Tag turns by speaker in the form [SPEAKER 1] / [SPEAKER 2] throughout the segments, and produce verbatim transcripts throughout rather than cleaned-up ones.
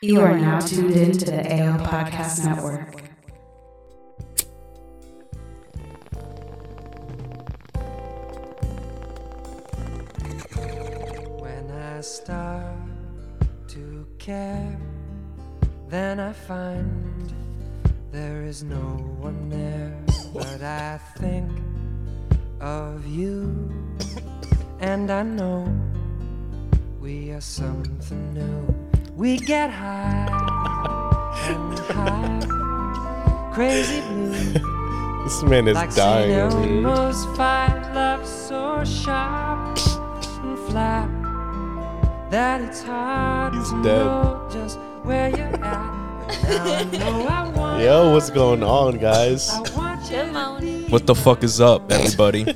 [SPEAKER 1] You are now tuned in to the A L Podcast Network.
[SPEAKER 2] When I start to care, then I find there is no one there. But I think of you, and I know we are something new. We get high and high, crazy blue.
[SPEAKER 3] This man is
[SPEAKER 2] like
[SPEAKER 3] dying
[SPEAKER 2] Saint
[SPEAKER 3] over here.
[SPEAKER 2] Elmo's fight, love so sharp and flat that it's hard
[SPEAKER 3] He's
[SPEAKER 2] to
[SPEAKER 3] dead.
[SPEAKER 2] know just where you're at. But now I know I want
[SPEAKER 3] Yo, what's going on, guys?
[SPEAKER 2] I want you
[SPEAKER 4] Good morning.
[SPEAKER 5] What the fuck is up, everybody?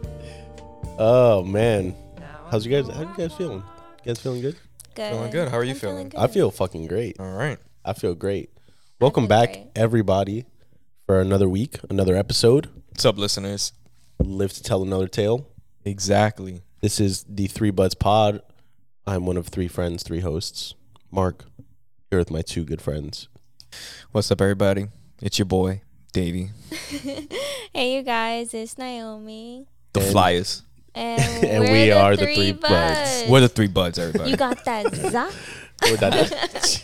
[SPEAKER 3] Oh man, how's you guys? How you guys feeling? You guys feeling good?
[SPEAKER 4] Good.
[SPEAKER 5] Feeling good. How are you
[SPEAKER 4] I'm
[SPEAKER 5] feeling?
[SPEAKER 4] good.
[SPEAKER 3] I feel fucking great.
[SPEAKER 5] All right.
[SPEAKER 3] I feel great. Welcome
[SPEAKER 4] feel
[SPEAKER 3] back,
[SPEAKER 4] great.
[SPEAKER 3] everybody, for another week, another episode.
[SPEAKER 5] What's up, listeners?
[SPEAKER 3] Live to tell another tale.
[SPEAKER 5] Exactly.
[SPEAKER 3] This is the Three Buds Pod. I'm one of three friends, three hosts. Mark, here with my two good friends.
[SPEAKER 5] What's up, everybody? It's your boy, Davey.
[SPEAKER 4] Hey, you guys, it's Naomi.
[SPEAKER 5] The
[SPEAKER 3] And-
[SPEAKER 5] Flyers.
[SPEAKER 4] And,
[SPEAKER 3] And
[SPEAKER 4] we're
[SPEAKER 3] we
[SPEAKER 4] the
[SPEAKER 3] are the
[SPEAKER 4] three
[SPEAKER 3] Three
[SPEAKER 4] buds.
[SPEAKER 3] Buds.
[SPEAKER 5] We're the three buds, everybody.
[SPEAKER 4] You got that za?
[SPEAKER 3] With that-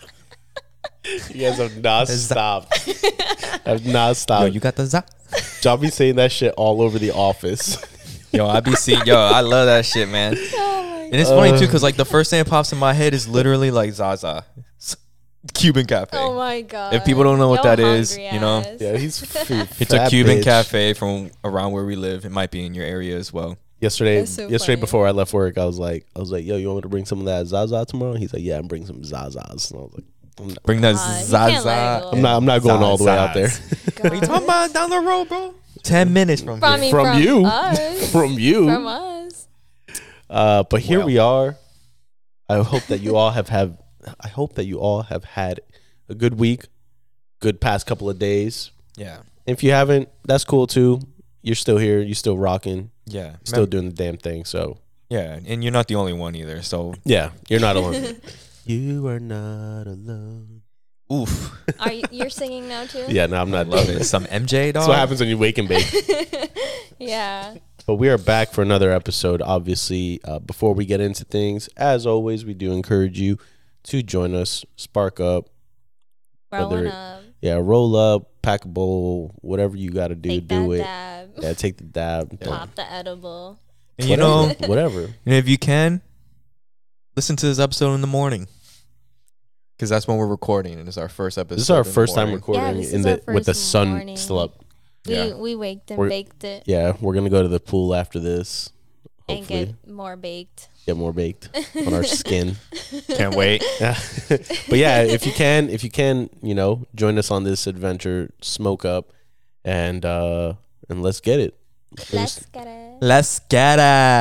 [SPEAKER 3] you guys have not stopped. have not stopped.
[SPEAKER 5] Yo, you got the zap.
[SPEAKER 3] Y'all be saying that shit all over the office.
[SPEAKER 5] Yo, I be seeing. Yo, I love that shit, man.
[SPEAKER 4] Oh
[SPEAKER 5] And it's funny too, cause like the first thing that pops in my head is literally like Zaza, Cuban Cafe.
[SPEAKER 4] Oh my god.
[SPEAKER 5] If people don't know what
[SPEAKER 4] Yo
[SPEAKER 5] that is,
[SPEAKER 4] hungry
[SPEAKER 5] you know,
[SPEAKER 4] ass.
[SPEAKER 3] Yeah, he's f-
[SPEAKER 5] It's a
[SPEAKER 3] fat
[SPEAKER 5] Cuban
[SPEAKER 3] bitch.
[SPEAKER 5] cafe from around where we live. It might be in your area as well.
[SPEAKER 3] Yesterday,
[SPEAKER 4] That's so
[SPEAKER 3] yesterday
[SPEAKER 4] funny.
[SPEAKER 3] before I left work, I was like, I was like, yo, you want me to bring some of that Zaza tomorrow? He's like, yeah, I'm bringing some Zazas. And I was like, I'm not,
[SPEAKER 5] Bring that
[SPEAKER 4] God, you can't let
[SPEAKER 5] Zaza.
[SPEAKER 4] go.
[SPEAKER 3] I'm not, I'm not going all the way out there.
[SPEAKER 5] What are you talking about? Down the road, bro. Ten minutes from,
[SPEAKER 4] From,
[SPEAKER 5] here.
[SPEAKER 4] me,
[SPEAKER 3] From
[SPEAKER 4] from
[SPEAKER 3] you.
[SPEAKER 4] us.
[SPEAKER 3] From you.
[SPEAKER 4] From us.
[SPEAKER 3] Uh, but here
[SPEAKER 5] Well.
[SPEAKER 3] we are. I hope that you all have have. I hope that you all have had a good week, good past couple of days.
[SPEAKER 5] Yeah,
[SPEAKER 3] If you haven't, that's cool too. You're still here. You're still rocking.
[SPEAKER 5] yeah.
[SPEAKER 3] Still
[SPEAKER 5] Mem-
[SPEAKER 3] doing the damn thing. So
[SPEAKER 5] Yeah, and you're not the only one either. So,
[SPEAKER 3] yeah, you're not alone. You are not alone.
[SPEAKER 5] oof.
[SPEAKER 4] Are you you're singing now too?
[SPEAKER 3] Yeah, no, I'm not.
[SPEAKER 5] Love it. Some M J, dog.
[SPEAKER 3] That's what happens when you wake and bake.
[SPEAKER 4] Yeah.
[SPEAKER 3] But we are back for another episode. Obviously, uh, before we get into things, as always, we do encourage you to join us, spark up,
[SPEAKER 4] Rolling
[SPEAKER 3] Whether-
[SPEAKER 4] up.
[SPEAKER 3] yeah, roll up, pack a bowl, whatever you got to do,
[SPEAKER 4] Take
[SPEAKER 3] do
[SPEAKER 4] that
[SPEAKER 3] it.
[SPEAKER 4] dab.
[SPEAKER 3] Yeah, take the dab.
[SPEAKER 4] Pop the edible.
[SPEAKER 5] And you know,
[SPEAKER 3] Whatever, whatever.
[SPEAKER 5] and if you can, listen to this episode in the morning, because that's when we're recording, and it's our first episode.
[SPEAKER 3] This is our
[SPEAKER 5] in the
[SPEAKER 3] first time
[SPEAKER 5] morning.
[SPEAKER 3] recording
[SPEAKER 4] Yeah, this
[SPEAKER 3] in
[SPEAKER 4] is
[SPEAKER 3] the
[SPEAKER 4] our
[SPEAKER 3] with the
[SPEAKER 4] first
[SPEAKER 3] sun
[SPEAKER 4] morning.
[SPEAKER 3] still up.
[SPEAKER 4] We
[SPEAKER 5] Yeah.
[SPEAKER 4] we waked and
[SPEAKER 3] We're-
[SPEAKER 4] baked it
[SPEAKER 3] Yeah, we're gonna go to the pool after this.
[SPEAKER 4] and
[SPEAKER 3] Hopefully, get,
[SPEAKER 4] get more baked.
[SPEAKER 3] more baked on our skin.
[SPEAKER 5] Can't wait.
[SPEAKER 3] Yeah. But yeah, if you can, if you can, you know, join us on this adventure, smoke up, and uh and let's get it.
[SPEAKER 4] Let's get it.
[SPEAKER 5] Let's get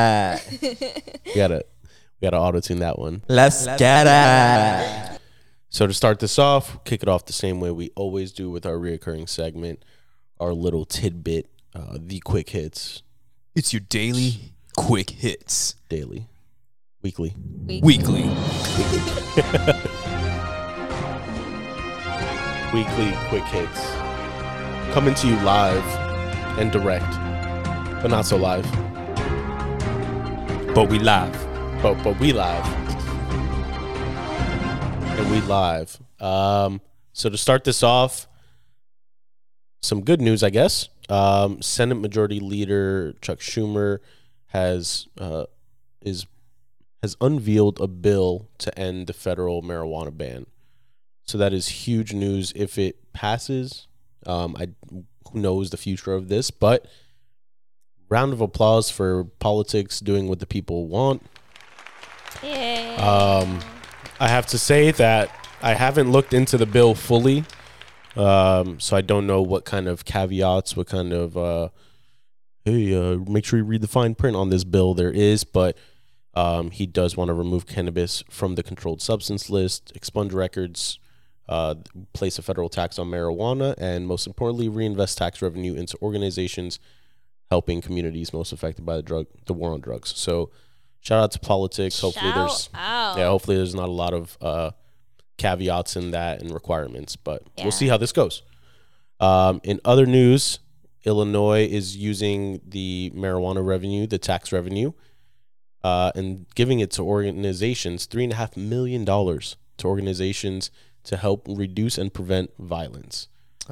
[SPEAKER 5] it.
[SPEAKER 3] We gotta we gotta auto tune that one.
[SPEAKER 5] Let's get it.
[SPEAKER 3] So to start this off, kick it off the same way we always do with our reoccurring segment, our little tidbit, uh, the quick hits,
[SPEAKER 5] It's your daily quick hits,
[SPEAKER 3] daily, weekly.
[SPEAKER 4] We-
[SPEAKER 5] weekly.
[SPEAKER 3] Weekly quick hits. Coming to you live and direct, but not so live.
[SPEAKER 5] But we live.
[SPEAKER 3] But but we live. And we live. Um, so to start this off, some good news, I guess. Um, Senate Majority Leader Chuck Schumer has uh, is has unveiled a bill to end the federal marijuana ban. So that is huge news if it passes. Um, I who knows the future of this, but round of applause for politics doing what the people want.
[SPEAKER 4] Yeah.
[SPEAKER 3] Um, I have to say that I haven't looked into the bill fully, um, so I don't know what kind of caveats, what kind of uh, hey, uh, make sure you read the fine print on this bill there is, but um, he does want to remove cannabis from the controlled substance list, expunge records, uh, place a federal tax on marijuana, and most importantly, reinvest tax revenue into organizations helping communities most affected by the drug, the war on drugs. So, shout out to politics. Hopefully,
[SPEAKER 4] Shout
[SPEAKER 3] there's
[SPEAKER 4] out.
[SPEAKER 3] yeah, hopefully there's not a lot of uh, caveats in that and requirements, but
[SPEAKER 4] Yeah.
[SPEAKER 3] we'll see how this goes. Um, in other news, Illinois is using the marijuana revenue, the tax revenue, uh, and giving it to organizations, three and a half million dollars to organizations to help reduce and prevent violence.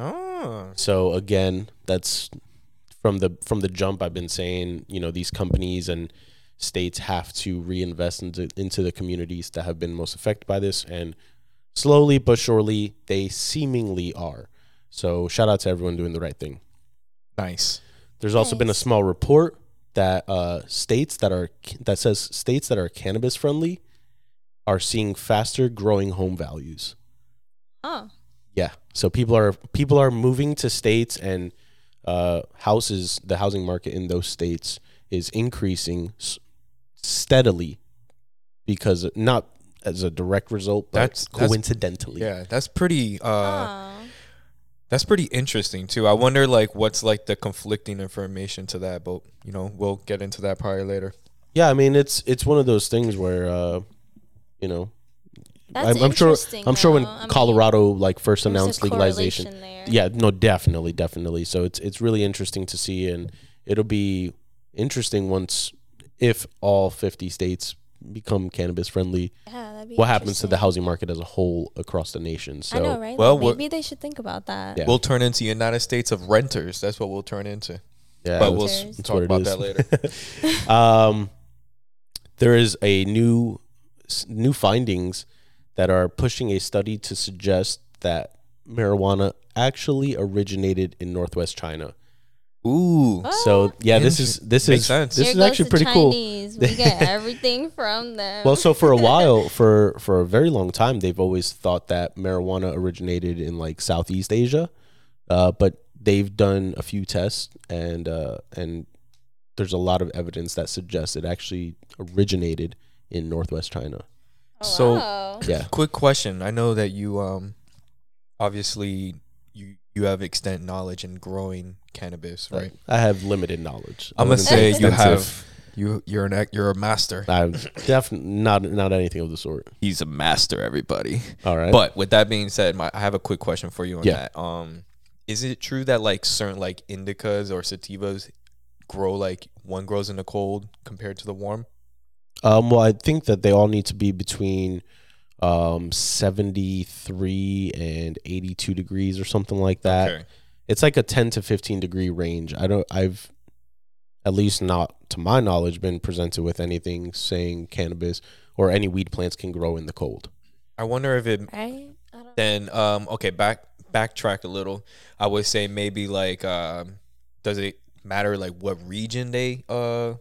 [SPEAKER 5] Oh.
[SPEAKER 3] So again, that's from the from the jump. I've been saying, you know, these companies and states have to reinvest into into the communities that have been most affected by this, and slowly but surely they seemingly are. So shout out to everyone doing the right thing.
[SPEAKER 5] Nice.
[SPEAKER 3] There's also been a
[SPEAKER 4] Nice.
[SPEAKER 3] small report that uh, states that are that says states that are cannabis friendly are seeing faster growing home values.
[SPEAKER 4] Oh.
[SPEAKER 3] Yeah, so people are people are moving to states, and uh, houses, the housing market in those states is increasing s- steadily because not as a direct result, but
[SPEAKER 5] That's- that's-
[SPEAKER 3] coincidentally.
[SPEAKER 5] Yeah, that's pretty. Uh,
[SPEAKER 4] Oh.
[SPEAKER 5] That's pretty interesting too. I wonder like what's like the conflicting information to that, but you know we'll get into that probably later.
[SPEAKER 3] Yeah, I mean it's it's one of those things where uh, you know,
[SPEAKER 4] That's
[SPEAKER 3] I'm, I'm sure
[SPEAKER 4] interesting,
[SPEAKER 3] I'm sure when
[SPEAKER 4] though. I mean,
[SPEAKER 3] Colorado like first
[SPEAKER 4] there's a
[SPEAKER 3] announced legalization.
[SPEAKER 4] correlation there.
[SPEAKER 3] Yeah, no, definitely, definitely. So it's it's really interesting to see, and it'll be interesting once if all fifty states become cannabis friendly.
[SPEAKER 4] Yeah, that'd be
[SPEAKER 3] What happens to the
[SPEAKER 4] interesting.
[SPEAKER 3] housing market as a whole across the nation? So
[SPEAKER 4] I know, right?
[SPEAKER 5] well,
[SPEAKER 4] Like,
[SPEAKER 5] we're-
[SPEAKER 4] maybe they should think about that.
[SPEAKER 3] Yeah.
[SPEAKER 5] We'll turn into United States of renters. That's what we'll turn into.
[SPEAKER 3] yeah,
[SPEAKER 5] but we'll
[SPEAKER 3] that's-
[SPEAKER 5] s-
[SPEAKER 3] that's
[SPEAKER 5] talk
[SPEAKER 3] what it
[SPEAKER 5] about
[SPEAKER 3] is.
[SPEAKER 5] that later.
[SPEAKER 3] um, there is a new s- new findings that are pushing a study to suggest that marijuana actually originated in Northwest China.
[SPEAKER 5] Ooh.
[SPEAKER 3] So yeah, this is this
[SPEAKER 5] Makes
[SPEAKER 3] is
[SPEAKER 5] sense.
[SPEAKER 3] this
[SPEAKER 4] Here
[SPEAKER 3] is
[SPEAKER 4] goes
[SPEAKER 3] actually
[SPEAKER 4] the
[SPEAKER 3] pretty cool.
[SPEAKER 4] Chinese. We get everything from them.
[SPEAKER 3] Well, so for a while, for for a very long time, they've always thought that marijuana originated in like Southeast Asia, uh, but they've done a few tests, and uh, and there's a lot of evidence that suggests it actually originated in Northwest China.
[SPEAKER 4] Oh,
[SPEAKER 5] so-
[SPEAKER 4] wow.
[SPEAKER 3] Yeah,
[SPEAKER 5] Quick question. I know that you um obviously you you have extent knowledge in growing cannabis, right?
[SPEAKER 3] I have limited knowledge.
[SPEAKER 5] I'm
[SPEAKER 3] I
[SPEAKER 5] gonna
[SPEAKER 3] wouldn't
[SPEAKER 5] say you
[SPEAKER 3] extensive.
[SPEAKER 5] have you you're an ex- you're a master.
[SPEAKER 3] I'm definitely not not anything of the sort.
[SPEAKER 5] He's a master, everybody.
[SPEAKER 3] All right,
[SPEAKER 5] But with that being said, my I have a quick question for you on
[SPEAKER 3] Yeah.
[SPEAKER 5] that. Um, is it true that like certain like indicas or sativas grow like one grows in the cold compared to the warm?
[SPEAKER 3] Um, well, I think that they all need to be between um, seventy-three and eighty-two degrees or something like that.
[SPEAKER 5] Okay.
[SPEAKER 3] It's like a ten to fifteen degree range. I don't, I've, at least not to my knowledge, been presented with anything saying cannabis or any weed plants can grow in the cold.
[SPEAKER 5] I wonder if it
[SPEAKER 4] Right? I don't
[SPEAKER 5] then um okay back backtrack a little. I would say maybe like um does it matter like what region they uh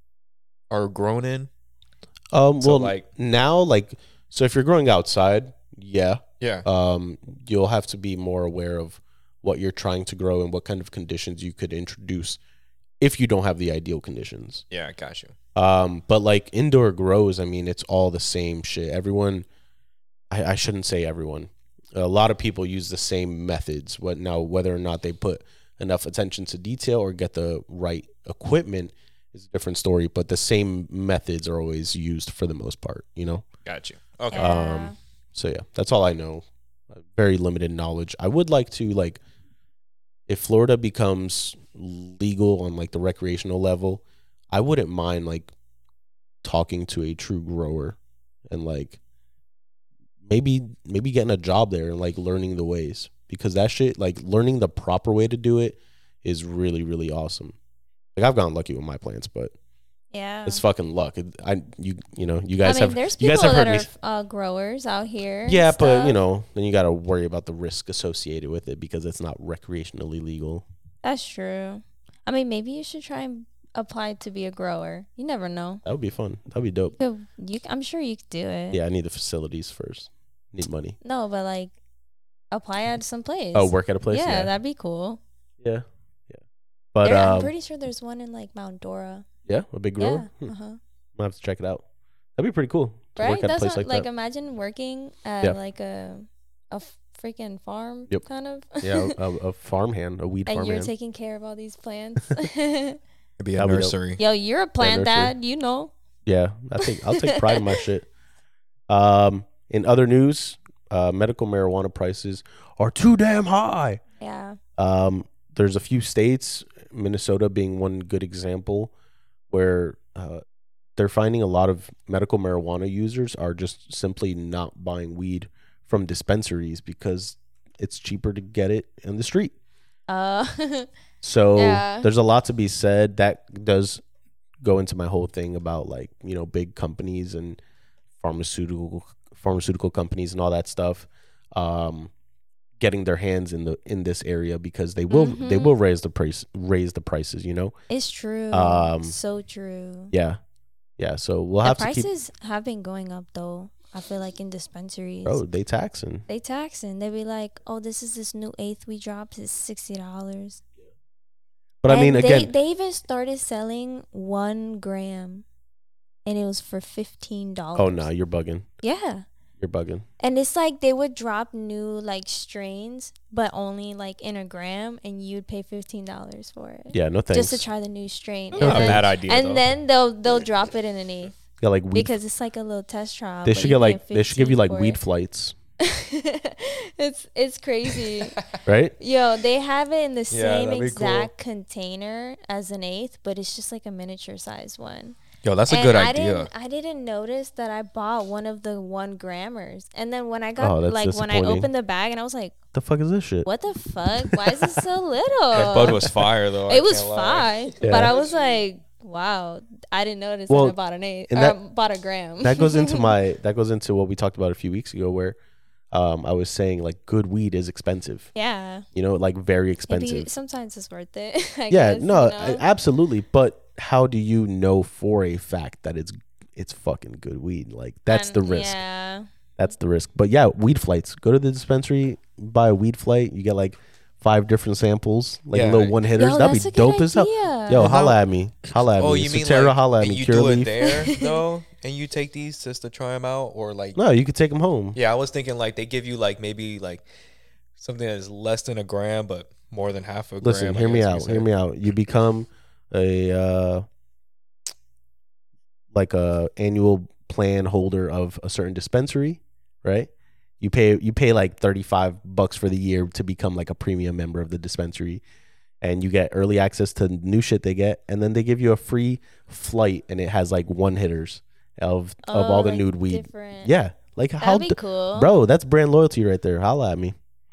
[SPEAKER 5] are grown in?
[SPEAKER 3] Um,
[SPEAKER 5] So,
[SPEAKER 3] well,
[SPEAKER 5] like-
[SPEAKER 3] now, like, so if you're growing outside, yeah,
[SPEAKER 5] Yeah.
[SPEAKER 3] um, you'll have to be more aware of what you're trying to grow and what kind of conditions you could introduce if you don't have the ideal conditions.
[SPEAKER 5] Yeah, I got you.
[SPEAKER 3] Um, but like indoor grows, I mean, it's all the same shit. Everyone, I, I shouldn't say everyone. A lot of people use the same methods. What now, whether or not they put enough attention to detail or get the right equipment is a different story. But the same methods are always used for the most part, you know?
[SPEAKER 5] Got you. Okay.
[SPEAKER 4] Yeah.
[SPEAKER 3] Um, so yeah, that's all I know. Uh, Very limited knowledge. I would like to like, if Florida becomes legal on like the recreational level, I wouldn't mind like talking to a true grower and like maybe maybe getting a job there and like learning the ways, because that shit, like learning the proper way to do it is really really awesome. Like I've gotten lucky with my plants, but
[SPEAKER 4] Yeah.
[SPEAKER 3] it's fucking luck. It, I you you know you
[SPEAKER 4] I
[SPEAKER 3] guys
[SPEAKER 4] mean,
[SPEAKER 3] have
[SPEAKER 4] there's
[SPEAKER 3] you
[SPEAKER 4] people
[SPEAKER 3] guys have
[SPEAKER 4] that
[SPEAKER 3] heard
[SPEAKER 4] are
[SPEAKER 3] me.
[SPEAKER 4] uh, growers out here. and
[SPEAKER 3] Yeah, but you
[SPEAKER 4] stuff.
[SPEAKER 3] know, then you got to worry about the risk associated with it because it's not recreationally legal.
[SPEAKER 4] That's true. I mean, maybe you should try and apply to be a grower. You never know.
[SPEAKER 3] That would be fun. That would be dope.
[SPEAKER 4] You, you, I'm sure you could do it.
[SPEAKER 3] Yeah, I need the facilities first. Need money.
[SPEAKER 4] No, but like, apply at some place.
[SPEAKER 3] Oh, work at a place.
[SPEAKER 4] Yeah,
[SPEAKER 3] Yeah,
[SPEAKER 4] that'd be cool.
[SPEAKER 3] yeah, yeah. But
[SPEAKER 4] There- I'm
[SPEAKER 3] um,
[SPEAKER 4] pretty sure there's one in like Mount Dora.
[SPEAKER 3] yeah, a big grower.
[SPEAKER 4] Yeah.
[SPEAKER 3] Hmm.
[SPEAKER 4] Uh huh.
[SPEAKER 3] Might have to check it out. That'd be pretty cool to
[SPEAKER 4] Right.
[SPEAKER 3] work at a
[SPEAKER 4] That's
[SPEAKER 3] place
[SPEAKER 4] not,
[SPEAKER 3] like
[SPEAKER 4] like,
[SPEAKER 3] that.
[SPEAKER 4] imagine working at
[SPEAKER 3] Yeah.
[SPEAKER 4] like a a freaking farm.
[SPEAKER 3] Yep.
[SPEAKER 4] Kind of.
[SPEAKER 3] Yeah, a, a farmhand, a weed
[SPEAKER 4] And you're
[SPEAKER 3] farmhand.
[SPEAKER 4] taking care of all these plants.
[SPEAKER 5] It'd be a
[SPEAKER 3] That'd be dope.
[SPEAKER 5] nursery.
[SPEAKER 4] Yo, you're a plant
[SPEAKER 3] nursery.
[SPEAKER 4] dad. You know.
[SPEAKER 3] Yeah, I think I'll take pride in my shit. Um, in other news, uh, medical marijuana prices are too damn high.
[SPEAKER 4] Yeah.
[SPEAKER 3] Um, there's a few states, Minnesota being one good example, where uh, they're finding a lot of medical marijuana users are just simply not buying weed from dispensaries because it's cheaper to get it in the street.
[SPEAKER 4] Uh,
[SPEAKER 3] So
[SPEAKER 4] Yeah.
[SPEAKER 3] there's a lot to be said. That does go into my whole thing about, like, you know, big companies and pharmaceutical pharmaceutical companies and all that stuff, um, getting their hands in the in this area because they will they
[SPEAKER 4] Mhm.
[SPEAKER 3] will raise the price raise the prices. You know,
[SPEAKER 4] it's true.
[SPEAKER 3] Um,
[SPEAKER 4] so true.
[SPEAKER 3] yeah, yeah. So we'll
[SPEAKER 4] The
[SPEAKER 3] have to keep.
[SPEAKER 4] prices have been going up though. I feel like in dispensaries.
[SPEAKER 3] Bro, they taxing.
[SPEAKER 4] They taxing. They be like, "Oh, this is this new eighth we dropped. It's sixty dollars."
[SPEAKER 3] But I mean,
[SPEAKER 4] they,
[SPEAKER 3] again,
[SPEAKER 4] they even started selling one gram, and it was for fifteen dollars.
[SPEAKER 3] oh no, you're bugging.
[SPEAKER 4] Yeah,
[SPEAKER 3] You're bugging.
[SPEAKER 4] and it's like they would drop new like strains, but only like in a gram, and you'd pay fifteen dollars for it.
[SPEAKER 3] Yeah, no thanks.
[SPEAKER 4] just to try the new strain.
[SPEAKER 5] Not
[SPEAKER 4] And
[SPEAKER 5] a
[SPEAKER 4] then,
[SPEAKER 5] bad idea.
[SPEAKER 4] and
[SPEAKER 5] though.
[SPEAKER 4] then they'll they'll drop it in an eighth
[SPEAKER 3] yeah, like weed.
[SPEAKER 4] because it's like a little test trial.
[SPEAKER 3] They
[SPEAKER 4] but
[SPEAKER 3] should
[SPEAKER 4] you
[SPEAKER 3] get like
[SPEAKER 4] pay
[SPEAKER 3] they should give you
[SPEAKER 4] fifteen
[SPEAKER 3] like
[SPEAKER 4] for
[SPEAKER 3] weed
[SPEAKER 4] it.
[SPEAKER 3] flights,
[SPEAKER 4] it's it's crazy.
[SPEAKER 3] right?
[SPEAKER 4] Yo, they have it in the
[SPEAKER 5] Yeah,
[SPEAKER 4] same
[SPEAKER 5] that'd be
[SPEAKER 4] exact container as an eighth, but it's just like a miniature size one.
[SPEAKER 5] Yo, that's a
[SPEAKER 4] And
[SPEAKER 5] good
[SPEAKER 4] I
[SPEAKER 5] idea.
[SPEAKER 4] Didn't, I didn't notice that I bought one of the one grammers, and then when I got
[SPEAKER 3] Oh, that's
[SPEAKER 4] like when I
[SPEAKER 3] disappointing.
[SPEAKER 4] opened the bag, and I was like,
[SPEAKER 3] The fuck is this shit?
[SPEAKER 4] "What the fuck? Why is it so little?"
[SPEAKER 5] That bud was fire though. I
[SPEAKER 4] it was
[SPEAKER 5] can't lie.
[SPEAKER 4] fine,
[SPEAKER 3] Yeah.
[SPEAKER 4] but I was like, "Wow, I didn't notice
[SPEAKER 3] Well,
[SPEAKER 4] that I bought an eighth
[SPEAKER 3] and
[SPEAKER 4] or
[SPEAKER 3] that-
[SPEAKER 4] bought a gram."
[SPEAKER 3] That goes into my that goes into what we talked about a few weeks ago, where um I was saying like good weed is expensive.
[SPEAKER 4] yeah.
[SPEAKER 3] You know, like very
[SPEAKER 4] It'd be-
[SPEAKER 3] expensive.
[SPEAKER 4] sometimes it's worth it. I
[SPEAKER 3] Yeah,
[SPEAKER 4] guess,
[SPEAKER 3] no,
[SPEAKER 4] you know?
[SPEAKER 3] a- absolutely. But how do you know for a fact that it's it's fucking good weed? Like that's
[SPEAKER 4] And-
[SPEAKER 3] the risk.
[SPEAKER 4] Yeah.
[SPEAKER 3] That's the risk. But yeah, weed flights. Go to the dispensary, buy a weed flight. You get like five different samples, like
[SPEAKER 5] Yeah.
[SPEAKER 3] little one hitters.
[SPEAKER 4] Yo,
[SPEAKER 3] That'd
[SPEAKER 4] that's
[SPEAKER 3] be
[SPEAKER 4] a good
[SPEAKER 3] dope as hell.
[SPEAKER 4] idea.
[SPEAKER 3] Yo,
[SPEAKER 5] And
[SPEAKER 3] holla
[SPEAKER 5] how-
[SPEAKER 3] at me. Holla at
[SPEAKER 5] Oh,
[SPEAKER 3] me.
[SPEAKER 5] you mean
[SPEAKER 3] Sotera,
[SPEAKER 5] like
[SPEAKER 3] holla at
[SPEAKER 5] and
[SPEAKER 3] me.
[SPEAKER 5] you
[SPEAKER 3] Cure
[SPEAKER 5] do it
[SPEAKER 3] Leaf.
[SPEAKER 5] there though, and you take these just to try them out, or like
[SPEAKER 3] No, you could take them home.
[SPEAKER 5] yeah, I was thinking like they give you like maybe like something that is less than a gram but more than half a
[SPEAKER 3] Listen,
[SPEAKER 5] gram. I
[SPEAKER 3] hear me
[SPEAKER 5] guess you
[SPEAKER 3] out.
[SPEAKER 5] could
[SPEAKER 3] Hear
[SPEAKER 5] say.
[SPEAKER 3] me out. You become a uh, like a annual plan holder of a certain dispensary, right? You pay you pay like thirty-five bucks for the year to become like a premium member of the dispensary, and you get early access to new shit they get, and then they give you a free flight, and it has like one hitters of of
[SPEAKER 4] Oh,
[SPEAKER 3] all the
[SPEAKER 4] like
[SPEAKER 3] nude weed.
[SPEAKER 4] different.
[SPEAKER 3] Yeah, like how,
[SPEAKER 4] That'd be
[SPEAKER 3] d-
[SPEAKER 4] cool.
[SPEAKER 3] bro? That's brand loyalty right there. Holla at me.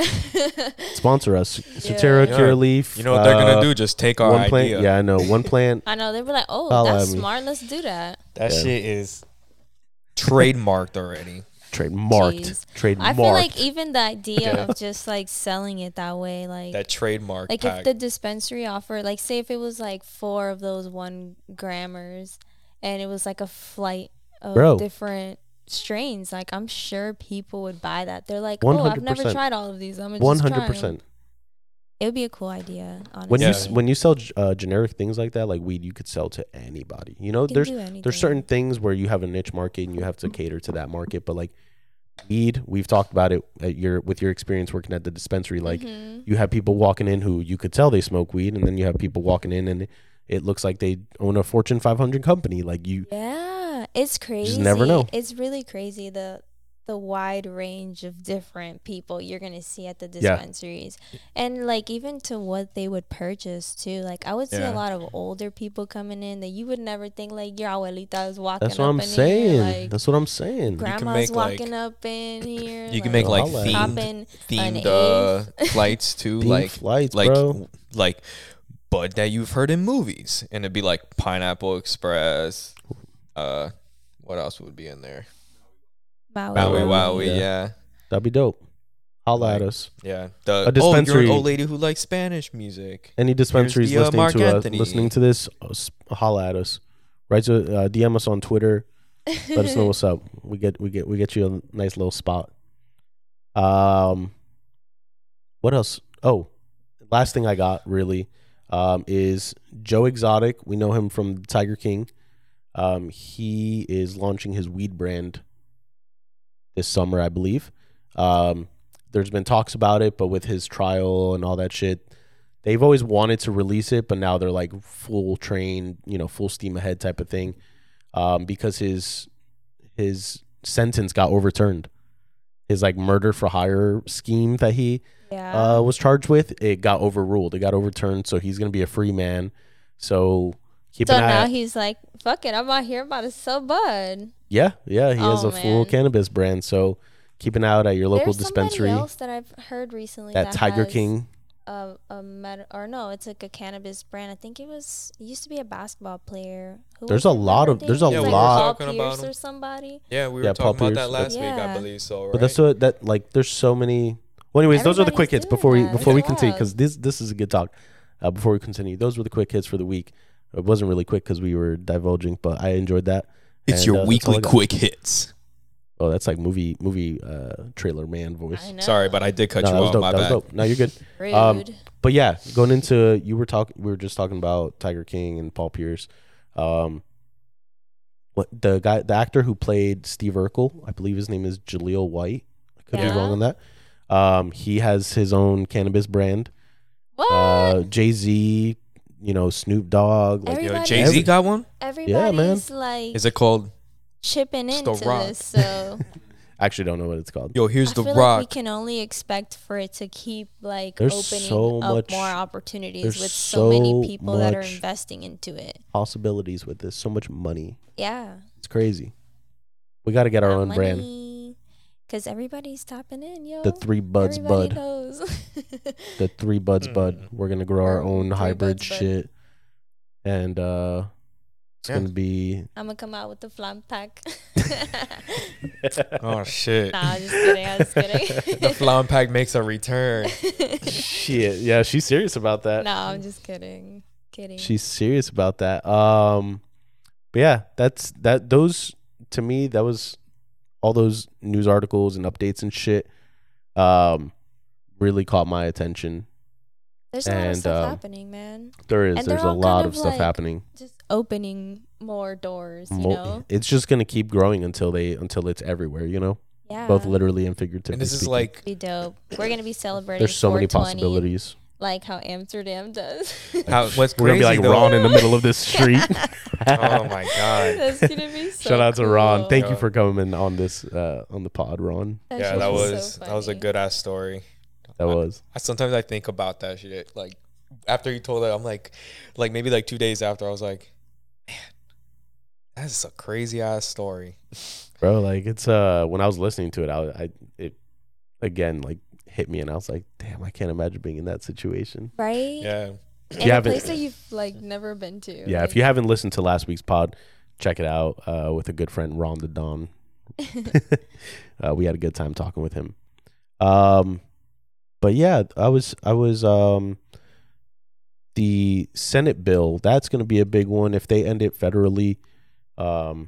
[SPEAKER 3] Sponsor us, Sotera,
[SPEAKER 5] Yeah.
[SPEAKER 3] Cure Leaf.
[SPEAKER 5] You know what they're
[SPEAKER 3] uh,
[SPEAKER 5] gonna do? Just take our
[SPEAKER 3] one
[SPEAKER 5] idea.
[SPEAKER 3] plant. Yeah, I know. One plant.
[SPEAKER 4] I know they were like, "Oh,
[SPEAKER 3] Holla
[SPEAKER 4] that's
[SPEAKER 3] at me.
[SPEAKER 4] smart. Let's do that."
[SPEAKER 5] That
[SPEAKER 3] Yeah.
[SPEAKER 5] shit is trademarked already.
[SPEAKER 3] Trademarked.
[SPEAKER 4] Jeez.
[SPEAKER 3] Trademarked.
[SPEAKER 4] I feel like even the idea of just like selling it that way, like
[SPEAKER 5] That trademark
[SPEAKER 4] like
[SPEAKER 5] pack.
[SPEAKER 4] if the dispensary offered, like say if it was like four of those one grammers, and it was like a flight of
[SPEAKER 3] Bro.
[SPEAKER 4] different strains, like I'm sure people would buy that. They're like,
[SPEAKER 3] one
[SPEAKER 4] "Oh,
[SPEAKER 3] hundred
[SPEAKER 4] I've never
[SPEAKER 3] percent.
[SPEAKER 4] tried all of these. I'm gonna
[SPEAKER 3] One
[SPEAKER 4] just try
[SPEAKER 3] hundred
[SPEAKER 4] 'em."
[SPEAKER 3] percent.
[SPEAKER 4] It would be a cool idea, honestly.
[SPEAKER 3] When you
[SPEAKER 5] Yeah.
[SPEAKER 3] s- when you sell uh, generic things like that, like weed, you could sell to anybody. You know,
[SPEAKER 4] You can
[SPEAKER 3] there's
[SPEAKER 4] do anything.
[SPEAKER 3] there's certain things where you have a niche market and you have to cater to that market. But like weed, we've talked about it at your with your experience working at the dispensary. Like
[SPEAKER 4] Mhm.
[SPEAKER 3] you have people walking in who you could tell they smoke weed, and then you have people walking in and it looks like they own a Fortune five hundred company. Like you,
[SPEAKER 4] Yeah, it's crazy.
[SPEAKER 3] never know.
[SPEAKER 4] It's really crazy the the wide range of different people you're gonna see at the
[SPEAKER 3] Yeah.
[SPEAKER 4] dispensaries, and like even to what they would purchase too. Like I would see
[SPEAKER 5] Yeah.
[SPEAKER 4] a lot of older people coming in that you would never think like your abuelita is walking.
[SPEAKER 3] that's what
[SPEAKER 4] up
[SPEAKER 3] I'm
[SPEAKER 4] in
[SPEAKER 3] saying.
[SPEAKER 4] Here, like
[SPEAKER 3] that's what I'm saying.
[SPEAKER 4] grandma's
[SPEAKER 5] make, like-
[SPEAKER 4] walking up in here.
[SPEAKER 5] you can make like
[SPEAKER 3] Holla at me.
[SPEAKER 5] themed,
[SPEAKER 4] Popping
[SPEAKER 5] themed
[SPEAKER 4] an
[SPEAKER 5] uh, flights too,
[SPEAKER 3] Themed
[SPEAKER 5] like
[SPEAKER 3] flights,
[SPEAKER 5] like
[SPEAKER 3] bro.
[SPEAKER 5] like bud that you've heard in movies, and it'd be like Pineapple Express. Uh, what else would be in there?
[SPEAKER 4] Maui,
[SPEAKER 5] Maui
[SPEAKER 3] Maui,
[SPEAKER 5] Wowie,
[SPEAKER 3] yeah.
[SPEAKER 5] yeah.
[SPEAKER 3] That'd be dope. Holla at
[SPEAKER 5] Like-
[SPEAKER 3] us.
[SPEAKER 5] Yeah, the
[SPEAKER 3] A
[SPEAKER 5] oh, you're
[SPEAKER 3] dispensary-
[SPEAKER 5] an old lady who likes Spanish music.
[SPEAKER 3] Any dispensaries
[SPEAKER 5] the, uh,
[SPEAKER 3] listening
[SPEAKER 5] Mark
[SPEAKER 3] to us,
[SPEAKER 5] Anthony.
[SPEAKER 3] listening to this, uh, s- holla at us. Right to uh, D M us on Twitter. Let us know what's up. We get we get we get you a nice little spot. Um, what else? Oh, last thing I got really um, is Joe Exotic. We know him from Tiger King. Um, he is launching his weed brand this summer, I believe. Um, there's been talks about it, but with his trial and all that shit, they've always wanted to release it, but now they're like full train, you know, full steam ahead type of thing, um, because his his sentence got overturned. his like murder for hire scheme that he
[SPEAKER 4] Yeah.
[SPEAKER 3] uh, was charged with, it got overruled. It got overturned. So he's gonna be a free man. So keep
[SPEAKER 4] so
[SPEAKER 3] an eye.
[SPEAKER 4] now
[SPEAKER 3] out.
[SPEAKER 4] he's like, fuck it, I'm out here about to sell bud.
[SPEAKER 3] Yeah, yeah, he has
[SPEAKER 4] Oh,
[SPEAKER 3] a full
[SPEAKER 4] man.
[SPEAKER 3] cannabis brand. So keep an eye out at your local
[SPEAKER 4] There's
[SPEAKER 3] dispensary.
[SPEAKER 4] somebody else that I've heard recently
[SPEAKER 3] That
[SPEAKER 4] that
[SPEAKER 3] Tiger
[SPEAKER 4] has
[SPEAKER 3] King.
[SPEAKER 4] A, a med- or no, it's like a cannabis brand. I think it was it used to be a basketball player. Who
[SPEAKER 3] There's
[SPEAKER 4] was
[SPEAKER 3] a
[SPEAKER 4] it?
[SPEAKER 3] lot of-
[SPEAKER 4] Remember
[SPEAKER 3] there's a
[SPEAKER 4] Dave? It was like
[SPEAKER 3] lot-
[SPEAKER 4] Paul
[SPEAKER 5] Talking about
[SPEAKER 4] Pierce
[SPEAKER 5] him.
[SPEAKER 4] or somebody.
[SPEAKER 5] Yeah, we were
[SPEAKER 3] Yeah, Paul
[SPEAKER 5] talking about
[SPEAKER 3] Pierce.
[SPEAKER 5] that last week, I
[SPEAKER 4] Yeah.
[SPEAKER 5] believe. So, right?
[SPEAKER 3] But that's what that like. There's so many. Well, anyways, those are the quick hits
[SPEAKER 4] Everybody's
[SPEAKER 3] before we
[SPEAKER 4] doing that.
[SPEAKER 3] before we
[SPEAKER 4] It's
[SPEAKER 3] continue
[SPEAKER 4] wild.
[SPEAKER 3] because this this is a good talk. Uh, before we continue, those were the quick hits for the week. It wasn't really quick because we were divulging, but I enjoyed that.
[SPEAKER 5] it's
[SPEAKER 3] And,
[SPEAKER 5] your
[SPEAKER 3] uh, that's all I
[SPEAKER 5] weekly
[SPEAKER 3] got.
[SPEAKER 5] quick hits.
[SPEAKER 3] Oh, that's like movie movie uh, trailer man voice.
[SPEAKER 4] I know.
[SPEAKER 5] Sorry, but I did cut
[SPEAKER 3] No,
[SPEAKER 5] you
[SPEAKER 3] that was
[SPEAKER 5] off.
[SPEAKER 3] dope.
[SPEAKER 5] My
[SPEAKER 3] that was
[SPEAKER 5] bad.
[SPEAKER 3] dope. No, you're good.
[SPEAKER 4] Rude.
[SPEAKER 3] Um, But yeah, going into you were talking. We were just talking about Tiger King and Paul Pierce. Um, what the guy, the actor who played Steve Urkel, I believe his name is Jaleel White. I could be
[SPEAKER 4] Yeah.
[SPEAKER 3] wrong on that. Um, he has his own cannabis brand.
[SPEAKER 4] what?
[SPEAKER 3] Uh, Jay Z, you know, Snoop Dogg. Like,
[SPEAKER 5] Yo,
[SPEAKER 4] Everybody-
[SPEAKER 5] Jay Z got one.
[SPEAKER 4] Everybody's like
[SPEAKER 5] Is it called?
[SPEAKER 4] chipping
[SPEAKER 5] It's The
[SPEAKER 4] into
[SPEAKER 5] Rock.
[SPEAKER 4] this, so
[SPEAKER 3] I actually don't know what it's called.
[SPEAKER 5] Yo, here's
[SPEAKER 4] I
[SPEAKER 5] the
[SPEAKER 4] feel
[SPEAKER 5] Rock.
[SPEAKER 4] like we can only expect for it to keep like
[SPEAKER 3] There's
[SPEAKER 4] opening
[SPEAKER 3] so
[SPEAKER 4] up
[SPEAKER 3] much-
[SPEAKER 4] more opportunities
[SPEAKER 3] there's
[SPEAKER 4] with so, many
[SPEAKER 3] so
[SPEAKER 4] people that are
[SPEAKER 3] much-
[SPEAKER 4] investing into it.
[SPEAKER 3] Possibilities with this, so much money.
[SPEAKER 4] Yeah.
[SPEAKER 3] It's crazy. We got to get our own brand.
[SPEAKER 4] Because everybody's tapping in, yo.
[SPEAKER 3] The Three Buds
[SPEAKER 4] Everybody
[SPEAKER 3] Bud.
[SPEAKER 4] knows.
[SPEAKER 3] The Three Buds Bud. We're gonna grow our
[SPEAKER 4] Our
[SPEAKER 3] own
[SPEAKER 4] Three
[SPEAKER 3] hybrid
[SPEAKER 4] Buds Bud.
[SPEAKER 3] shit, and uh, it's
[SPEAKER 5] Yeah.
[SPEAKER 3] gonna be.
[SPEAKER 4] I'm gonna come out with the flam pack.
[SPEAKER 5] Oh shit!
[SPEAKER 4] Nah, just kidding. I was kidding.
[SPEAKER 5] The Flam Pack makes a return.
[SPEAKER 3] Shit, yeah, she's serious about that.
[SPEAKER 4] No, I'm just kidding. Kidding.
[SPEAKER 3] She's serious about that. Um, but yeah, that's that. Those to me, that was all those news articles and updates and shit. Um, really caught my attention.
[SPEAKER 4] There's a lot of
[SPEAKER 3] and,
[SPEAKER 4] stuff
[SPEAKER 3] um,
[SPEAKER 4] happening, man.
[SPEAKER 3] There is.
[SPEAKER 4] And
[SPEAKER 3] There's
[SPEAKER 4] they're
[SPEAKER 3] a
[SPEAKER 4] all
[SPEAKER 3] lot
[SPEAKER 4] kind
[SPEAKER 3] of
[SPEAKER 4] of
[SPEAKER 3] stuff
[SPEAKER 4] like-
[SPEAKER 3] happening.
[SPEAKER 4] Just opening more doors, you
[SPEAKER 3] Mo-
[SPEAKER 4] know?
[SPEAKER 3] It's just gonna keep growing until they until it's everywhere. You know,
[SPEAKER 4] Yeah.
[SPEAKER 3] both literally and figuratively.
[SPEAKER 5] And this is
[SPEAKER 3] speaking.
[SPEAKER 5] like
[SPEAKER 4] Be dope. We're gonna be celebrating.
[SPEAKER 3] There's so many
[SPEAKER 4] four twenty,
[SPEAKER 3] possibilities.
[SPEAKER 4] like how Amsterdam does.
[SPEAKER 5] how what's
[SPEAKER 3] We're gonna be
[SPEAKER 5] crazy
[SPEAKER 3] like
[SPEAKER 5] though.
[SPEAKER 3] Ron in the middle of this street.
[SPEAKER 5] Oh my god!
[SPEAKER 4] That's gonna be so
[SPEAKER 3] Shout out to Ron.
[SPEAKER 4] cool.
[SPEAKER 3] Thank you
[SPEAKER 5] Yeah.
[SPEAKER 3] for coming on this uh, on the pod, Ron.
[SPEAKER 4] That
[SPEAKER 5] Yeah,
[SPEAKER 4] shit
[SPEAKER 5] that
[SPEAKER 4] is
[SPEAKER 5] was
[SPEAKER 4] so
[SPEAKER 5] that was a
[SPEAKER 4] funny.
[SPEAKER 5] good ass story.
[SPEAKER 3] That was.
[SPEAKER 5] I sometimes I think about that shit. Like after you told that, I'm like, like maybe like two days after, I was like, man, that's a crazy ass story.
[SPEAKER 3] Bro, like it's uh when I was listening to it, I, I it again like hit me and I was like, damn, I can't imagine being in that situation.
[SPEAKER 4] right?
[SPEAKER 5] Yeah,
[SPEAKER 4] In
[SPEAKER 3] you
[SPEAKER 4] a
[SPEAKER 3] haven't-
[SPEAKER 4] place that you've like never been to.
[SPEAKER 3] Yeah, if you haven't listened to last week's pod, check it out uh, with a good friend Ron the Don. uh, we had a good time talking with him. Um, but yeah, I was I was um the Senate bill. That's going to be a big one if they end it federally, um,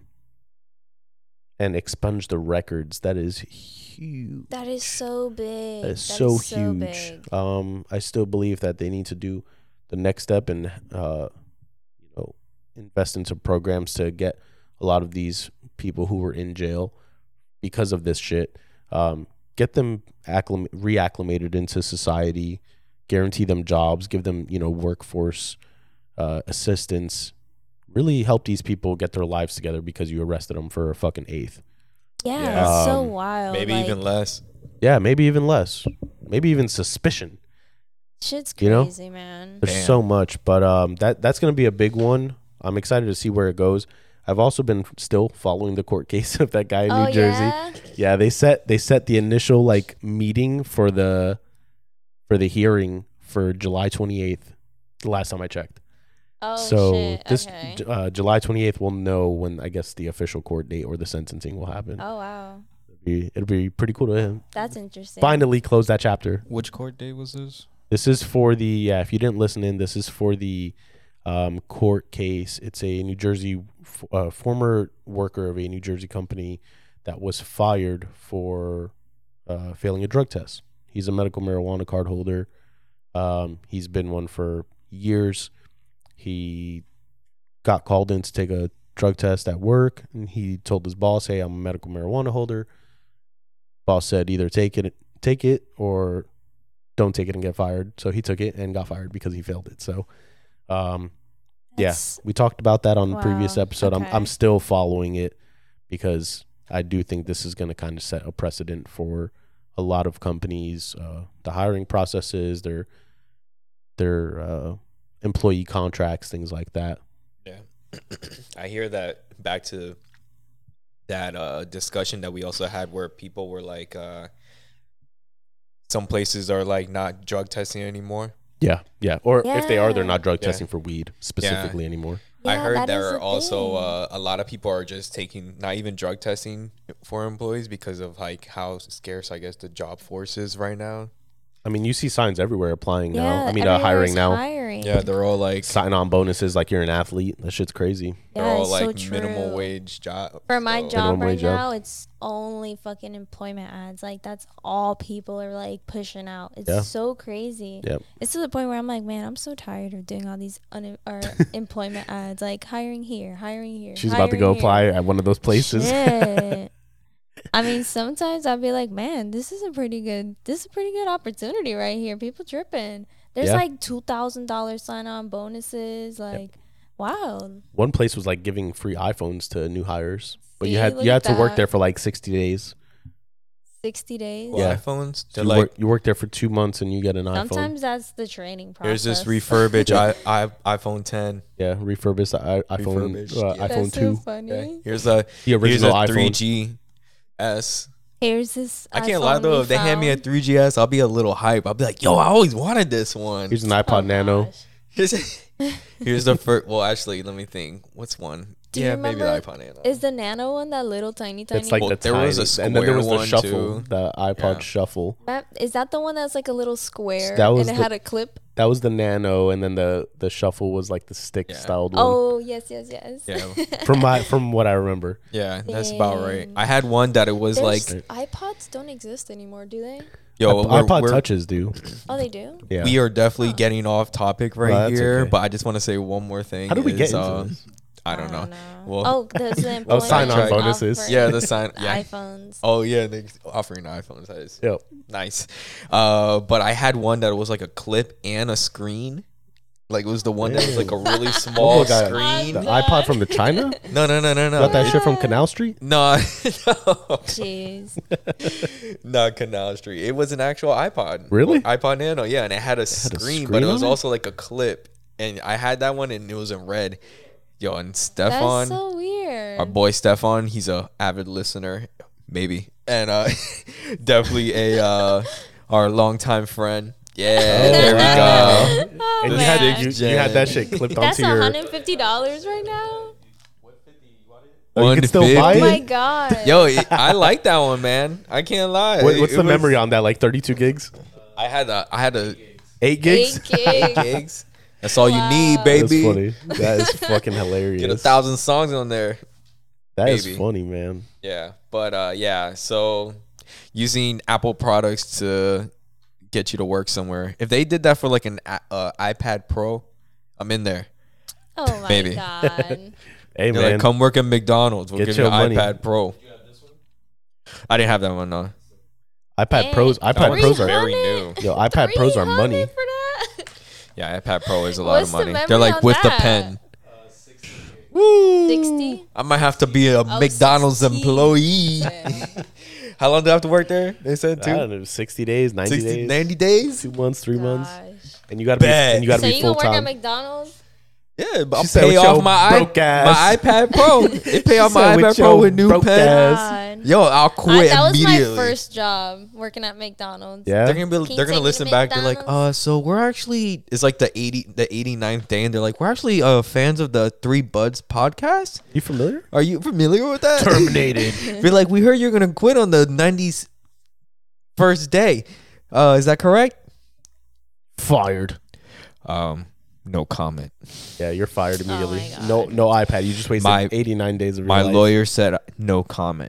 [SPEAKER 3] and expunge the records. That is huge.
[SPEAKER 4] that is so big.
[SPEAKER 3] That is
[SPEAKER 4] That
[SPEAKER 3] so
[SPEAKER 4] is
[SPEAKER 3] huge.
[SPEAKER 4] big.
[SPEAKER 3] Um, I still believe that they need to do the next step and uh, you know, invest into programs to get a lot of these people who were in jail because of this shit, um, get them acclim- reacclimated into society, guarantee them jobs, give them, you know, workforce uh, assistance, really help these people get their lives together because you arrested them for a fucking eighth.
[SPEAKER 4] Yeah,
[SPEAKER 5] Yeah.
[SPEAKER 4] it's so
[SPEAKER 3] Um,
[SPEAKER 4] wild.
[SPEAKER 5] maybe
[SPEAKER 4] like,
[SPEAKER 5] even less.
[SPEAKER 3] Yeah, maybe even less, maybe even suspicion.
[SPEAKER 4] shit's
[SPEAKER 3] you know?
[SPEAKER 4] crazy, man.
[SPEAKER 3] There's
[SPEAKER 5] Damn.
[SPEAKER 3] so much, but um, that that's gonna be a big one. I'm excited to see where it goes. I've also been still following the court case of that guy in
[SPEAKER 4] Oh
[SPEAKER 3] New Jersey.
[SPEAKER 4] yeah.
[SPEAKER 3] Yeah, they set they set the initial like meeting for the for the hearing for July twenty-eighth. The last time I checked.
[SPEAKER 4] Oh
[SPEAKER 3] so
[SPEAKER 4] shit.
[SPEAKER 3] this
[SPEAKER 4] Okay.
[SPEAKER 3] J- uh, July twenty-eighth, we'll know when I guess the official court date or the sentencing will happen.
[SPEAKER 4] Oh wow,
[SPEAKER 3] It'll be, it'll be pretty cool to
[SPEAKER 4] that's interesting.
[SPEAKER 3] finally close that chapter.
[SPEAKER 5] Which court date was this?
[SPEAKER 3] This is for the yeah. If you didn't listen in, this is for the um, court case. It's a New Jersey f- uh, former worker of a New Jersey company that was fired for uh, failing a drug test. He's a medical marijuana card holder. Um, he's been one for years. He got called in to take a drug test at work, and he told his boss, "Hey, I'm a medical marijuana holder." Boss said, "Either take it, take it, or don't take it and get fired." So he took it and got fired because he failed it. So, um,
[SPEAKER 4] That's-
[SPEAKER 3] yeah, we talked about that on the previous
[SPEAKER 4] Wow,
[SPEAKER 3] episode. I'm
[SPEAKER 4] okay.
[SPEAKER 3] I'm still following it because I do think this is going to kind of set a precedent for a lot of companies, uh, the hiring processes, their their uh, employee contracts, things like that.
[SPEAKER 5] Yeah. I hear that back to that uh, discussion that we also had where people were like, uh, some places are like not drug testing anymore.
[SPEAKER 3] Yeah, yeah. Or if they are, they're
[SPEAKER 4] Yeah.
[SPEAKER 3] not drug
[SPEAKER 5] Yeah.
[SPEAKER 3] testing for weed specifically anymore.
[SPEAKER 5] I
[SPEAKER 4] Yeah,
[SPEAKER 5] heard
[SPEAKER 4] that is
[SPEAKER 5] there are
[SPEAKER 4] a
[SPEAKER 5] also
[SPEAKER 4] thing.
[SPEAKER 5] uh, a lot of people are just taking not even drug testing for employees because of like how scarce I guess the job force is right now.
[SPEAKER 3] I mean, you see signs everywhere applying
[SPEAKER 4] Yeah,
[SPEAKER 3] now. I mean, uh, hiring
[SPEAKER 4] everywhere's
[SPEAKER 3] now.
[SPEAKER 4] Hiring.
[SPEAKER 5] Yeah, they're all like
[SPEAKER 3] Sign on bonuses like you're an athlete. That shit's crazy.
[SPEAKER 5] they're
[SPEAKER 4] Yeah,
[SPEAKER 5] all
[SPEAKER 4] it's so
[SPEAKER 5] like minimal
[SPEAKER 4] true.
[SPEAKER 5] wage job.
[SPEAKER 4] For my
[SPEAKER 5] so-
[SPEAKER 4] job
[SPEAKER 3] Minimum
[SPEAKER 4] right
[SPEAKER 3] wage job.
[SPEAKER 4] now, it's only fucking employment ads. Like that's all people are like pushing out. It's
[SPEAKER 3] Yeah.
[SPEAKER 4] so crazy.
[SPEAKER 3] Yep.
[SPEAKER 4] It's to the point where I'm like, man, I'm so tired of doing all these un- or employment ads. Like hiring here, hiring here.
[SPEAKER 3] She's about to go
[SPEAKER 4] hiring
[SPEAKER 3] apply
[SPEAKER 4] here.
[SPEAKER 3] at one of those places.
[SPEAKER 4] Shit. I mean, sometimes I'll be like, man, this is a pretty good, this is a pretty good opportunity right here. People tripping. There's
[SPEAKER 3] Yeah.
[SPEAKER 4] like two thousand dollars sign on bonuses. Like, wow.
[SPEAKER 3] One place was like giving free iPhones to new hires, but you
[SPEAKER 4] See,
[SPEAKER 3] had
[SPEAKER 4] look
[SPEAKER 3] you had
[SPEAKER 4] at
[SPEAKER 3] to work
[SPEAKER 4] that.
[SPEAKER 3] there for like sixty days.
[SPEAKER 4] sixty days.
[SPEAKER 5] Well,
[SPEAKER 3] Yeah.
[SPEAKER 5] iPhones.
[SPEAKER 3] So
[SPEAKER 5] They're
[SPEAKER 3] you,
[SPEAKER 5] like
[SPEAKER 3] work, you work there for two months and you get an iPhone.
[SPEAKER 4] Sometimes that's the training process.
[SPEAKER 5] here's this refurbished I, I, iPhone ten.
[SPEAKER 3] Yeah, refurbished I, iPhone
[SPEAKER 5] Refurbished,
[SPEAKER 3] uh,
[SPEAKER 5] yeah.
[SPEAKER 3] iPhone
[SPEAKER 4] That's
[SPEAKER 3] two.
[SPEAKER 4] so funny.
[SPEAKER 5] Okay. Here's a
[SPEAKER 3] The
[SPEAKER 5] here's
[SPEAKER 3] original
[SPEAKER 5] a three
[SPEAKER 3] iPhone.
[SPEAKER 5] G S.
[SPEAKER 4] Here's this.
[SPEAKER 5] I can't lie
[SPEAKER 4] iPhone
[SPEAKER 5] though.
[SPEAKER 4] we
[SPEAKER 5] If they hand me a
[SPEAKER 4] found.
[SPEAKER 5] three G S, I'll be a little hype. I'll be like, yo, I always wanted this one.
[SPEAKER 3] Here's an
[SPEAKER 4] Oh,
[SPEAKER 3] iPod Nano.
[SPEAKER 4] gosh.
[SPEAKER 5] Here's, here's the first. Well, actually, let me think. What's one?
[SPEAKER 4] Do you
[SPEAKER 5] yeah, maybe the
[SPEAKER 4] remember-
[SPEAKER 5] iPod Nano.
[SPEAKER 4] Is the Nano one that little tiny tiny?
[SPEAKER 3] It's like
[SPEAKER 5] Well,
[SPEAKER 3] the
[SPEAKER 5] there
[SPEAKER 3] tiny,
[SPEAKER 5] was a
[SPEAKER 3] and then there was
[SPEAKER 5] square
[SPEAKER 3] the
[SPEAKER 5] one,
[SPEAKER 3] shuffle,
[SPEAKER 5] too.
[SPEAKER 3] the iPod
[SPEAKER 5] Yeah.
[SPEAKER 3] shuffle.
[SPEAKER 4] That, is that the one that's like a little square
[SPEAKER 3] That was
[SPEAKER 4] and it
[SPEAKER 3] the-
[SPEAKER 4] had a clip?
[SPEAKER 3] That was the Nano, and then the the shuffle was like the stick
[SPEAKER 5] Yeah.
[SPEAKER 3] styled one.
[SPEAKER 4] Oh yes, yes, yes.
[SPEAKER 5] Yeah.
[SPEAKER 3] From my from what I remember.
[SPEAKER 5] Yeah, that's about right.
[SPEAKER 4] Dang.
[SPEAKER 5] I had one that it was
[SPEAKER 4] There's-
[SPEAKER 5] like,
[SPEAKER 4] iPods don't exist anymore, do they?
[SPEAKER 5] yo,
[SPEAKER 3] iP-
[SPEAKER 5] we're,
[SPEAKER 3] iPod
[SPEAKER 5] we're-
[SPEAKER 3] touches do.
[SPEAKER 4] Oh, they do.
[SPEAKER 3] Yeah.
[SPEAKER 5] we are definitely getting off topic right
[SPEAKER 3] Well, that's
[SPEAKER 5] here,
[SPEAKER 3] okay.
[SPEAKER 5] but I just want to say one more thing.
[SPEAKER 3] How did we get
[SPEAKER 5] is,
[SPEAKER 3] into
[SPEAKER 5] uh,
[SPEAKER 3] this?
[SPEAKER 5] I don't know. Well,
[SPEAKER 4] oh, there's the
[SPEAKER 3] Oh, sign-on
[SPEAKER 4] employment
[SPEAKER 3] bonuses.
[SPEAKER 4] offer
[SPEAKER 5] yeah, the sign. Yeah.
[SPEAKER 4] iPhones.
[SPEAKER 5] Oh yeah, they offering iPhones. That is
[SPEAKER 3] Yep.
[SPEAKER 5] nice. Uh, but I had one that was like a clip and a screen. Like it was the one that was like a really small
[SPEAKER 3] Oh, God.
[SPEAKER 5] screen.
[SPEAKER 3] The iPod from the China?
[SPEAKER 5] No, no, no, no, no.
[SPEAKER 3] Got that shit from
[SPEAKER 4] Yeah.
[SPEAKER 3] Canal Street?
[SPEAKER 5] No, no,
[SPEAKER 4] Jeez.
[SPEAKER 5] not Canal Street. It was an actual iPod.
[SPEAKER 3] Really?
[SPEAKER 5] iPod Nano, yeah, and it had a
[SPEAKER 3] had a
[SPEAKER 5] screen, but
[SPEAKER 3] screen
[SPEAKER 5] it was
[SPEAKER 3] on it?
[SPEAKER 5] also like a clip. And I had that one, and it was in red. Yo, and
[SPEAKER 4] That's
[SPEAKER 5] Stefan,
[SPEAKER 4] so weird.
[SPEAKER 5] our boy Stefan, he's a avid listener, maybe, and uh, definitely a uh, our longtime friend. Yeah,
[SPEAKER 3] Oh,
[SPEAKER 5] there
[SPEAKER 3] wow.
[SPEAKER 5] we go.
[SPEAKER 4] Oh,
[SPEAKER 3] And you
[SPEAKER 5] The
[SPEAKER 3] had,
[SPEAKER 4] man.
[SPEAKER 3] you,
[SPEAKER 5] sixth
[SPEAKER 3] you had that
[SPEAKER 5] gen.
[SPEAKER 3] shit clipped
[SPEAKER 4] That's
[SPEAKER 3] onto your.
[SPEAKER 4] one hundred fifty dollars right now.
[SPEAKER 3] Oh, you can still
[SPEAKER 5] one
[SPEAKER 3] buy
[SPEAKER 4] Oh
[SPEAKER 3] it?
[SPEAKER 4] my god.
[SPEAKER 5] Yo, it, I like that one, man. I can't lie.
[SPEAKER 3] What,
[SPEAKER 5] It-
[SPEAKER 3] what's
[SPEAKER 5] it
[SPEAKER 3] the
[SPEAKER 5] was-
[SPEAKER 3] memory on that? Like thirty-two gigs?
[SPEAKER 5] I had a, I had a
[SPEAKER 3] Eight gigs?
[SPEAKER 4] Eight
[SPEAKER 5] eight
[SPEAKER 4] gigs.
[SPEAKER 5] gigs. That's all
[SPEAKER 4] Wow.
[SPEAKER 5] you need,
[SPEAKER 3] That's
[SPEAKER 5] baby.
[SPEAKER 3] funny. That is fucking hilarious.
[SPEAKER 5] Get a thousand songs on there.
[SPEAKER 3] That is
[SPEAKER 5] maybe.
[SPEAKER 3] funny, man.
[SPEAKER 5] Yeah, but uh, yeah. So using Apple products to get you to work somewhere. If they did that for like an a- uh, iPad Pro, I'm in there.
[SPEAKER 4] Oh my
[SPEAKER 5] Maybe.
[SPEAKER 4] god.
[SPEAKER 3] Hey,
[SPEAKER 5] They're
[SPEAKER 3] man.
[SPEAKER 5] like, come work at McDonald's. We'll
[SPEAKER 3] Get
[SPEAKER 5] give you
[SPEAKER 3] your
[SPEAKER 5] an
[SPEAKER 3] money.
[SPEAKER 5] iPad Pro. I didn't have that one, no.
[SPEAKER 3] iPad Pros.
[SPEAKER 5] That
[SPEAKER 3] iPad
[SPEAKER 5] one's
[SPEAKER 3] Pros are.
[SPEAKER 5] very new.
[SPEAKER 3] Yo, iPad Pros are money.
[SPEAKER 4] three hundred for that?
[SPEAKER 5] Yeah, iPad Pro is a lot
[SPEAKER 4] What's
[SPEAKER 5] of
[SPEAKER 4] the
[SPEAKER 5] money.
[SPEAKER 4] memory
[SPEAKER 5] They're like
[SPEAKER 4] on
[SPEAKER 5] with the
[SPEAKER 4] that?
[SPEAKER 5] pen.
[SPEAKER 4] sixty?
[SPEAKER 5] I might have to be a McDonald's
[SPEAKER 4] sixteen.
[SPEAKER 5] employee.
[SPEAKER 4] Yeah.
[SPEAKER 5] How long do I have to work there? They said
[SPEAKER 3] I
[SPEAKER 5] two,
[SPEAKER 3] don't know, sixty days, ninety
[SPEAKER 5] sixty,
[SPEAKER 3] days,
[SPEAKER 5] ninety days.
[SPEAKER 3] two months, three months,
[SPEAKER 4] Gosh.
[SPEAKER 3] and you gotta be
[SPEAKER 5] Bet.
[SPEAKER 3] and you gotta
[SPEAKER 4] So
[SPEAKER 3] be
[SPEAKER 4] you
[SPEAKER 3] full
[SPEAKER 4] gonna work at
[SPEAKER 3] time.
[SPEAKER 4] McDonald's?
[SPEAKER 5] Yeah, but I'll
[SPEAKER 3] She said
[SPEAKER 5] pay
[SPEAKER 3] with
[SPEAKER 5] off
[SPEAKER 3] your
[SPEAKER 5] my,
[SPEAKER 3] broke
[SPEAKER 5] I,
[SPEAKER 3] ass.
[SPEAKER 5] my iPad Pro. They pay off
[SPEAKER 3] She
[SPEAKER 5] my
[SPEAKER 3] said with
[SPEAKER 5] iPad Pro
[SPEAKER 3] your
[SPEAKER 5] with new
[SPEAKER 3] broke
[SPEAKER 5] pen.
[SPEAKER 3] ass.
[SPEAKER 4] God.
[SPEAKER 5] Yo, I'll
[SPEAKER 4] I,
[SPEAKER 5] quit
[SPEAKER 4] that was
[SPEAKER 5] immediately.
[SPEAKER 4] my first job working at McDonald's.
[SPEAKER 3] Yeah,
[SPEAKER 5] They're gonna be.
[SPEAKER 4] Can you
[SPEAKER 5] They're gonna
[SPEAKER 4] take me
[SPEAKER 5] listen
[SPEAKER 4] to
[SPEAKER 5] back. They're like,
[SPEAKER 4] McDonald's?
[SPEAKER 5] uh, so we're actually. It's like the eighty, the eighty-ninth day, and they're like, we're actually uh fans of the Three Buds podcast.
[SPEAKER 3] you familiar?
[SPEAKER 5] Are you familiar with that?
[SPEAKER 3] Terminated.
[SPEAKER 5] We're like, we heard you're gonna quit on the nineties first day. Uh, is that correct?
[SPEAKER 3] Fired.
[SPEAKER 5] Um, no comment.
[SPEAKER 3] Yeah, you're fired immediately.
[SPEAKER 4] my God.
[SPEAKER 3] no, no iPad. You just wasted
[SPEAKER 5] My-
[SPEAKER 3] eighty-nine days of your
[SPEAKER 5] My
[SPEAKER 3] life.
[SPEAKER 5] lawyer said no comment.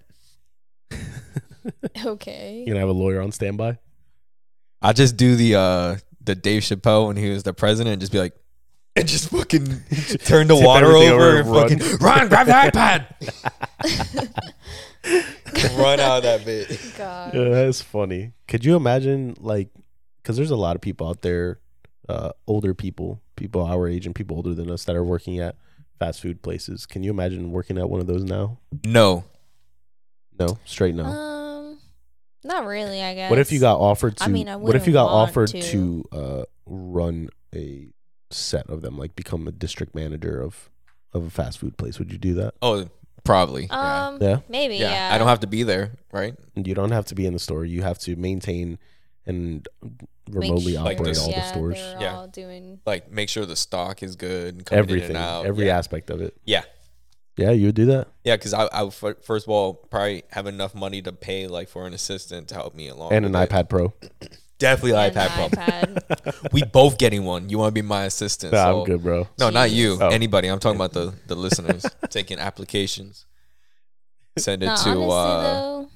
[SPEAKER 4] Okay.
[SPEAKER 3] You gonna have a lawyer on standby?
[SPEAKER 5] I just do the uh the Dave Chappelle when he was the president, and just be like, and just fucking turn the
[SPEAKER 3] Tip
[SPEAKER 5] water
[SPEAKER 3] everything
[SPEAKER 5] over,
[SPEAKER 3] over
[SPEAKER 5] and
[SPEAKER 3] and run.
[SPEAKER 5] fucking run, grab the iPad, run out of that bit.
[SPEAKER 4] God.
[SPEAKER 3] Yeah, that's funny. Could you imagine, like, because there's a lot of people out there, uh, older people, people our age and people older than us that are working at fast food places. Can you imagine working at one of those now?
[SPEAKER 5] No,
[SPEAKER 3] No, straight no.
[SPEAKER 4] Um, not really. I guess.
[SPEAKER 3] What if you got offered to?
[SPEAKER 4] I mean, I
[SPEAKER 3] what if you got
[SPEAKER 4] wouldn't want
[SPEAKER 3] offered
[SPEAKER 4] to.
[SPEAKER 3] to uh, run a set of them, like become a district manager of of a fast food place? Would you do that?
[SPEAKER 5] Oh, probably. yeah.
[SPEAKER 4] Um,
[SPEAKER 3] Yeah.
[SPEAKER 4] maybe.
[SPEAKER 5] yeah.
[SPEAKER 4] Yeah.
[SPEAKER 5] I don't have to be there, right?
[SPEAKER 3] You don't have to be in the store. You have to maintain and
[SPEAKER 4] Make
[SPEAKER 3] remotely
[SPEAKER 4] sure-
[SPEAKER 5] Like
[SPEAKER 3] operate
[SPEAKER 5] this.
[SPEAKER 3] all
[SPEAKER 4] yeah,
[SPEAKER 3] the stores.
[SPEAKER 4] They're
[SPEAKER 5] Yeah.
[SPEAKER 4] all doing.
[SPEAKER 5] Like make sure the stock is good, and coming
[SPEAKER 3] Everything,
[SPEAKER 5] in and out.
[SPEAKER 3] every
[SPEAKER 5] yeah.
[SPEAKER 3] aspect of it.
[SPEAKER 5] Yeah.
[SPEAKER 3] Yeah, you would do that.
[SPEAKER 5] Yeah, because I, I would fir- first of all probably have enough money to pay like for an assistant to help me along.
[SPEAKER 3] And an
[SPEAKER 5] with it.
[SPEAKER 3] iPad Pro.
[SPEAKER 5] Definitely
[SPEAKER 4] and
[SPEAKER 5] iPad Pro.
[SPEAKER 4] iPad.
[SPEAKER 5] We both getting one. You want to be my assistant?
[SPEAKER 3] Nah,
[SPEAKER 5] so.
[SPEAKER 3] I'm good, bro.
[SPEAKER 5] No, not you.
[SPEAKER 3] Oh.
[SPEAKER 5] Anybody. I'm talking about the the listeners taking applications. Send it
[SPEAKER 4] No,
[SPEAKER 5] to.
[SPEAKER 4] honestly
[SPEAKER 5] uh,
[SPEAKER 4] though,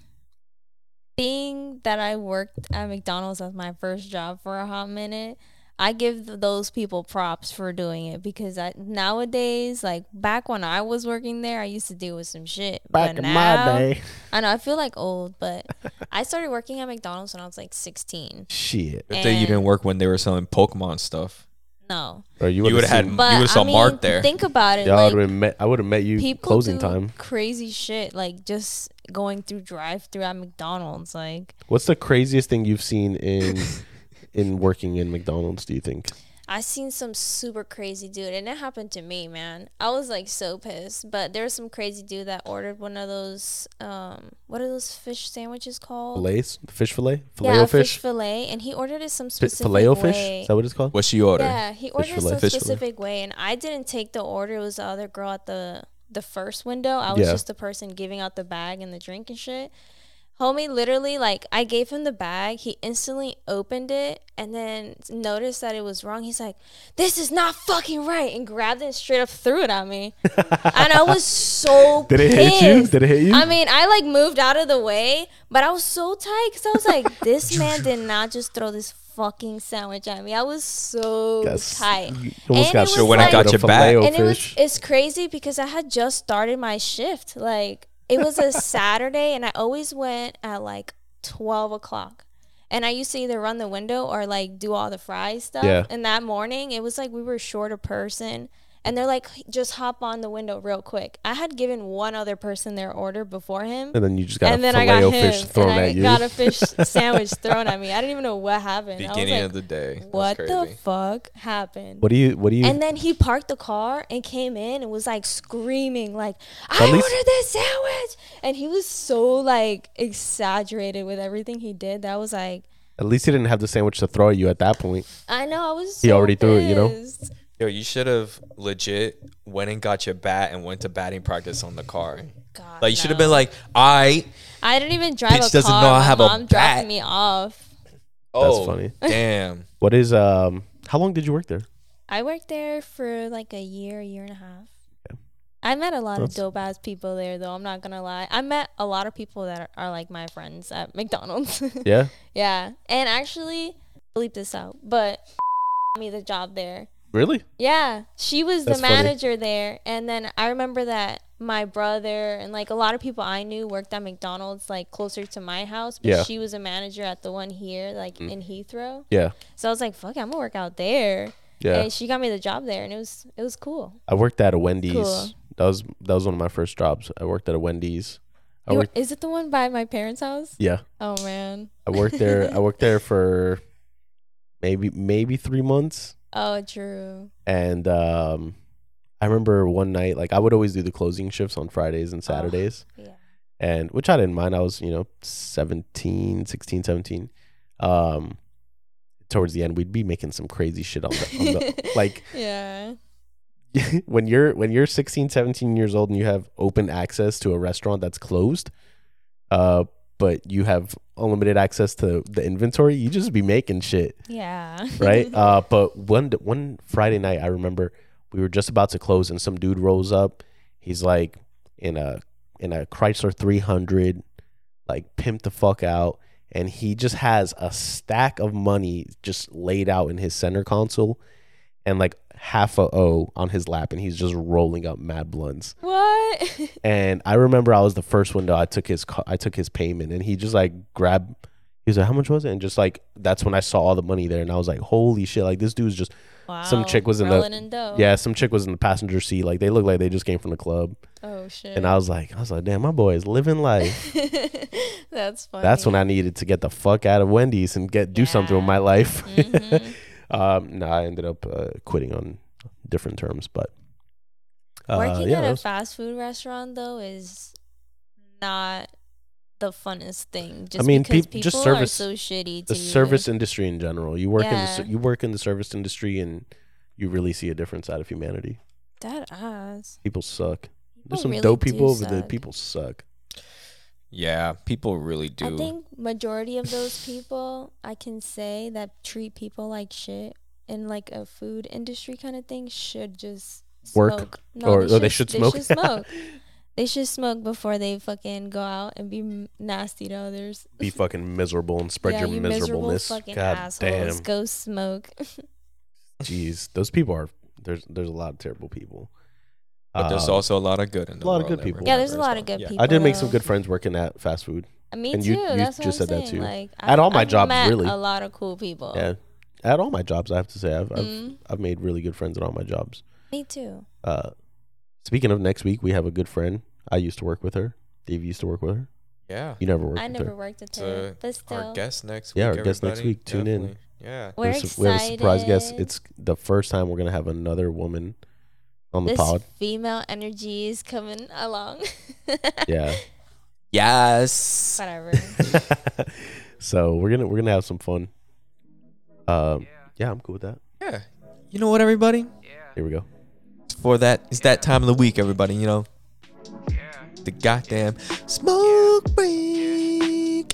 [SPEAKER 4] being that I worked at McDonald's as my first job for a hot minute, I give th- those people props for doing it because I, nowadays, like back when I was working there, I used to deal with some shit.
[SPEAKER 3] Back
[SPEAKER 4] but
[SPEAKER 3] in
[SPEAKER 4] now,
[SPEAKER 3] my day.
[SPEAKER 4] I know I feel like old, but I started working at McDonald's when I was like sixteen.
[SPEAKER 3] Shit.
[SPEAKER 5] Good thing you didn't
[SPEAKER 4] And-
[SPEAKER 5] work when they were selling Pokemon stuff.
[SPEAKER 4] No,
[SPEAKER 3] Bro, you
[SPEAKER 5] You
[SPEAKER 3] would
[SPEAKER 5] would've
[SPEAKER 3] have
[SPEAKER 5] had-
[SPEAKER 4] but
[SPEAKER 5] would've saw
[SPEAKER 4] I mean,
[SPEAKER 5] Mark there.
[SPEAKER 4] think about it.
[SPEAKER 3] Yeah, I
[SPEAKER 4] like,
[SPEAKER 3] would have met. I would have met you
[SPEAKER 4] people
[SPEAKER 3] closing
[SPEAKER 4] do
[SPEAKER 3] time.
[SPEAKER 4] crazy shit, like just going through drive-through at McDonald's, like.
[SPEAKER 3] What's the craziest thing you've seen in in working in McDonald's? Do you think?
[SPEAKER 4] I seen some super crazy dude, and it happened to me, man. I was like so pissed, but there was some crazy dude that ordered one of those, um, what are those fish sandwiches called?
[SPEAKER 3] Fillets, fish fillet,
[SPEAKER 4] yeah,
[SPEAKER 3] filet
[SPEAKER 4] a fish
[SPEAKER 3] fish,
[SPEAKER 4] fillet, and he ordered it some
[SPEAKER 3] Fi-
[SPEAKER 4] specific
[SPEAKER 3] filet
[SPEAKER 4] way.
[SPEAKER 3] fish. Is that what it's called?
[SPEAKER 5] What's she order?
[SPEAKER 4] Yeah, he ordered
[SPEAKER 3] fillet.
[SPEAKER 4] some
[SPEAKER 3] Fish fillet.
[SPEAKER 4] specific way, and I didn't take the order. It was the other girl at the the first window. I was
[SPEAKER 3] Yeah.
[SPEAKER 4] just the person giving out the bag and the drink and shit. Homie, literally, like, I gave him the bag. He instantly opened it and then noticed that it was wrong. He's like, "This is not fucking right," and grabbed it and straight up threw it at me. And I was so
[SPEAKER 3] Did it
[SPEAKER 4] pissed.
[SPEAKER 3] hit you? Did it hit you?
[SPEAKER 4] I mean, I, like, moved out of the way, but I was so tight because I was like, this man did not just throw this fucking sandwich at me. I was so
[SPEAKER 3] Guess-
[SPEAKER 4] tight.
[SPEAKER 3] you almost
[SPEAKER 4] And
[SPEAKER 3] got
[SPEAKER 4] it was
[SPEAKER 5] So when I
[SPEAKER 4] like-
[SPEAKER 5] got
[SPEAKER 3] with a
[SPEAKER 5] your back-
[SPEAKER 3] filet-o
[SPEAKER 4] and it was
[SPEAKER 3] fish.
[SPEAKER 4] it's crazy because I had just started my shift. Like, it was a Saturday, and I always went at like twelve o'clock. And I used to either run the window or like do all the fries stuff.
[SPEAKER 3] Yeah.
[SPEAKER 4] And that morning, it was like we were short a person. And they're like, just hop on the window real quick. I had given one other person their order before him.
[SPEAKER 3] and then you just got
[SPEAKER 4] And
[SPEAKER 3] a
[SPEAKER 4] then I got
[SPEAKER 3] filet
[SPEAKER 4] him.
[SPEAKER 3] fish thrown
[SPEAKER 4] and I
[SPEAKER 3] at you.
[SPEAKER 4] got a fish sandwich thrown at me. I didn't even know what happened. I was
[SPEAKER 5] Beginning
[SPEAKER 4] like,
[SPEAKER 5] of the day. That's
[SPEAKER 4] what the
[SPEAKER 5] crazy.
[SPEAKER 4] fuck happened?
[SPEAKER 3] what do you? What do you?
[SPEAKER 4] And then he parked the car and came in and was like screaming, like, I
[SPEAKER 3] At least-
[SPEAKER 4] ordered this sandwich. And he was so like exaggerated with everything he did. That was like,
[SPEAKER 3] at least he didn't have the sandwich to throw at you at that point.
[SPEAKER 4] I know, I was
[SPEAKER 3] He
[SPEAKER 4] so
[SPEAKER 3] already threw it, you know?
[SPEAKER 4] pissed.
[SPEAKER 5] Yo, you should have legit went and got your bat and went to batting practice on the car.
[SPEAKER 4] God,
[SPEAKER 5] Like you should have
[SPEAKER 4] no.
[SPEAKER 5] been like, I
[SPEAKER 4] I didn't even drive
[SPEAKER 5] Bitch
[SPEAKER 4] a
[SPEAKER 5] doesn't
[SPEAKER 4] car.
[SPEAKER 5] know how to
[SPEAKER 4] My
[SPEAKER 5] have a
[SPEAKER 4] mom
[SPEAKER 5] bat.
[SPEAKER 4] dropping me off.
[SPEAKER 5] oh
[SPEAKER 3] funny.
[SPEAKER 5] Damn.
[SPEAKER 3] What is um? How long did you work there?
[SPEAKER 4] I worked there for like a year, year and a half. I met a lot
[SPEAKER 3] That's-
[SPEAKER 4] of dope ass people there, though. I'm not gonna lie. I met a lot of people that are, are like my friends at McDonald's.
[SPEAKER 3] Yeah.
[SPEAKER 4] Yeah, and actually, bleep this out, but me the job there.
[SPEAKER 3] Really?
[SPEAKER 4] Yeah, she was
[SPEAKER 3] That's
[SPEAKER 4] the
[SPEAKER 3] funny.
[SPEAKER 4] manager there, and then I remember that my brother and like a lot of people I knew worked at McDonald's like closer to my house, but
[SPEAKER 3] Yeah.
[SPEAKER 4] she was a manager at the one here, like in Heathrow.
[SPEAKER 3] Yeah.
[SPEAKER 4] So I was like, "Fuck, it, I'm gonna work out there."
[SPEAKER 3] Yeah.
[SPEAKER 4] And she got me the job there, and it was it was cool.
[SPEAKER 3] I worked at a Wendy's.
[SPEAKER 4] Cool.
[SPEAKER 3] That was that was one of my first jobs. I worked at a Wendy's. I
[SPEAKER 4] You were-
[SPEAKER 3] worked.
[SPEAKER 4] is it the one by my parents' house?
[SPEAKER 3] Yeah.
[SPEAKER 4] Oh man.
[SPEAKER 3] I worked there. I worked there for maybe maybe three months.
[SPEAKER 4] Oh, true.
[SPEAKER 3] And um, I remember one night, like I would always do the closing shifts on Fridays and Saturdays,
[SPEAKER 4] Yeah.
[SPEAKER 3] and which I didn't mind. I was, you know, seventeen, sixteen, seventeen. Um, towards the end, we'd be making some crazy shit on the, on the like
[SPEAKER 4] Yeah.
[SPEAKER 3] when you're when you're sixteen, seventeen years old and you have open access to a restaurant that's closed, uh, but you have unlimited access to the inventory, you just be making shit.
[SPEAKER 4] Yeah.
[SPEAKER 3] Right? uh, but one one Friday night, I remember we were just about to close, and some dude rolls up. He's like in a in a Chrysler three hundred, like pimped the fuck out, and he just has a stack of money just laid out in his center console, and like half a O on his lap, and he's just rolling up mad blunts.
[SPEAKER 4] What?
[SPEAKER 3] And I remember I was the first window. I took his ca- I took his payment, and he just like grabbed. He was like, "How much was it?" And just like that's when I saw all the money there, and I was like, "Holy shit!" Like this dude's just
[SPEAKER 4] Wow.
[SPEAKER 3] some chick was in
[SPEAKER 4] Rolling
[SPEAKER 3] the
[SPEAKER 4] in dough.
[SPEAKER 3] yeah, some chick was in the passenger seat. Like they look like they just came from the club.
[SPEAKER 4] Oh shit.
[SPEAKER 3] And I was like, I was like, damn, my boy is living life.
[SPEAKER 4] That's funny.
[SPEAKER 3] That's when I needed to get the fuck out of Wendy's and get do something with
[SPEAKER 4] Yeah.
[SPEAKER 3] my life.
[SPEAKER 4] Mhm.
[SPEAKER 3] um, no, I ended up uh, quitting on different terms, but uh,
[SPEAKER 4] Working
[SPEAKER 3] yeah,
[SPEAKER 4] at
[SPEAKER 3] that
[SPEAKER 4] a
[SPEAKER 3] was-
[SPEAKER 4] fast food restaurant though is not the funnest thing. Just
[SPEAKER 3] mean,
[SPEAKER 4] because
[SPEAKER 3] peop-
[SPEAKER 4] people
[SPEAKER 3] just service-
[SPEAKER 4] are so shitty.
[SPEAKER 3] the
[SPEAKER 4] to you.
[SPEAKER 3] service industry in general. You work in the,
[SPEAKER 4] Yeah.
[SPEAKER 3] ser- you work in the service industry, and you really see a difference out of humanity.
[SPEAKER 4] That ass.
[SPEAKER 3] People suck.
[SPEAKER 4] People
[SPEAKER 3] There's some
[SPEAKER 4] really
[SPEAKER 3] dope
[SPEAKER 4] do
[SPEAKER 3] people over there.
[SPEAKER 4] suck.
[SPEAKER 3] People suck.
[SPEAKER 5] Yeah, people really do.
[SPEAKER 4] I think majority of those people I can say that treat people like shit in like a food industry kind of thing should just
[SPEAKER 3] Work?
[SPEAKER 4] smoke. No,
[SPEAKER 3] Or- or they should smoke?
[SPEAKER 4] They should smoke. They should smoke before they fucking go out and be m- nasty to others.
[SPEAKER 3] Be fucking miserable and spread
[SPEAKER 4] yeah,
[SPEAKER 3] your
[SPEAKER 4] you miserable
[SPEAKER 3] miserableness.
[SPEAKER 4] fucking
[SPEAKER 3] God
[SPEAKER 4] assholes.
[SPEAKER 3] damn.
[SPEAKER 4] Go smoke.
[SPEAKER 3] Jeez, those people are there's there's a lot of terrible people.
[SPEAKER 5] but there's
[SPEAKER 3] Um,
[SPEAKER 5] also a lot of good in the
[SPEAKER 3] a lot of
[SPEAKER 5] world,
[SPEAKER 3] good people.
[SPEAKER 4] Yeah, there's a
[SPEAKER 5] everybody
[SPEAKER 4] lot
[SPEAKER 5] is
[SPEAKER 4] of good
[SPEAKER 5] fine.
[SPEAKER 4] people.
[SPEAKER 3] I did make some
[SPEAKER 4] though.
[SPEAKER 3] good friends working at fast food.
[SPEAKER 4] Me
[SPEAKER 3] And
[SPEAKER 4] too.
[SPEAKER 3] you- you
[SPEAKER 4] That's what
[SPEAKER 3] just
[SPEAKER 4] I'm
[SPEAKER 3] said that
[SPEAKER 4] saying.
[SPEAKER 3] too.
[SPEAKER 4] Like,
[SPEAKER 3] At
[SPEAKER 4] I-
[SPEAKER 3] all my
[SPEAKER 4] I've
[SPEAKER 3] jobs,
[SPEAKER 4] met
[SPEAKER 3] really.
[SPEAKER 4] a lot of cool people.
[SPEAKER 3] Yeah, at all my jobs, I have to say I've I've,
[SPEAKER 4] Mm.
[SPEAKER 3] I've made really good friends at all my jobs.
[SPEAKER 4] Me too.
[SPEAKER 3] Uh, speaking of next week, we have a good friend. I used to work with her. Dave used to work with her.
[SPEAKER 5] Yeah.
[SPEAKER 3] You never worked
[SPEAKER 4] I
[SPEAKER 3] with
[SPEAKER 4] never
[SPEAKER 3] her.
[SPEAKER 4] worked with
[SPEAKER 5] It's,
[SPEAKER 4] her,
[SPEAKER 5] uh,
[SPEAKER 4] but still,
[SPEAKER 5] Our guest next
[SPEAKER 3] Yeah,
[SPEAKER 5] week.
[SPEAKER 3] our guest next
[SPEAKER 5] everybody.
[SPEAKER 3] week. Tune in.
[SPEAKER 5] Definitely. Yeah.
[SPEAKER 4] we're
[SPEAKER 3] We have a- we have a surprise guest.
[SPEAKER 4] excited.
[SPEAKER 3] It's the first time we're gonna have another woman on the
[SPEAKER 4] this
[SPEAKER 3] pod.
[SPEAKER 4] female energy is coming along.
[SPEAKER 3] Yeah.
[SPEAKER 5] Yes.
[SPEAKER 4] Whatever.
[SPEAKER 3] So we're gonna we're gonna have some fun. Um, yeah, I'm cool with that.
[SPEAKER 5] Yeah. You know what, everybody?
[SPEAKER 3] Here we go.
[SPEAKER 5] For that, it's that time of the week, everybody. You know, the goddamn smoke break.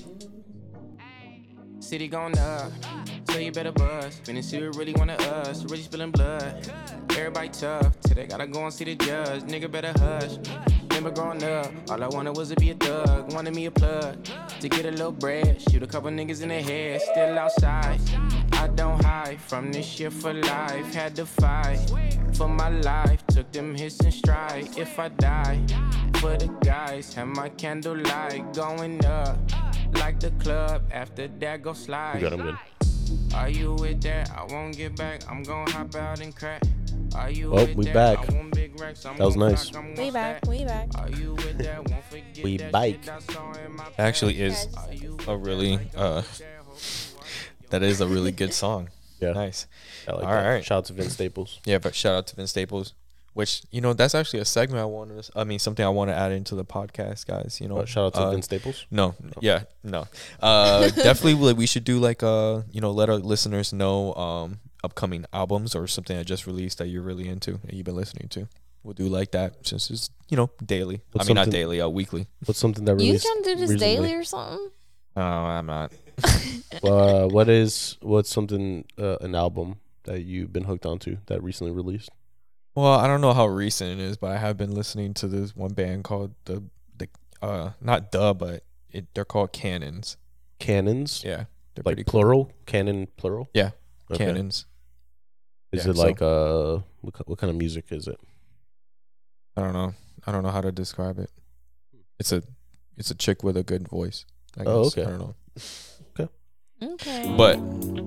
[SPEAKER 6] City going up, so you better buzz. Finna see who really wanna us, really spilling blood. Everybody tough, till they gotta go and see the judge. Nigga better hush. Remember growing up, all I wanted was to be a thug. Wanted me a plug, to get a little bread. Shoot a couple niggas in the head, still outside. I don't hide from this shit for life. Had to fight for my life, took them hits in stride. If I die, for the guys, have my candlelight going up. Like the club, after that go slide.
[SPEAKER 3] I'm good. I'm good.
[SPEAKER 6] Are you with that? I won't get back. I'm gonna hop out and crack. Are you
[SPEAKER 3] Oh,
[SPEAKER 6] with
[SPEAKER 3] we
[SPEAKER 6] that?
[SPEAKER 3] back.
[SPEAKER 6] I want big racks. I'm
[SPEAKER 3] That was
[SPEAKER 6] gonna
[SPEAKER 3] nice.
[SPEAKER 6] clock, I'm
[SPEAKER 4] we
[SPEAKER 6] gonna
[SPEAKER 4] back.
[SPEAKER 6] stack.
[SPEAKER 4] We back.
[SPEAKER 6] Are you with that? Won't forget
[SPEAKER 3] We
[SPEAKER 6] that
[SPEAKER 3] bike.
[SPEAKER 6] shit I saw in my
[SPEAKER 5] Actually, is
[SPEAKER 6] Are you
[SPEAKER 5] a really uh, that is a really good song.
[SPEAKER 3] Yeah.
[SPEAKER 5] Nice.
[SPEAKER 3] I like
[SPEAKER 5] All
[SPEAKER 3] that.
[SPEAKER 5] right.
[SPEAKER 3] Shout out to Vince Staples.
[SPEAKER 5] Yeah, but shout out to Vince Staples, which you know that's actually a segment I wanted. To, I mean, something I want to add into the podcast, guys. You know,
[SPEAKER 3] Uh, shout out to
[SPEAKER 5] uh,
[SPEAKER 3] Vince Staples.
[SPEAKER 5] No, yeah, no. Uh, definitely, like, we should do like uh, you know, let our listeners know um upcoming albums or something that just released that you're really into that you've been listening to. We'll do like that since it's you know daily.
[SPEAKER 3] What's
[SPEAKER 5] I mean, not
[SPEAKER 3] something-
[SPEAKER 5] daily, uh, weekly.
[SPEAKER 3] What's something that
[SPEAKER 4] You
[SPEAKER 3] released
[SPEAKER 4] trying to do this
[SPEAKER 3] recently?
[SPEAKER 4] daily or something?
[SPEAKER 5] Oh, I'm not.
[SPEAKER 3] Uh, what is what's something uh, an album that you've been hooked onto that recently released?
[SPEAKER 5] Well, I don't know how recent it is, but I have been listening to this one band called the the uh not the but it they're called Cannons.
[SPEAKER 3] Cannons,
[SPEAKER 5] Yeah, they're
[SPEAKER 3] like
[SPEAKER 5] pretty cool.
[SPEAKER 3] plural, cannon plural.
[SPEAKER 5] Yeah,
[SPEAKER 3] Okay.
[SPEAKER 5] Cannons.
[SPEAKER 3] Is
[SPEAKER 5] Yeah,
[SPEAKER 3] it
[SPEAKER 5] so-
[SPEAKER 3] like uh what, ki- what kind of music is it?
[SPEAKER 5] I don't know. I don't know how to describe it. It's a it's a chick with a good voice. I guess.
[SPEAKER 3] Oh, okay.
[SPEAKER 5] I don't know.
[SPEAKER 4] Okay.
[SPEAKER 5] But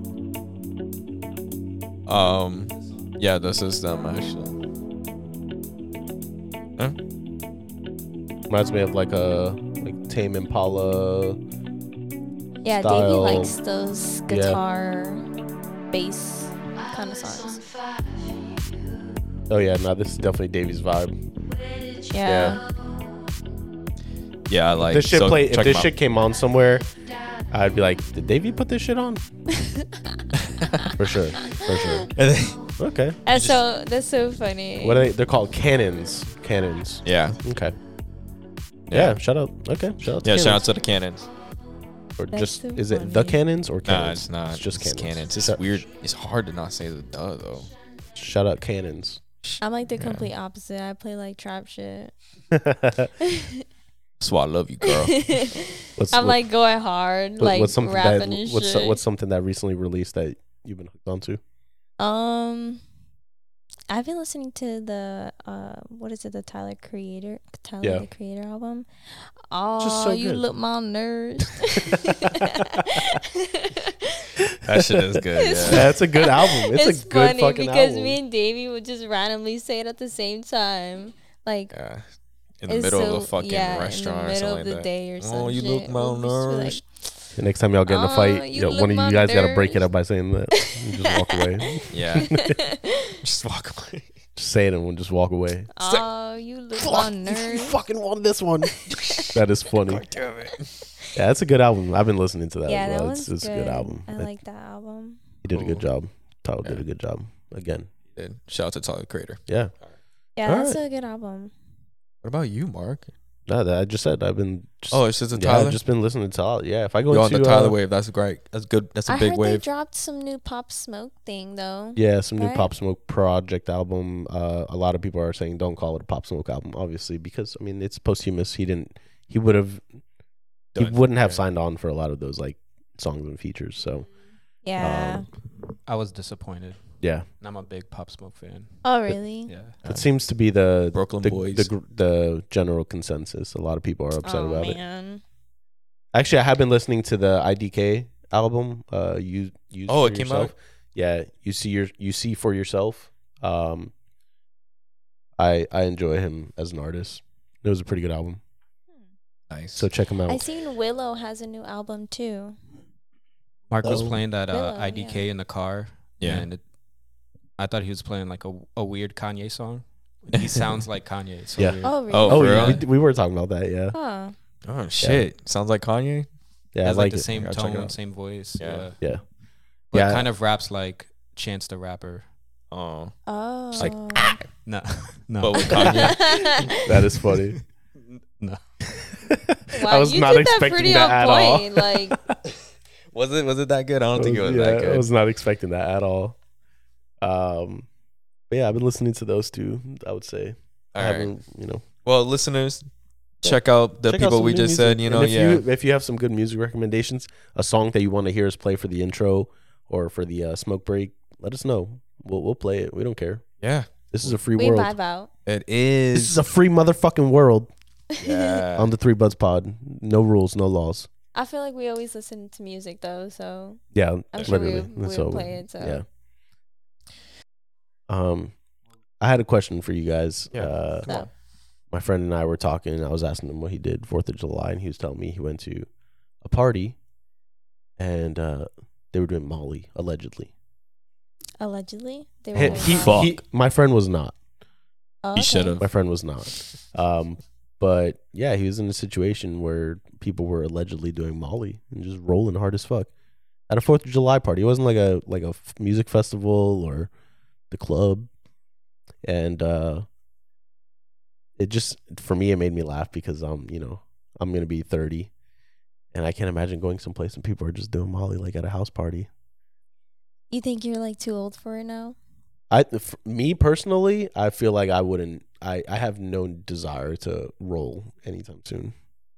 [SPEAKER 5] um yeah, this is them actually. Huh?
[SPEAKER 3] Reminds me of like a like Tame Impala.
[SPEAKER 4] Yeah, Davey
[SPEAKER 3] style.
[SPEAKER 4] likes those
[SPEAKER 3] Yeah.
[SPEAKER 4] guitar, bass kind of songs.
[SPEAKER 3] Oh yeah, no, this is definitely Davy's vibe.
[SPEAKER 4] Yeah.
[SPEAKER 5] Yeah, I like
[SPEAKER 3] This shit
[SPEAKER 5] so
[SPEAKER 3] play if
[SPEAKER 5] check
[SPEAKER 3] this
[SPEAKER 5] 'em out.
[SPEAKER 3] shit came on somewhere, I'd be like, did Davy put this shit on? For sure, for sure.
[SPEAKER 5] And then-
[SPEAKER 3] Okay.
[SPEAKER 4] That's so that's so funny.
[SPEAKER 3] What are they? They're called cannons. Cannons.
[SPEAKER 5] yeah.
[SPEAKER 3] Okay. Yeah. Shout out. Okay. Shout out. To
[SPEAKER 5] Yeah, shout out
[SPEAKER 3] Cannons.
[SPEAKER 5] to the Cannons.
[SPEAKER 3] Or
[SPEAKER 4] That's
[SPEAKER 3] just
[SPEAKER 4] so
[SPEAKER 3] is it the
[SPEAKER 4] funny.
[SPEAKER 3] cannons or
[SPEAKER 5] Nah,
[SPEAKER 3] cannons?
[SPEAKER 5] it's not.
[SPEAKER 3] It's just
[SPEAKER 5] It's
[SPEAKER 3] cannons.
[SPEAKER 5] Cannons. It's
[SPEAKER 3] Shout-
[SPEAKER 5] weird. It's hard to not say the duh though.
[SPEAKER 3] Shout out cannons.
[SPEAKER 4] I'm like the complete opposite. I play like trap shit.
[SPEAKER 5] That's why I love you, girl.
[SPEAKER 3] What's,
[SPEAKER 4] I'm
[SPEAKER 3] what-
[SPEAKER 4] like going hard,
[SPEAKER 3] what-
[SPEAKER 4] like
[SPEAKER 3] what's something
[SPEAKER 4] rapping
[SPEAKER 3] that
[SPEAKER 4] and
[SPEAKER 3] what's
[SPEAKER 4] shit.
[SPEAKER 3] what's something that recently released that you've been hooked onto?
[SPEAKER 4] Um, I've been listening to the uh, what is it? The Tyler Creator, Tyler
[SPEAKER 3] Yeah.
[SPEAKER 4] the Creator album. Oh,
[SPEAKER 3] Just so
[SPEAKER 4] you
[SPEAKER 3] good.
[SPEAKER 4] look my nerves.
[SPEAKER 5] That shit is good.
[SPEAKER 4] It's-
[SPEAKER 5] Yeah.
[SPEAKER 3] That's a good album. It's,
[SPEAKER 4] It's
[SPEAKER 3] a good
[SPEAKER 4] funny
[SPEAKER 3] fucking
[SPEAKER 4] because
[SPEAKER 3] album.
[SPEAKER 4] me and Davey would just randomly say it at the same time. Like,
[SPEAKER 5] Yeah. in the
[SPEAKER 4] It's
[SPEAKER 5] middle
[SPEAKER 4] so-
[SPEAKER 5] of a fucking
[SPEAKER 4] yeah,
[SPEAKER 5] restaurant
[SPEAKER 4] in the
[SPEAKER 5] or
[SPEAKER 4] middle
[SPEAKER 5] something
[SPEAKER 4] of the
[SPEAKER 5] like
[SPEAKER 4] day or
[SPEAKER 5] that.
[SPEAKER 4] some
[SPEAKER 5] Oh, you
[SPEAKER 4] shit.
[SPEAKER 5] look
[SPEAKER 4] We'll just be like,
[SPEAKER 5] malnourished.
[SPEAKER 3] The next time y'all get in a
[SPEAKER 4] Oh,
[SPEAKER 3] fight,
[SPEAKER 4] you
[SPEAKER 3] yo,
[SPEAKER 4] look
[SPEAKER 3] one of you guys got to break it
[SPEAKER 4] malnourished.
[SPEAKER 3] up by saying that. You just walk away.
[SPEAKER 5] Yeah. Just walk away.
[SPEAKER 3] Just say it and we'll just walk away.
[SPEAKER 4] Oh, you look
[SPEAKER 3] Fuck,
[SPEAKER 4] on
[SPEAKER 3] you, you
[SPEAKER 4] nerves.
[SPEAKER 3] fucking won this one. That is funny.
[SPEAKER 5] God damn it.
[SPEAKER 3] Yeah, that's a good album. I've been listening to that
[SPEAKER 4] Yeah,
[SPEAKER 3] as
[SPEAKER 4] that
[SPEAKER 3] well.
[SPEAKER 4] one's
[SPEAKER 3] It's, it's
[SPEAKER 4] good.
[SPEAKER 3] a good album.
[SPEAKER 4] I
[SPEAKER 3] I-
[SPEAKER 4] like that album.
[SPEAKER 3] he did a good
[SPEAKER 5] Cool.
[SPEAKER 3] job. Tyler did
[SPEAKER 5] Yeah.
[SPEAKER 3] a good job. Again.
[SPEAKER 5] Dude, shout out to Tyler the Creator.
[SPEAKER 3] Yeah.
[SPEAKER 4] Yeah,
[SPEAKER 3] All
[SPEAKER 4] that's
[SPEAKER 3] right.
[SPEAKER 4] a good album.
[SPEAKER 5] What about you, Mark?
[SPEAKER 3] No, that I just said I've been just,
[SPEAKER 5] Oh, it's just a
[SPEAKER 3] yeah,
[SPEAKER 5] Tyler.
[SPEAKER 3] I've just been listening to Tyler. Yeah, if I go
[SPEAKER 5] You're on
[SPEAKER 3] into
[SPEAKER 5] the Tyler
[SPEAKER 3] uh,
[SPEAKER 5] wave. That's great. That's good. That's a
[SPEAKER 4] I
[SPEAKER 5] big
[SPEAKER 4] heard they
[SPEAKER 5] wave.
[SPEAKER 4] dropped some new Pop Smoke thing though.
[SPEAKER 3] Yeah, some new
[SPEAKER 4] Right?
[SPEAKER 3] Pop Smoke project album. Uh, a lot of people are saying don't call it a Pop Smoke album, obviously, because I mean it's posthumous. He didn't. He would have. He
[SPEAKER 5] Done.
[SPEAKER 3] wouldn't have
[SPEAKER 5] Yeah.
[SPEAKER 3] signed on for a lot of those like songs and features. So
[SPEAKER 4] Yeah.
[SPEAKER 3] um,
[SPEAKER 6] I was disappointed.
[SPEAKER 3] yeah,
[SPEAKER 6] And I'm a big Pop Smoke fan.
[SPEAKER 4] oh really?
[SPEAKER 6] Yeah.
[SPEAKER 3] it seems to be the
[SPEAKER 5] Brooklyn
[SPEAKER 3] the,
[SPEAKER 5] Boys.
[SPEAKER 3] the gr- the general consensus. A lot of people are upset
[SPEAKER 4] oh
[SPEAKER 3] about it.
[SPEAKER 4] man.
[SPEAKER 3] Actually, I have been listening to the I D K album. Uh, you use
[SPEAKER 5] Oh,
[SPEAKER 3] for
[SPEAKER 5] it came
[SPEAKER 3] yourself.
[SPEAKER 5] out?
[SPEAKER 3] Yeah, you see your you see for yourself. Um, I I enjoy him as an artist. It was a pretty good album,
[SPEAKER 5] Nice.
[SPEAKER 3] so check him out.
[SPEAKER 4] I seen Willow has a new album too.
[SPEAKER 6] Mark was
[SPEAKER 3] Oh.
[SPEAKER 6] playing that uh,
[SPEAKER 4] Willow,
[SPEAKER 6] I D K
[SPEAKER 4] yeah.
[SPEAKER 6] in the car.
[SPEAKER 5] Yeah.
[SPEAKER 6] And it, I thought he was playing like a, a weird Kanye song. He sounds like Kanye. It's so
[SPEAKER 3] Yeah.
[SPEAKER 6] weird.
[SPEAKER 4] Oh really?
[SPEAKER 5] Oh,
[SPEAKER 3] oh,
[SPEAKER 5] for
[SPEAKER 3] yeah,
[SPEAKER 5] real?
[SPEAKER 3] we, we were talking about that. Yeah,
[SPEAKER 4] Huh.
[SPEAKER 5] oh shit! Sounds like Kanye.
[SPEAKER 3] yeah, I
[SPEAKER 6] Has
[SPEAKER 3] like,
[SPEAKER 6] like the
[SPEAKER 3] it.
[SPEAKER 6] same
[SPEAKER 5] Gotta check it
[SPEAKER 6] tone,
[SPEAKER 5] out.
[SPEAKER 6] same voice.
[SPEAKER 5] Yeah.
[SPEAKER 6] Yeah.
[SPEAKER 3] Yeah,
[SPEAKER 6] But
[SPEAKER 3] Yeah.
[SPEAKER 6] kind of raps like Chance the Rapper.
[SPEAKER 5] Oh,
[SPEAKER 4] Oh.
[SPEAKER 5] like,
[SPEAKER 6] No. no.
[SPEAKER 5] but with Kanye.
[SPEAKER 3] that is funny.
[SPEAKER 6] no.
[SPEAKER 4] Wow,
[SPEAKER 3] I was
[SPEAKER 4] you
[SPEAKER 3] not
[SPEAKER 4] did that
[SPEAKER 3] expecting
[SPEAKER 4] pretty
[SPEAKER 3] that
[SPEAKER 4] on
[SPEAKER 3] at all.
[SPEAKER 4] point. Like,
[SPEAKER 5] was it? Was it that good? I don't think it was
[SPEAKER 3] yeah,
[SPEAKER 5] that good.
[SPEAKER 3] I was not expecting that at all. Um, but yeah, I've been listening to those two. I would say I
[SPEAKER 5] All right.
[SPEAKER 3] haven't, you know,
[SPEAKER 5] Well, listeners, check out the
[SPEAKER 3] check out
[SPEAKER 5] people
[SPEAKER 3] some
[SPEAKER 5] we
[SPEAKER 3] new
[SPEAKER 5] just
[SPEAKER 3] music.
[SPEAKER 5] said. You
[SPEAKER 3] And
[SPEAKER 5] know,
[SPEAKER 3] if
[SPEAKER 5] yeah.
[SPEAKER 3] you, if you have some good music recommendations, a song that you want to hear us play for the intro or for the uh, smoke break, let us know. We'll we'll play it. We don't care.
[SPEAKER 5] yeah,
[SPEAKER 3] This is a free
[SPEAKER 4] we
[SPEAKER 3] world.
[SPEAKER 4] vibe out.
[SPEAKER 5] it
[SPEAKER 3] This
[SPEAKER 5] is.
[SPEAKER 3] is a free motherfucking world
[SPEAKER 5] yeah.
[SPEAKER 3] on the Three Buds Pod. No rules, no laws.
[SPEAKER 4] I feel like we always listen to music though, so
[SPEAKER 3] Yeah,
[SPEAKER 4] I'm sure
[SPEAKER 3] literally.
[SPEAKER 4] we
[SPEAKER 3] That's
[SPEAKER 4] we'll
[SPEAKER 3] all we-
[SPEAKER 4] play it. So
[SPEAKER 3] Yeah. Um, I had a question for you guys.
[SPEAKER 5] Yeah,
[SPEAKER 3] Uh,
[SPEAKER 5] come on.
[SPEAKER 3] my friend and I were talking, and I was asking him what he did Fourth of July, and he was telling me he went to a party, and uh, they were doing Molly allegedly.
[SPEAKER 4] allegedly they were
[SPEAKER 3] He,
[SPEAKER 4] doing
[SPEAKER 3] he,
[SPEAKER 4] that.
[SPEAKER 3] he- my friend was not.
[SPEAKER 4] Oh,
[SPEAKER 5] He
[SPEAKER 4] okay.
[SPEAKER 5] should have.
[SPEAKER 3] My friend was not. Um, but yeah, he was in a situation where people were allegedly doing Molly and just rolling hard as fuck at a Fourth of July party. It wasn't like a like a f- music festival or the club, and uh, it just for me it made me laugh because I'm you know I'm gonna be thirty, and I can't imagine going someplace and people are just doing Molly like at a house party.
[SPEAKER 4] You think you're like too old for it now?
[SPEAKER 3] I, f- me personally, I feel like I wouldn't. I, I have no desire to roll anytime soon.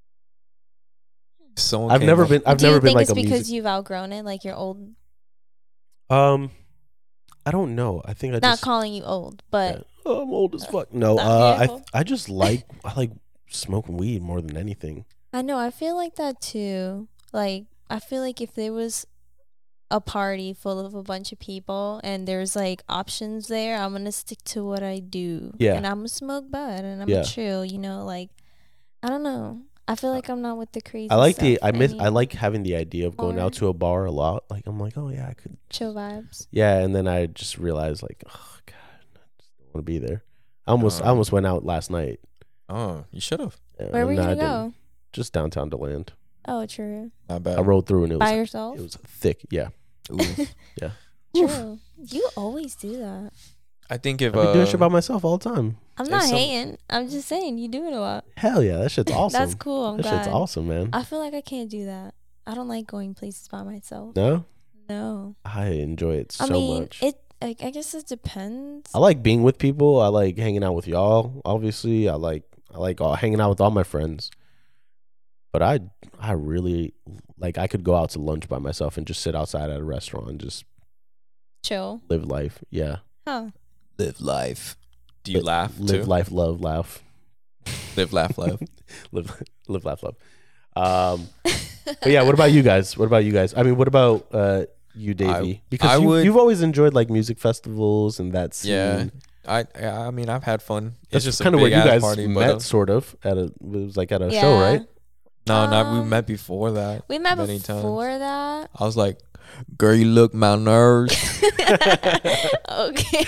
[SPEAKER 5] Someone
[SPEAKER 3] I've
[SPEAKER 5] came
[SPEAKER 3] never
[SPEAKER 5] up-
[SPEAKER 3] been. I've
[SPEAKER 4] Do
[SPEAKER 3] never
[SPEAKER 4] you
[SPEAKER 3] been
[SPEAKER 4] think
[SPEAKER 3] like
[SPEAKER 4] it's
[SPEAKER 3] a
[SPEAKER 4] because
[SPEAKER 3] music.
[SPEAKER 4] you've outgrown it, like you're old?
[SPEAKER 3] Um, I don't know. I think I
[SPEAKER 4] Not
[SPEAKER 3] just.
[SPEAKER 4] calling you old, but
[SPEAKER 3] yeah. Oh, I'm old as fuck. No,
[SPEAKER 4] Not
[SPEAKER 3] uh, I
[SPEAKER 4] beautiful.
[SPEAKER 3] I just like I like smoking weed more than anything.
[SPEAKER 4] I know I feel like that too. Like I feel like if there was a party full of a bunch of people and there's like options there, I'm gonna stick to what I do.
[SPEAKER 3] Yeah.
[SPEAKER 4] And I'm gonna smoke bud and I'm
[SPEAKER 3] Yeah.
[SPEAKER 4] gonna chill. You know, like I don't know. I feel like I'm not with the crazy.
[SPEAKER 3] I like the.
[SPEAKER 4] stuff
[SPEAKER 3] I miss. I
[SPEAKER 4] anymore.
[SPEAKER 3] like having the idea of going out
[SPEAKER 4] Or-
[SPEAKER 3] to a bar a lot. Like I'm like, oh yeah, I could.
[SPEAKER 4] chill vibes.
[SPEAKER 3] Yeah, and then I just realized like, oh god, I just don't want to be there. I almost I
[SPEAKER 5] Uh.
[SPEAKER 3] almost went out last night.
[SPEAKER 5] Oh, you should have.
[SPEAKER 3] Yeah,
[SPEAKER 4] Where were you
[SPEAKER 3] no, I
[SPEAKER 4] gonna
[SPEAKER 3] didn't.
[SPEAKER 4] go?
[SPEAKER 3] Just downtown Deland.
[SPEAKER 4] Oh, true.
[SPEAKER 5] Not bad.
[SPEAKER 3] I rolled through and it was
[SPEAKER 4] By yourself?
[SPEAKER 3] it was thick. Yeah.
[SPEAKER 5] Ooh.
[SPEAKER 4] True. You always do that.
[SPEAKER 5] I think if
[SPEAKER 3] I be doing
[SPEAKER 5] uh,
[SPEAKER 3] shit by myself all the time.
[SPEAKER 4] I'm
[SPEAKER 5] There's
[SPEAKER 4] not
[SPEAKER 5] some-
[SPEAKER 4] hating. I'm just saying you do it a lot.
[SPEAKER 3] Hell yeah, that shit's awesome.
[SPEAKER 4] That's cool. I'm
[SPEAKER 3] that
[SPEAKER 4] glad.
[SPEAKER 3] shit's awesome, man.
[SPEAKER 4] I feel like I can't do that. I don't like going places by myself.
[SPEAKER 3] No,
[SPEAKER 4] No.
[SPEAKER 3] I enjoy it so
[SPEAKER 4] I mean,
[SPEAKER 3] much.
[SPEAKER 4] it. I, I guess it depends.
[SPEAKER 3] I like being with people. I like hanging out with y'all. Obviously, I like I like all, hanging out with all my friends. But I I really like I could go out to lunch by myself and just sit outside at a restaurant and just
[SPEAKER 4] Chill.
[SPEAKER 3] live life. Yeah,
[SPEAKER 4] Huh.
[SPEAKER 5] live life. Do you
[SPEAKER 3] But
[SPEAKER 5] laugh
[SPEAKER 3] live
[SPEAKER 5] too?
[SPEAKER 3] life, love, laugh,
[SPEAKER 5] Live, laugh, love.
[SPEAKER 3] live live, laugh, love. Um, but yeah, what about you guys? What about you guys? I mean, what about uh, you, Davey?
[SPEAKER 5] I-
[SPEAKER 3] Because
[SPEAKER 5] I
[SPEAKER 3] you,
[SPEAKER 5] would-
[SPEAKER 3] you've always enjoyed like music festivals and that scene.
[SPEAKER 5] Yeah. I I mean I've had fun.
[SPEAKER 3] That's
[SPEAKER 5] It's just
[SPEAKER 3] kind of where you guys
[SPEAKER 5] party,
[SPEAKER 3] met,
[SPEAKER 5] but, uh,
[SPEAKER 3] sort of at a. It was like at a
[SPEAKER 4] Yeah.
[SPEAKER 3] show, right?
[SPEAKER 5] no, not we
[SPEAKER 4] Um,
[SPEAKER 5] met before that.
[SPEAKER 4] We met
[SPEAKER 5] many times.
[SPEAKER 4] before that.
[SPEAKER 5] I was like, girl, you look malnourished.
[SPEAKER 4] Okay.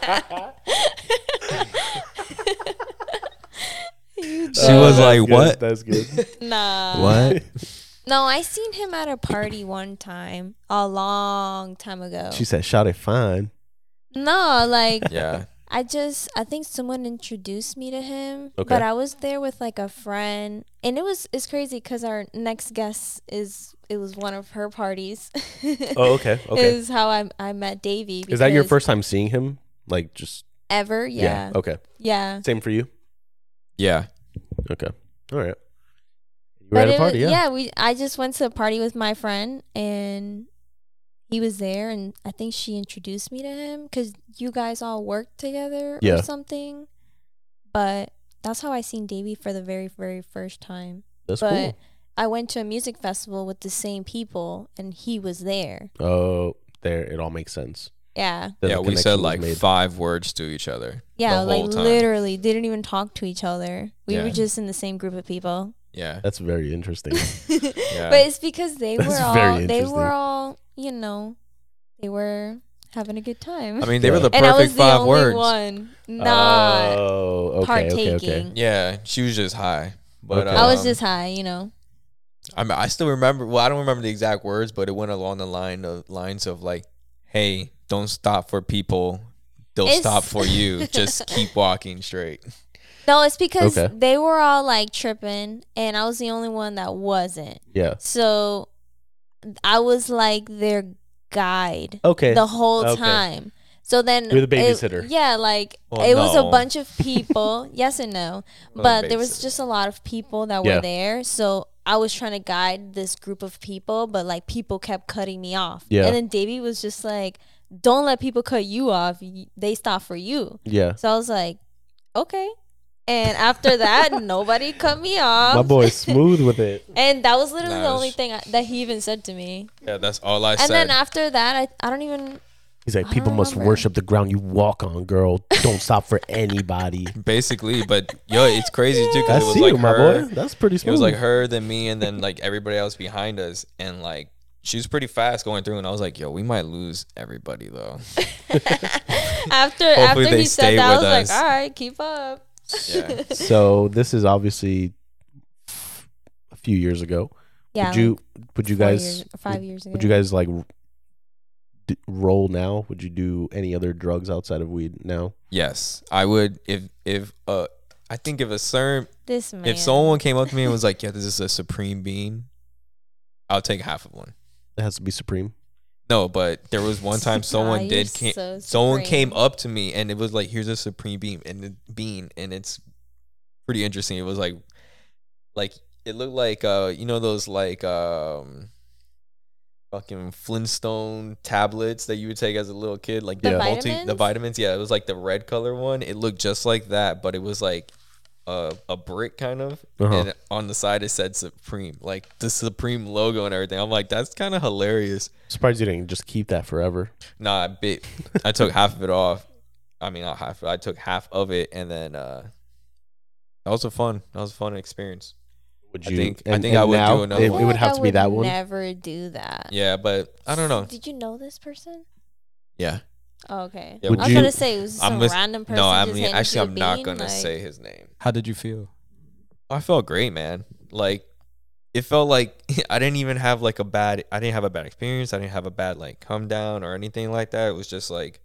[SPEAKER 4] You
[SPEAKER 5] She was
[SPEAKER 3] Uh,
[SPEAKER 5] like,
[SPEAKER 3] that's good,
[SPEAKER 5] what?
[SPEAKER 3] That's good.
[SPEAKER 4] Nah.
[SPEAKER 5] What?
[SPEAKER 4] No, I seen him at a party one time, a long time ago.
[SPEAKER 3] She said, "Shot it fine."
[SPEAKER 4] No, like
[SPEAKER 5] Yeah.
[SPEAKER 4] I just I think someone introduced me to him,
[SPEAKER 3] Okay.
[SPEAKER 4] but I was there with like a friend, and it was it's crazy because our next guest is it was one of her parties.
[SPEAKER 3] Oh, okay. Okay.
[SPEAKER 4] Is how I I met Davey.
[SPEAKER 3] Is that your
[SPEAKER 4] because
[SPEAKER 3] first time seeing him? Like just
[SPEAKER 4] ever? Yeah.
[SPEAKER 3] Okay.
[SPEAKER 4] Yeah.
[SPEAKER 3] Same for you.
[SPEAKER 5] Yeah.
[SPEAKER 3] Okay. All right. You were at a
[SPEAKER 4] it
[SPEAKER 3] party,
[SPEAKER 4] was,
[SPEAKER 3] yeah.
[SPEAKER 4] we I just went to a party with my friend, and he was there, and I think she introduced me to him because you guys all worked together
[SPEAKER 3] Yeah.
[SPEAKER 4] or something. But that's how I seen Davey for the very, very first time.
[SPEAKER 3] That's
[SPEAKER 4] but
[SPEAKER 3] cool.
[SPEAKER 4] I went to a music festival with the same people, and he was there.
[SPEAKER 3] Oh, there. It all makes sense.
[SPEAKER 4] Yeah.
[SPEAKER 3] Then
[SPEAKER 5] yeah,
[SPEAKER 3] the
[SPEAKER 5] we
[SPEAKER 3] connection
[SPEAKER 5] said
[SPEAKER 3] was
[SPEAKER 5] like
[SPEAKER 3] made.
[SPEAKER 5] five words to each other.
[SPEAKER 4] Yeah,
[SPEAKER 5] the
[SPEAKER 4] like
[SPEAKER 5] whole time.
[SPEAKER 4] literally didn't even talk to each other. We
[SPEAKER 5] Yeah.
[SPEAKER 4] were just in the same group of people.
[SPEAKER 5] Yeah.
[SPEAKER 3] That's very interesting.
[SPEAKER 5] Yeah.
[SPEAKER 4] But it's because they
[SPEAKER 3] That's
[SPEAKER 4] were
[SPEAKER 3] very
[SPEAKER 4] all they
[SPEAKER 3] interesting.
[SPEAKER 4] were all, you know, they were having a good time.
[SPEAKER 5] I mean, they were the
[SPEAKER 4] and I was
[SPEAKER 5] perfect
[SPEAKER 4] the
[SPEAKER 5] five
[SPEAKER 4] only
[SPEAKER 5] words.
[SPEAKER 4] one not
[SPEAKER 3] Oh, okay,
[SPEAKER 4] partaking.
[SPEAKER 3] okay, okay.
[SPEAKER 5] Yeah, she was just high. But
[SPEAKER 3] Okay.
[SPEAKER 4] I was
[SPEAKER 5] um,
[SPEAKER 4] just high, you know.
[SPEAKER 5] I mean, I still remember. Well, I don't remember the exact words, but it went along the line of lines of like, "Hey, don't stop for people; they'll
[SPEAKER 4] It's-
[SPEAKER 5] stop for you. Just keep walking straight."
[SPEAKER 4] No, it's because
[SPEAKER 3] Okay.
[SPEAKER 4] they were all like tripping, and I was the only one that wasn't.
[SPEAKER 3] Yeah.
[SPEAKER 4] So I was like their guide
[SPEAKER 3] Okay.
[SPEAKER 4] the whole
[SPEAKER 3] Okay.
[SPEAKER 4] time. So then
[SPEAKER 3] You're the
[SPEAKER 4] it-
[SPEAKER 3] babysitter.
[SPEAKER 4] yeah, like
[SPEAKER 5] Well,
[SPEAKER 4] it was a
[SPEAKER 5] no.
[SPEAKER 4] bunch of people. Yes and no,
[SPEAKER 5] Well,
[SPEAKER 4] but there was
[SPEAKER 5] babysitter.
[SPEAKER 4] just a lot of people that
[SPEAKER 3] Yeah.
[SPEAKER 4] were there. So I was trying to guide this group of people, but like people kept cutting me off.
[SPEAKER 3] Yeah.
[SPEAKER 4] And then Davey was just like, "Don't let people cut you off. Y- They stop for you."
[SPEAKER 3] Yeah.
[SPEAKER 4] So I was like, "Okay." And after that, nobody cut me off.
[SPEAKER 3] My boy's smooth with it.
[SPEAKER 4] And that was literally the
[SPEAKER 5] Nice.
[SPEAKER 4] only thing I, that he even said to me.
[SPEAKER 5] Yeah, that's all I
[SPEAKER 4] And
[SPEAKER 5] said.
[SPEAKER 4] then after that, I, I don't even.
[SPEAKER 3] He's like,
[SPEAKER 4] I
[SPEAKER 3] people
[SPEAKER 4] don't
[SPEAKER 3] must
[SPEAKER 4] remember.
[SPEAKER 3] worship the ground you walk on, girl. Don't stop for anybody.
[SPEAKER 5] Basically, but yo, it's crazy too
[SPEAKER 3] I
[SPEAKER 5] because it was
[SPEAKER 3] see
[SPEAKER 5] like
[SPEAKER 3] you, my
[SPEAKER 5] her.
[SPEAKER 3] boy. That's pretty
[SPEAKER 5] It
[SPEAKER 3] smooth.
[SPEAKER 5] was like her, then me, and then like everybody else behind us, and like she was pretty fast going through, and I was like, yo, we might lose everybody though.
[SPEAKER 4] After
[SPEAKER 5] Hopefully
[SPEAKER 4] after
[SPEAKER 5] they
[SPEAKER 4] he
[SPEAKER 5] stay
[SPEAKER 4] said that, I was
[SPEAKER 5] with
[SPEAKER 4] like,
[SPEAKER 5] us.
[SPEAKER 4] all right, keep up.
[SPEAKER 5] Yeah.
[SPEAKER 3] So this is obviously a few years ago.
[SPEAKER 4] Yeah.
[SPEAKER 3] would you
[SPEAKER 4] like
[SPEAKER 3] would you
[SPEAKER 4] four
[SPEAKER 3] guys
[SPEAKER 4] years, five years ago.
[SPEAKER 3] would you guys like r- d- roll now? Would you do any other drugs outside of weed now?
[SPEAKER 5] Yes, I would if if uh I think if a certain
[SPEAKER 4] This man.
[SPEAKER 5] if someone came up to me and was like, yeah, this is a supreme bean, I'll take half of one.
[SPEAKER 3] It has to be Supreme.
[SPEAKER 5] No, but there was one time someone
[SPEAKER 4] you're
[SPEAKER 5] did came,
[SPEAKER 4] so
[SPEAKER 5] someone came
[SPEAKER 4] supreme.
[SPEAKER 5] up to me and it was like, here's a supreme bean and the bean and it's pretty interesting. It was like like it looked like uh you know those like um fucking Flintstone tablets that you would take as a little kid, like
[SPEAKER 4] The
[SPEAKER 5] the multi the
[SPEAKER 4] vitamins?
[SPEAKER 5] vitamins. Yeah, it was like the red color one. It looked just like that, but it was like a a brick kind of,
[SPEAKER 3] Uh-huh.
[SPEAKER 5] and on the side it said Supreme, like the Supreme logo and everything. I'm like, that's kind of hilarious.
[SPEAKER 3] Surprised you didn't just keep that forever.
[SPEAKER 5] Nah, I bit. I took half of it off. I mean, not half. I took half of it, and then uh that was a fun. That was a fun experience.
[SPEAKER 3] Would
[SPEAKER 5] I
[SPEAKER 3] you?
[SPEAKER 5] think- I
[SPEAKER 3] and-
[SPEAKER 5] think I
[SPEAKER 3] and
[SPEAKER 5] would do
[SPEAKER 3] now
[SPEAKER 5] another
[SPEAKER 3] It,
[SPEAKER 5] one.
[SPEAKER 3] it would
[SPEAKER 4] I
[SPEAKER 3] have to be
[SPEAKER 4] would
[SPEAKER 3] that one.
[SPEAKER 4] Never do that.
[SPEAKER 5] Yeah, but I don't know.
[SPEAKER 4] Did you know this person?
[SPEAKER 5] Yeah,
[SPEAKER 4] Oh, okay.
[SPEAKER 5] Yeah,
[SPEAKER 3] Would
[SPEAKER 4] I was
[SPEAKER 3] you-
[SPEAKER 4] gonna say it was
[SPEAKER 5] I'm
[SPEAKER 4] some
[SPEAKER 5] lis-
[SPEAKER 4] random person.
[SPEAKER 5] no. I
[SPEAKER 4] just
[SPEAKER 5] mean,
[SPEAKER 4] handed
[SPEAKER 5] actually,
[SPEAKER 4] you
[SPEAKER 5] I'm
[SPEAKER 4] a
[SPEAKER 5] not
[SPEAKER 4] bean,
[SPEAKER 5] gonna
[SPEAKER 4] like-
[SPEAKER 5] say his name.
[SPEAKER 6] How did you feel?
[SPEAKER 5] I felt great, man. Like it felt like I didn't even have like a bad. I didn't have a bad experience. I didn't have a bad like come down or anything like that. It was just like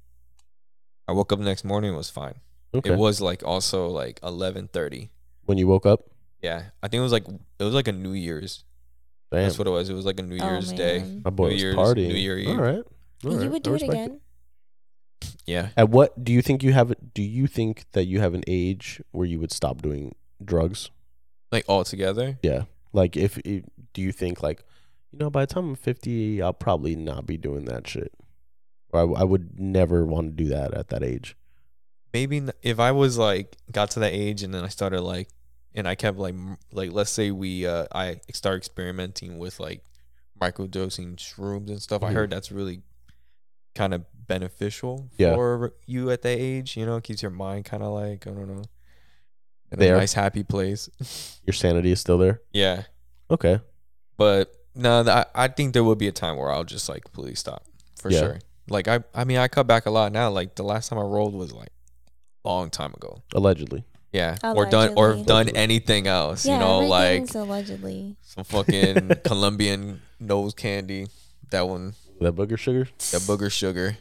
[SPEAKER 5] I woke up the next morning. It was fine.
[SPEAKER 3] Okay.
[SPEAKER 5] It was like also like eleven thirty.
[SPEAKER 3] When you woke up,
[SPEAKER 5] Yeah, I think it was like it was like a New Year's.
[SPEAKER 3] damn,
[SPEAKER 5] That's what it was. It was like a New
[SPEAKER 4] Oh,
[SPEAKER 5] Year's Day.
[SPEAKER 4] man.
[SPEAKER 3] my boy
[SPEAKER 5] New
[SPEAKER 3] was
[SPEAKER 5] Year's-
[SPEAKER 3] partying.
[SPEAKER 5] New Year Eve.
[SPEAKER 3] All right. All
[SPEAKER 4] And
[SPEAKER 3] right.
[SPEAKER 4] you would
[SPEAKER 3] I
[SPEAKER 4] do it
[SPEAKER 3] respect
[SPEAKER 4] again.
[SPEAKER 5] Yeah.
[SPEAKER 3] At what do you think you have? Do you think that you have an age where you would stop doing drugs?
[SPEAKER 5] Like all together.
[SPEAKER 3] Yeah. Like if, if do you think like, you know, by the time I'm fifty, I'll probably not be doing that shit, or I, w- I would never want to do that at that age.
[SPEAKER 5] Maybe n- if I was like got to that age and then I started like, and I kept like m- like let's say we uh I start experimenting with like microdosing shrooms and stuff.
[SPEAKER 3] Mhm.
[SPEAKER 5] I heard that's really kind of beneficial
[SPEAKER 3] Yeah.
[SPEAKER 5] for you at that age. You know, it keeps your mind kind of like, I don't know, in
[SPEAKER 3] There.
[SPEAKER 5] a nice, happy place.
[SPEAKER 3] Your sanity is still there.
[SPEAKER 5] Yeah.
[SPEAKER 3] Okay.
[SPEAKER 5] But no, I, I think there will be a time where I'll just like completely stop for
[SPEAKER 3] Yeah.
[SPEAKER 5] sure. Like, I, I mean, I cut back a lot now. Like, the last time I rolled was like a long time ago.
[SPEAKER 3] Allegedly.
[SPEAKER 5] Yeah. Or done, or
[SPEAKER 4] Allegedly.
[SPEAKER 5] done anything else,
[SPEAKER 4] Yeah,
[SPEAKER 5] you know, like
[SPEAKER 4] everything's allegedly.
[SPEAKER 5] some fucking Colombian nose candy. That one,
[SPEAKER 3] That booger sugar.
[SPEAKER 5] that booger sugar.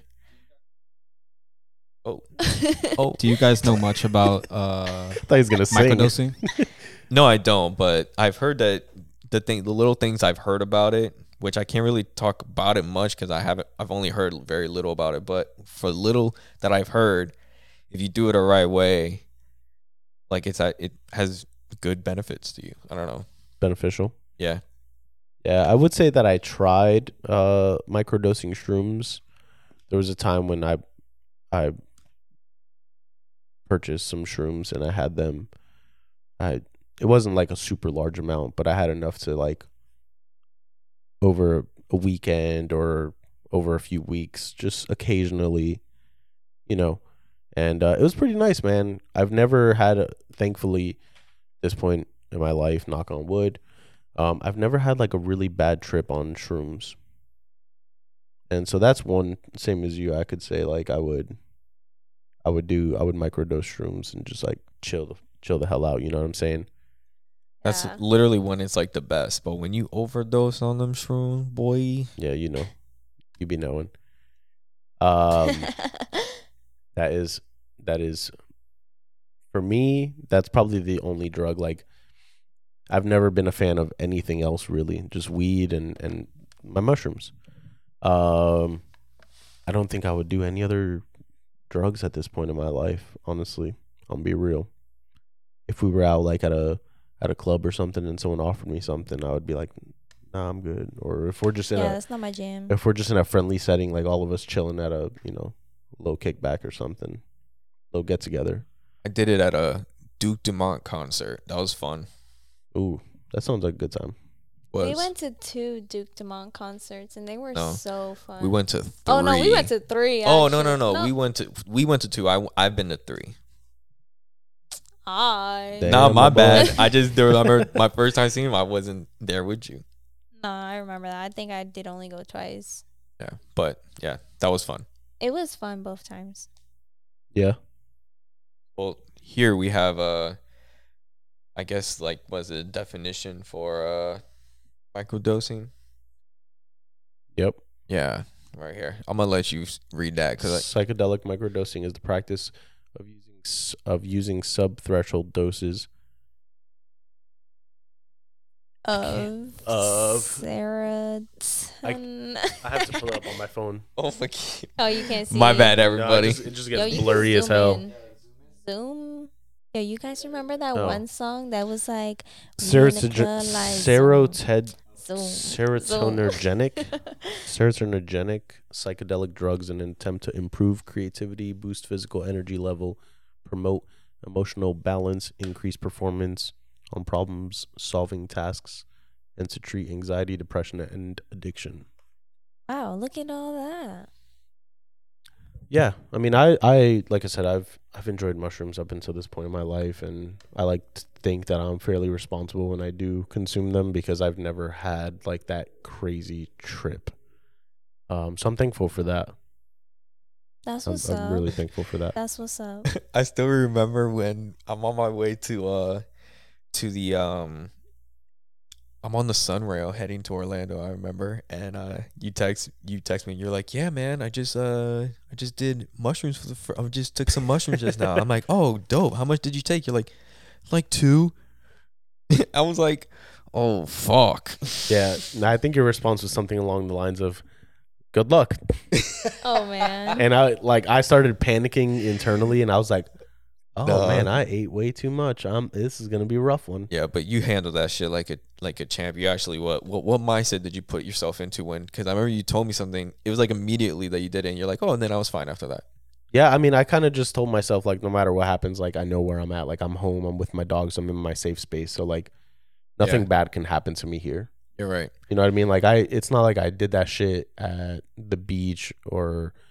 [SPEAKER 5] Oh, oh.
[SPEAKER 7] Do you guys know much about uh,
[SPEAKER 3] I thought he was gonna sing.
[SPEAKER 7] microdosing?
[SPEAKER 5] No, I don't. But I've heard that the thing, the little things I've heard about it, which I can't really talk about it much because I haven't. I've only heard very little about it. But for little that I've heard, if you do it the right way, like it's a, it has good benefits to you. I don't know.
[SPEAKER 3] Beneficial.
[SPEAKER 5] Yeah.
[SPEAKER 3] Yeah, I would say that I tried uh, microdosing shrooms. There was a time when I, I purchased some shrooms and I had them. I it wasn't like a super large amount, but I had enough to like over a weekend or over a few weeks, just occasionally, you know. And uh, it was pretty nice, man. I've never had, a, thankfully, at this point in my life, knock on wood, um, I've never had like a really bad trip on shrooms. And so that's one, same as you, I could say like I would, I would do, I would microdose shrooms and just like chill, chill the hell out. You know what I'm saying?
[SPEAKER 5] That's
[SPEAKER 4] Yeah.
[SPEAKER 5] literally when it's like the best. But when you overdose on them shrooms, boy.
[SPEAKER 3] Yeah, you know, you be knowing. Um, that is, that is, for me, that's probably the only drug. Like, I've never been a fan of anything else really, just weed and, and my mushrooms. Um, I don't think I would do any other drugs at this point in my life, honestly. I'll be real. If we were out like at a at a club or something and someone offered me something, I would be like, nah, I'm good. Or if we're just in
[SPEAKER 4] yeah,
[SPEAKER 3] a
[SPEAKER 4] that's not my jam.
[SPEAKER 3] if we're just in a friendly setting, like all of us chilling at a, you know, low kickback or something, low get together.
[SPEAKER 5] I did it at a Duke Dumont concert. That was fun.
[SPEAKER 3] Ooh, that sounds like a good time.
[SPEAKER 5] Was
[SPEAKER 4] We went to two Duke Dumont concerts and they were
[SPEAKER 5] No.
[SPEAKER 4] so fun.
[SPEAKER 5] we went to three.
[SPEAKER 4] Oh no, we went to three.
[SPEAKER 5] Oh no
[SPEAKER 4] actually.
[SPEAKER 5] no no! We went to we went to two. I I've been to three.
[SPEAKER 4] I.
[SPEAKER 3] Damn,
[SPEAKER 5] Nah, my
[SPEAKER 3] my boy.
[SPEAKER 5] bad. I just remember my first time seeing him. I wasn't there with you.
[SPEAKER 4] No, I remember that. I think I did only go twice.
[SPEAKER 5] Yeah, but yeah, that was fun.
[SPEAKER 4] It was fun both times.
[SPEAKER 3] Yeah.
[SPEAKER 5] Well, here we have uh, I guess like was a definition for uh, microdosing.
[SPEAKER 3] Yep.
[SPEAKER 5] Yeah, right here. I'm gonna let you s- read that because
[SPEAKER 3] Psychedelic microdosing is the practice of using s- of using sub-threshold doses
[SPEAKER 4] Of
[SPEAKER 3] Of-
[SPEAKER 4] serotonin.
[SPEAKER 3] I have to pull it up on my phone.
[SPEAKER 5] oh my god,
[SPEAKER 4] Oh, you can't see.
[SPEAKER 5] my
[SPEAKER 4] it?
[SPEAKER 5] bad,
[SPEAKER 3] No,
[SPEAKER 5] everybody.
[SPEAKER 3] it, just, it just
[SPEAKER 4] Yo,
[SPEAKER 3] gets
[SPEAKER 4] you can
[SPEAKER 3] blurry as
[SPEAKER 4] zoom
[SPEAKER 3] hell.
[SPEAKER 4] in. Zoom. Yo, you guys remember that
[SPEAKER 3] Oh.
[SPEAKER 4] one song that was like
[SPEAKER 3] Serotogen-
[SPEAKER 4] Monica, like,
[SPEAKER 3] Seroted
[SPEAKER 4] zoom,
[SPEAKER 3] serotonergenic serotonergenic psychedelic drugs in an attempt to improve creativity, boost physical energy level, promote emotional balance, increase performance on problems solving tasks, and to treat anxiety, depression, and addiction.
[SPEAKER 4] Wow, look at all that.
[SPEAKER 3] Yeah, I mean, I, I like I said, I've I've enjoyed mushrooms up until this point in my life, and I like to think that I'm fairly responsible when I do consume them because I've never had like that crazy trip. Um, so I'm thankful for that.
[SPEAKER 4] That's
[SPEAKER 3] I'm,
[SPEAKER 4] what's
[SPEAKER 3] I'm
[SPEAKER 4] up.
[SPEAKER 3] really thankful for that.
[SPEAKER 4] That's what's up.
[SPEAKER 5] I still remember when I'm on my way to uh to the um I'm on the Sunrail heading to Orlando, I remember, and uh you text you text me, you're like, "Yeah, man, I just uh I just did mushrooms for the fir- I just took some mushrooms just now." I'm like, "Oh, dope. How much did you take?" You're like, "Like two." I was like, "Oh, fuck."
[SPEAKER 3] Yeah, and I think your response was something along the lines of, "Good luck."
[SPEAKER 4] Oh man.
[SPEAKER 3] And I like I started panicking internally, and I was like, "Oh
[SPEAKER 5] Duh.
[SPEAKER 3] man, I ate way too much. Um, this is gonna be a rough one."
[SPEAKER 5] Yeah, but you handled that shit like a like a champ. You actually what what what mindset did you put yourself into when? Because I remember you told me something. It was like immediately that you did it, and you're like, "Oh," and then I was fine after that.
[SPEAKER 3] Yeah, I mean, I kind of just told myself like, no matter what happens, like I know where I'm at. Like I'm home. I'm with my dogs. I'm in my safe space. So like, nothing
[SPEAKER 5] Yeah.
[SPEAKER 3] bad can happen to me here.
[SPEAKER 5] You're right.
[SPEAKER 3] You know what I mean? Like I, it's not like I did that shit at the beach or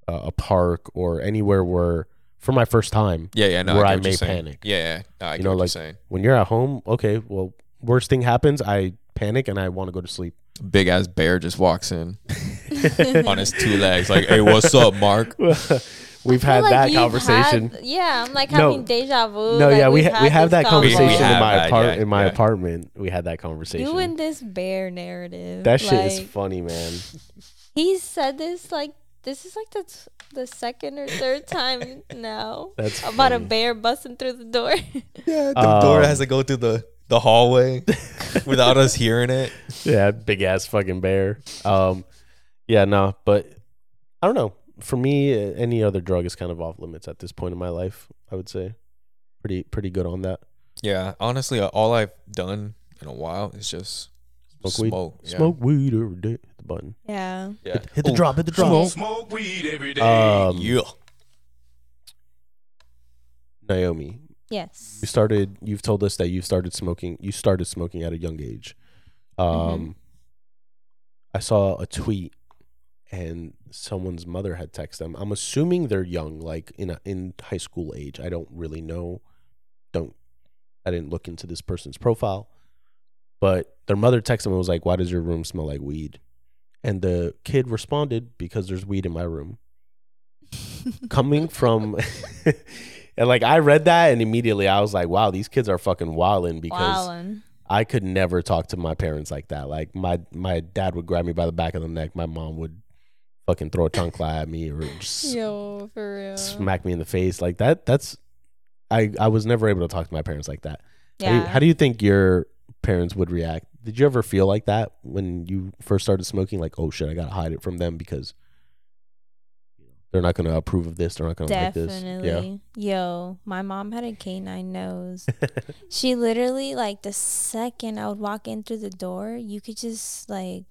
[SPEAKER 3] uh, a park or anywhere where for my first time,
[SPEAKER 5] Yeah, yeah, no,
[SPEAKER 3] where
[SPEAKER 5] I,
[SPEAKER 3] I
[SPEAKER 5] get what
[SPEAKER 3] may
[SPEAKER 5] you're saying.
[SPEAKER 3] panic.
[SPEAKER 5] Yeah, yeah, no, I
[SPEAKER 3] You
[SPEAKER 5] get
[SPEAKER 3] know,
[SPEAKER 5] what
[SPEAKER 3] like
[SPEAKER 5] you're saying.
[SPEAKER 3] when you're at home, okay, well, worst thing happens, I panic and I want to go to sleep.
[SPEAKER 5] Big ass bear just walks in on his two legs, like, "Hey, what's up, Mark?"
[SPEAKER 3] We've
[SPEAKER 4] I
[SPEAKER 3] had
[SPEAKER 4] feel like
[SPEAKER 3] that
[SPEAKER 4] you've
[SPEAKER 3] conversation.
[SPEAKER 4] had- yeah, I'm like
[SPEAKER 3] No.
[SPEAKER 4] having deja vu.
[SPEAKER 3] No,
[SPEAKER 4] like
[SPEAKER 3] yeah, we
[SPEAKER 4] we've
[SPEAKER 3] ha- we
[SPEAKER 4] had
[SPEAKER 3] have
[SPEAKER 4] this
[SPEAKER 3] that
[SPEAKER 4] convo.
[SPEAKER 3] conversation
[SPEAKER 5] We
[SPEAKER 3] in
[SPEAKER 5] have
[SPEAKER 3] my
[SPEAKER 5] that,
[SPEAKER 3] apart
[SPEAKER 5] yeah,
[SPEAKER 3] in my
[SPEAKER 5] yeah.
[SPEAKER 3] apartment. We had that conversation.
[SPEAKER 4] You and this bear narrative.
[SPEAKER 3] that shit is
[SPEAKER 4] like,
[SPEAKER 3] funny, man.
[SPEAKER 4] He said this like this is like the t- the second or third time now
[SPEAKER 3] That's
[SPEAKER 4] about a
[SPEAKER 3] funny.
[SPEAKER 4] bear busting through the door.
[SPEAKER 5] Yeah, the
[SPEAKER 3] Um,
[SPEAKER 5] door has to go through the the hallway without us hearing it.
[SPEAKER 3] Yeah, big ass fucking bear. Um, yeah, no, but I don't know. For me, uh, any other drug is kind of off limits at this point in my life. I would say, pretty pretty good on that.
[SPEAKER 5] Yeah, honestly, uh, all I've done in a while is just
[SPEAKER 3] Smoke,
[SPEAKER 5] smoke.
[SPEAKER 3] weed.
[SPEAKER 5] yeah.
[SPEAKER 3] Smoke weed every day. Hit the button.
[SPEAKER 4] Yeah.
[SPEAKER 5] Yeah.
[SPEAKER 3] Hit, hit the
[SPEAKER 5] Ooh,
[SPEAKER 3] drop. Hit the drop.
[SPEAKER 8] Smoke weed every day.
[SPEAKER 3] Um,
[SPEAKER 5] Yeah.
[SPEAKER 3] Naomi,
[SPEAKER 4] Yes.
[SPEAKER 3] you started. You've told us that you started smoking. You started smoking at a young age. Um,
[SPEAKER 4] Mhm.
[SPEAKER 3] I saw a tweet, and someone's mother had texted them. I'm assuming they're young, like in a, in high school age. I don't really know. Don't. I didn't look into this person's profile, but their mother texted them and was like, "Why does your room smell like weed?" And the kid responded, "Because there's weed in my room." Coming from, and like I read that and immediately I was like, "Wow, these kids are fucking wildin'," because
[SPEAKER 4] Wildin'.
[SPEAKER 3] I could never talk to my parents like that. Like my my dad would grab me by the back of the neck. My mom would fucking throw a chancla at me or just
[SPEAKER 4] Yo, for real.
[SPEAKER 3] smack me in the face like that. That's I I was never able to talk to my parents like that. How do, you,
[SPEAKER 4] Yeah.
[SPEAKER 3] how do you think your parents would react? Did you ever feel like that when you first started smoking? Like, oh shit, I gotta hide it from them because they're not gonna approve of this. They're not gonna like this.
[SPEAKER 4] Definitely. Yo, my mom had a canine nose. She literally, like, the second I would walk in through the door, you could just, like,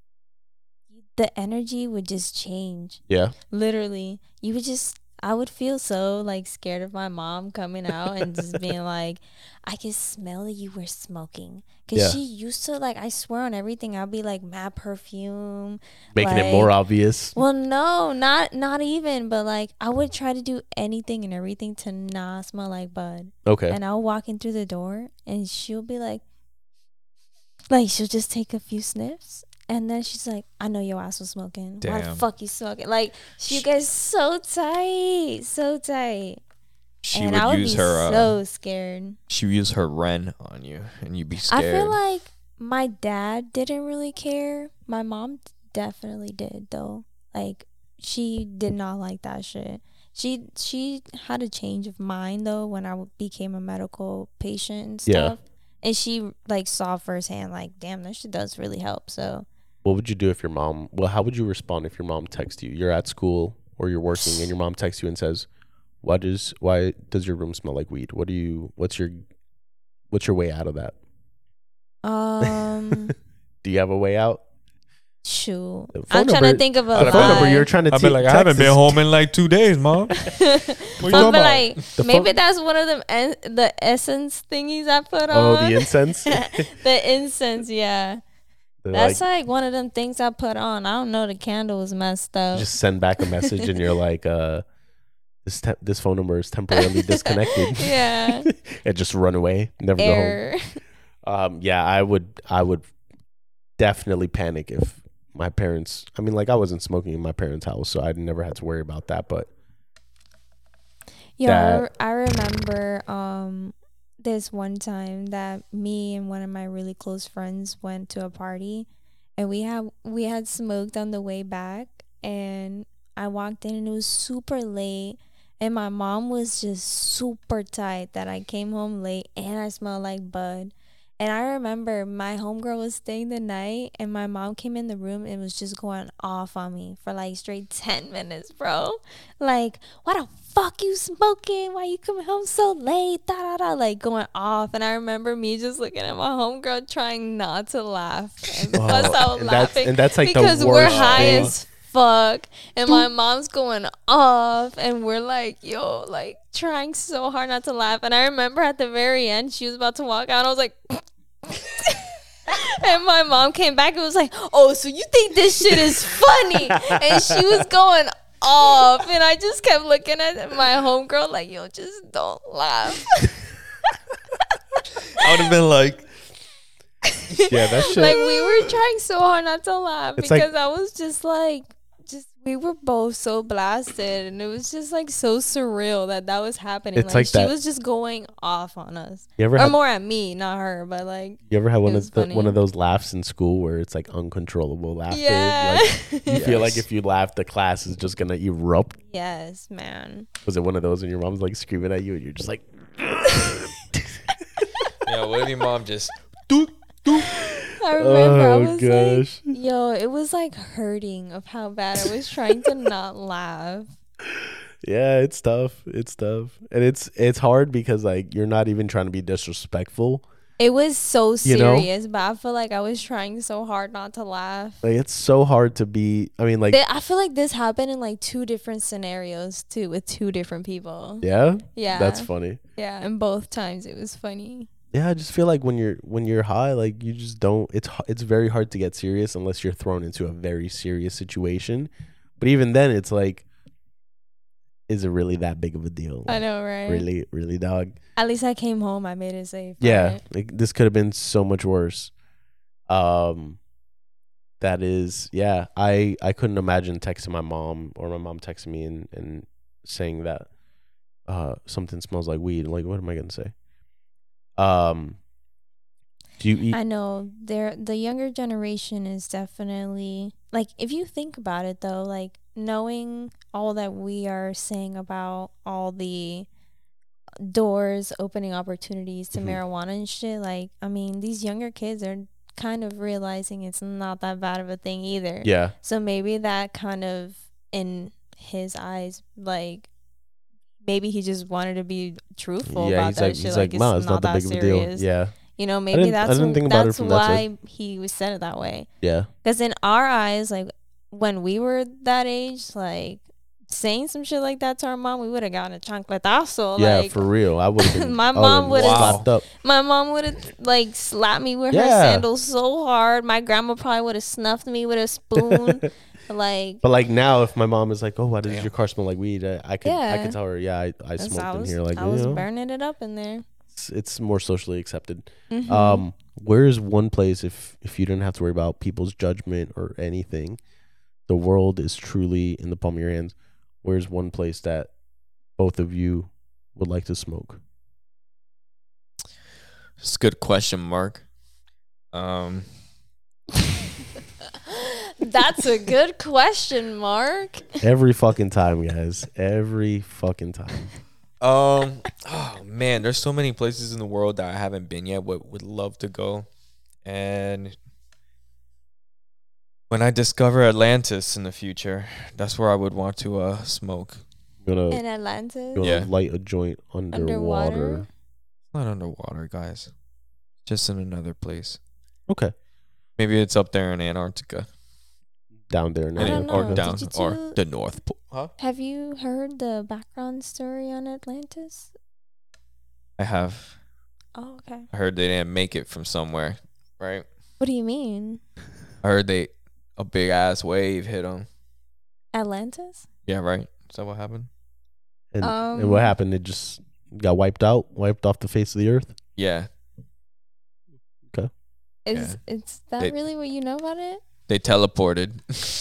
[SPEAKER 4] the energy would just change.
[SPEAKER 3] Yeah.
[SPEAKER 4] Literally. You would just, I would feel so, like, scared of my mom coming out and just being like, I can smell that you were smoking. Because
[SPEAKER 3] Yeah.
[SPEAKER 4] she used to, like, I swear on everything, I'd be like, mad perfume.
[SPEAKER 3] Making
[SPEAKER 4] like,
[SPEAKER 3] it more obvious.
[SPEAKER 4] Well, no, not not even, but like I would try to do anything and everything to not smell like bud.
[SPEAKER 3] Okay.
[SPEAKER 4] And I'll walk in through the door and she'll be like, like she'll just take a few sniffs and then she's like, I know your ass was smoking. Why the
[SPEAKER 5] Damn.
[SPEAKER 4] fuck you smoking? Like she gets so tight, so tight.
[SPEAKER 5] She
[SPEAKER 4] and I
[SPEAKER 5] would
[SPEAKER 4] would
[SPEAKER 5] use
[SPEAKER 4] be
[SPEAKER 5] her. Uh,
[SPEAKER 4] so scared.
[SPEAKER 5] she would use her Ren on you, and you'd be
[SPEAKER 4] I
[SPEAKER 5] scared.
[SPEAKER 4] feel like my dad didn't really care. My mom definitely did though. Like she did not like that shit. She she had a change of mind though when I became a medical patient and
[SPEAKER 3] Yeah.
[SPEAKER 4] stuff. And she like saw firsthand like, damn, that shit does really help. So
[SPEAKER 3] What would you do if your mom? Well, how would you respond if your mom texts you? You're at school or you're working, and your mom texts you and says, "Why does why does your room smell like weed?" What do you? What's your What's your way out of that?
[SPEAKER 4] um
[SPEAKER 3] Do you have a way out?
[SPEAKER 4] shoot.
[SPEAKER 3] The phone
[SPEAKER 4] I'm trying
[SPEAKER 3] number-
[SPEAKER 4] to think of a
[SPEAKER 3] The phone number
[SPEAKER 4] lie.
[SPEAKER 3] you're trying to.
[SPEAKER 5] I'd be
[SPEAKER 3] te-
[SPEAKER 5] like, I
[SPEAKER 3] text
[SPEAKER 5] haven't been
[SPEAKER 3] is-
[SPEAKER 5] home in like two days, mom.
[SPEAKER 4] I'll
[SPEAKER 5] you
[SPEAKER 4] be
[SPEAKER 5] talking about?
[SPEAKER 4] like,
[SPEAKER 3] The
[SPEAKER 4] maybe
[SPEAKER 3] phone-
[SPEAKER 4] that's one of them en- the essence thingies I put
[SPEAKER 3] Oh,
[SPEAKER 4] on.
[SPEAKER 3] the incense.
[SPEAKER 4] The incense, yeah.
[SPEAKER 3] They're
[SPEAKER 4] That's
[SPEAKER 3] like,
[SPEAKER 4] like, one of them things I put on. I don't know. The candle was messed up.
[SPEAKER 3] just send back a message, and you're like, uh, "This te- this phone number is temporarily disconnected."
[SPEAKER 4] Yeah.
[SPEAKER 3] And just run away, never
[SPEAKER 4] Error.
[SPEAKER 3] go home. Um, yeah, I would. I would definitely panic if my parents. I mean, like I wasn't smoking in my parents' house, so I never had to worry about that. But
[SPEAKER 4] Yo,
[SPEAKER 3] that-
[SPEAKER 4] I remember um this one time that me and one of my really close friends went to a party, and we had we had smoked on the way back, and I walked in and it was super late, and my mom was just super tight that I came home late and I smelled like bud. And I remember my homegirl was staying the night, and my mom came in the room and was just going off on me for like straight ten minutes, bro. Like, why the fuck you smoking? Why you coming home so late? Da da da, like going off. And I remember me just looking at my homegirl trying not to laugh and bust
[SPEAKER 3] Oh,
[SPEAKER 4] out
[SPEAKER 3] and that's-
[SPEAKER 4] laughing
[SPEAKER 3] and that's, like, the
[SPEAKER 4] because we're
[SPEAKER 3] worst
[SPEAKER 4] high
[SPEAKER 3] thing.
[SPEAKER 4] as fuck, and my mom's going off, and we're like, yo, like trying so hard not to laugh. And I remember at the very end, she was about to walk out, and I was like, and my mom came back and was like, oh, so you think this shit is funny? And she was going off, and I just kept looking at my homegirl like, yo, just don't laugh.
[SPEAKER 5] I would have been like,
[SPEAKER 3] Yeah, that shit.
[SPEAKER 4] Like, we were trying so hard not to laugh
[SPEAKER 3] It's like-
[SPEAKER 4] because I was just like, just we were both so blasted, and it was just like so surreal that that was happening.
[SPEAKER 3] It's
[SPEAKER 4] like,
[SPEAKER 3] like
[SPEAKER 4] she
[SPEAKER 3] that-
[SPEAKER 4] was just going off on us,
[SPEAKER 3] you ever
[SPEAKER 4] or
[SPEAKER 3] had
[SPEAKER 4] more at me, not her, but like,
[SPEAKER 3] you ever had one
[SPEAKER 4] was
[SPEAKER 3] of the,
[SPEAKER 4] funny.
[SPEAKER 3] one of those laughs in school where it's like uncontrollable laughter?
[SPEAKER 4] yeah,
[SPEAKER 3] Like, you feel like if you laugh, the class is just gonna erupt.
[SPEAKER 4] yes, man.
[SPEAKER 3] Was it one of those and your mom's like screaming at you and you're just like,
[SPEAKER 5] yeah, what if your mom just,
[SPEAKER 4] I remember I
[SPEAKER 3] oh
[SPEAKER 4] was
[SPEAKER 3] gosh.
[SPEAKER 4] like, yo, it was like hurting of how bad I was trying to not laugh.
[SPEAKER 3] Yeah, it's tough. It's tough, and it's it's hard because like you're not even trying to be disrespectful.
[SPEAKER 4] It was so
[SPEAKER 3] You know?
[SPEAKER 4] serious, but I feel like I was trying so hard not to laugh.
[SPEAKER 3] Like it's so hard to be. I mean, like,
[SPEAKER 4] Th- I feel like this happened in like two different scenarios too, with two different people.
[SPEAKER 3] yeah,
[SPEAKER 4] Yeah,
[SPEAKER 3] that's funny.
[SPEAKER 4] Yeah, and both times it was funny.
[SPEAKER 3] Yeah, I just feel like when you're when you're high, like you just don't. It's h- it's very hard to get serious unless you're thrown into a very serious situation. But even then, it's like, is it really that big of a deal?
[SPEAKER 4] I know, right?
[SPEAKER 3] Really, really, dog.
[SPEAKER 4] At least I came home. I made it safe.
[SPEAKER 3] Yeah,
[SPEAKER 4] right?
[SPEAKER 3] like this could have been so much worse. Um, that is, yeah. I I couldn't imagine texting my mom or my mom texting me and and saying that uh something smells like weed. Like, what am I gonna say? Um, do you eat?
[SPEAKER 4] I know. There, the younger generation is definitely like. If you think about it, though, like knowing all that we are saying about all the doors opening opportunities to
[SPEAKER 3] Mhm.
[SPEAKER 4] marijuana and shit, like, I mean, these younger kids are kind of realizing it's not that bad of a thing either.
[SPEAKER 3] Yeah,
[SPEAKER 4] So maybe that kind of, in his eyes, like, maybe he just wanted to be truthful
[SPEAKER 3] yeah.
[SPEAKER 4] about
[SPEAKER 3] He's
[SPEAKER 4] that
[SPEAKER 3] like,
[SPEAKER 4] shit.
[SPEAKER 3] he's
[SPEAKER 4] like,
[SPEAKER 3] like, no,
[SPEAKER 4] it's
[SPEAKER 3] it's not
[SPEAKER 4] that
[SPEAKER 3] that big of a
[SPEAKER 4] serious.
[SPEAKER 3] deal. Yeah,
[SPEAKER 4] You know, maybe
[SPEAKER 3] didn't- I
[SPEAKER 4] that's
[SPEAKER 3] didn't think about it
[SPEAKER 4] that's
[SPEAKER 3] from that
[SPEAKER 4] why
[SPEAKER 3] side.
[SPEAKER 4] he was said it that way.
[SPEAKER 3] yeah,
[SPEAKER 4] Because in our eyes, like when we were that age, like saying some shit like that to our mom, we would have gotten a chancletazo.
[SPEAKER 3] yeah.
[SPEAKER 4] Like
[SPEAKER 3] For real, I would have.
[SPEAKER 4] My mom would've-
[SPEAKER 3] slapped up.
[SPEAKER 4] my mom would have like slapped me with her
[SPEAKER 3] Yeah.
[SPEAKER 4] sandals so hard. My grandma probably would have snuffed me with a spoon. Like,
[SPEAKER 3] But like now, if my mom is like, "Oh, why does your car smell like weed?" I, I could, I
[SPEAKER 4] Yeah.
[SPEAKER 3] could tell her, "Yeah, I, I
[SPEAKER 4] that's-
[SPEAKER 3] smoked
[SPEAKER 4] I
[SPEAKER 3] in
[SPEAKER 4] was,
[SPEAKER 3] here." Like,
[SPEAKER 4] I
[SPEAKER 3] you
[SPEAKER 4] was
[SPEAKER 3] know,
[SPEAKER 4] burning it up in there.
[SPEAKER 3] it's, it's more socially accepted.
[SPEAKER 4] Mhm.
[SPEAKER 3] Um, where's one place if if you didn't have to worry about people's judgment or anything, the world is truly in the palm of your hands. Where's one place that both of you would like to smoke?
[SPEAKER 5] it's a good question, Mark. Um,
[SPEAKER 4] That's a good question, Mark.
[SPEAKER 3] Every fucking time, guys. Every fucking time.
[SPEAKER 5] um, oh man, there's so many places in the world that I haven't been yet. Would would love to go, and when I discover Atlantis in the future, that's where I would want to uh smoke.
[SPEAKER 3] I'm gonna,
[SPEAKER 4] In Atlantis.
[SPEAKER 3] gonna
[SPEAKER 5] Yeah.
[SPEAKER 3] light a joint underwater.
[SPEAKER 4] Underwater?
[SPEAKER 5] Not underwater, guys. Just in another place.
[SPEAKER 3] Okay.
[SPEAKER 5] Maybe it's up there in Antarctica.
[SPEAKER 3] Down there now.
[SPEAKER 4] I don't
[SPEAKER 5] or
[SPEAKER 4] know.
[SPEAKER 5] down
[SPEAKER 4] Did you
[SPEAKER 5] or
[SPEAKER 4] do-
[SPEAKER 5] the North Pole. Huh?
[SPEAKER 4] Have you heard the background story on Atlantis?
[SPEAKER 5] I have.
[SPEAKER 4] Oh, okay.
[SPEAKER 5] I heard they didn't make it from somewhere, right?
[SPEAKER 4] What do you mean?
[SPEAKER 5] I heard they a big ass wave hit them.
[SPEAKER 4] Atlantis?
[SPEAKER 5] Yeah, right. Is that what happened?
[SPEAKER 3] And,
[SPEAKER 4] Um,
[SPEAKER 3] and what happened? It just got wiped out, wiped off the face of the earth.
[SPEAKER 5] Yeah,
[SPEAKER 4] Is it's that
[SPEAKER 5] They-
[SPEAKER 4] really what you know about it?
[SPEAKER 5] they teleported.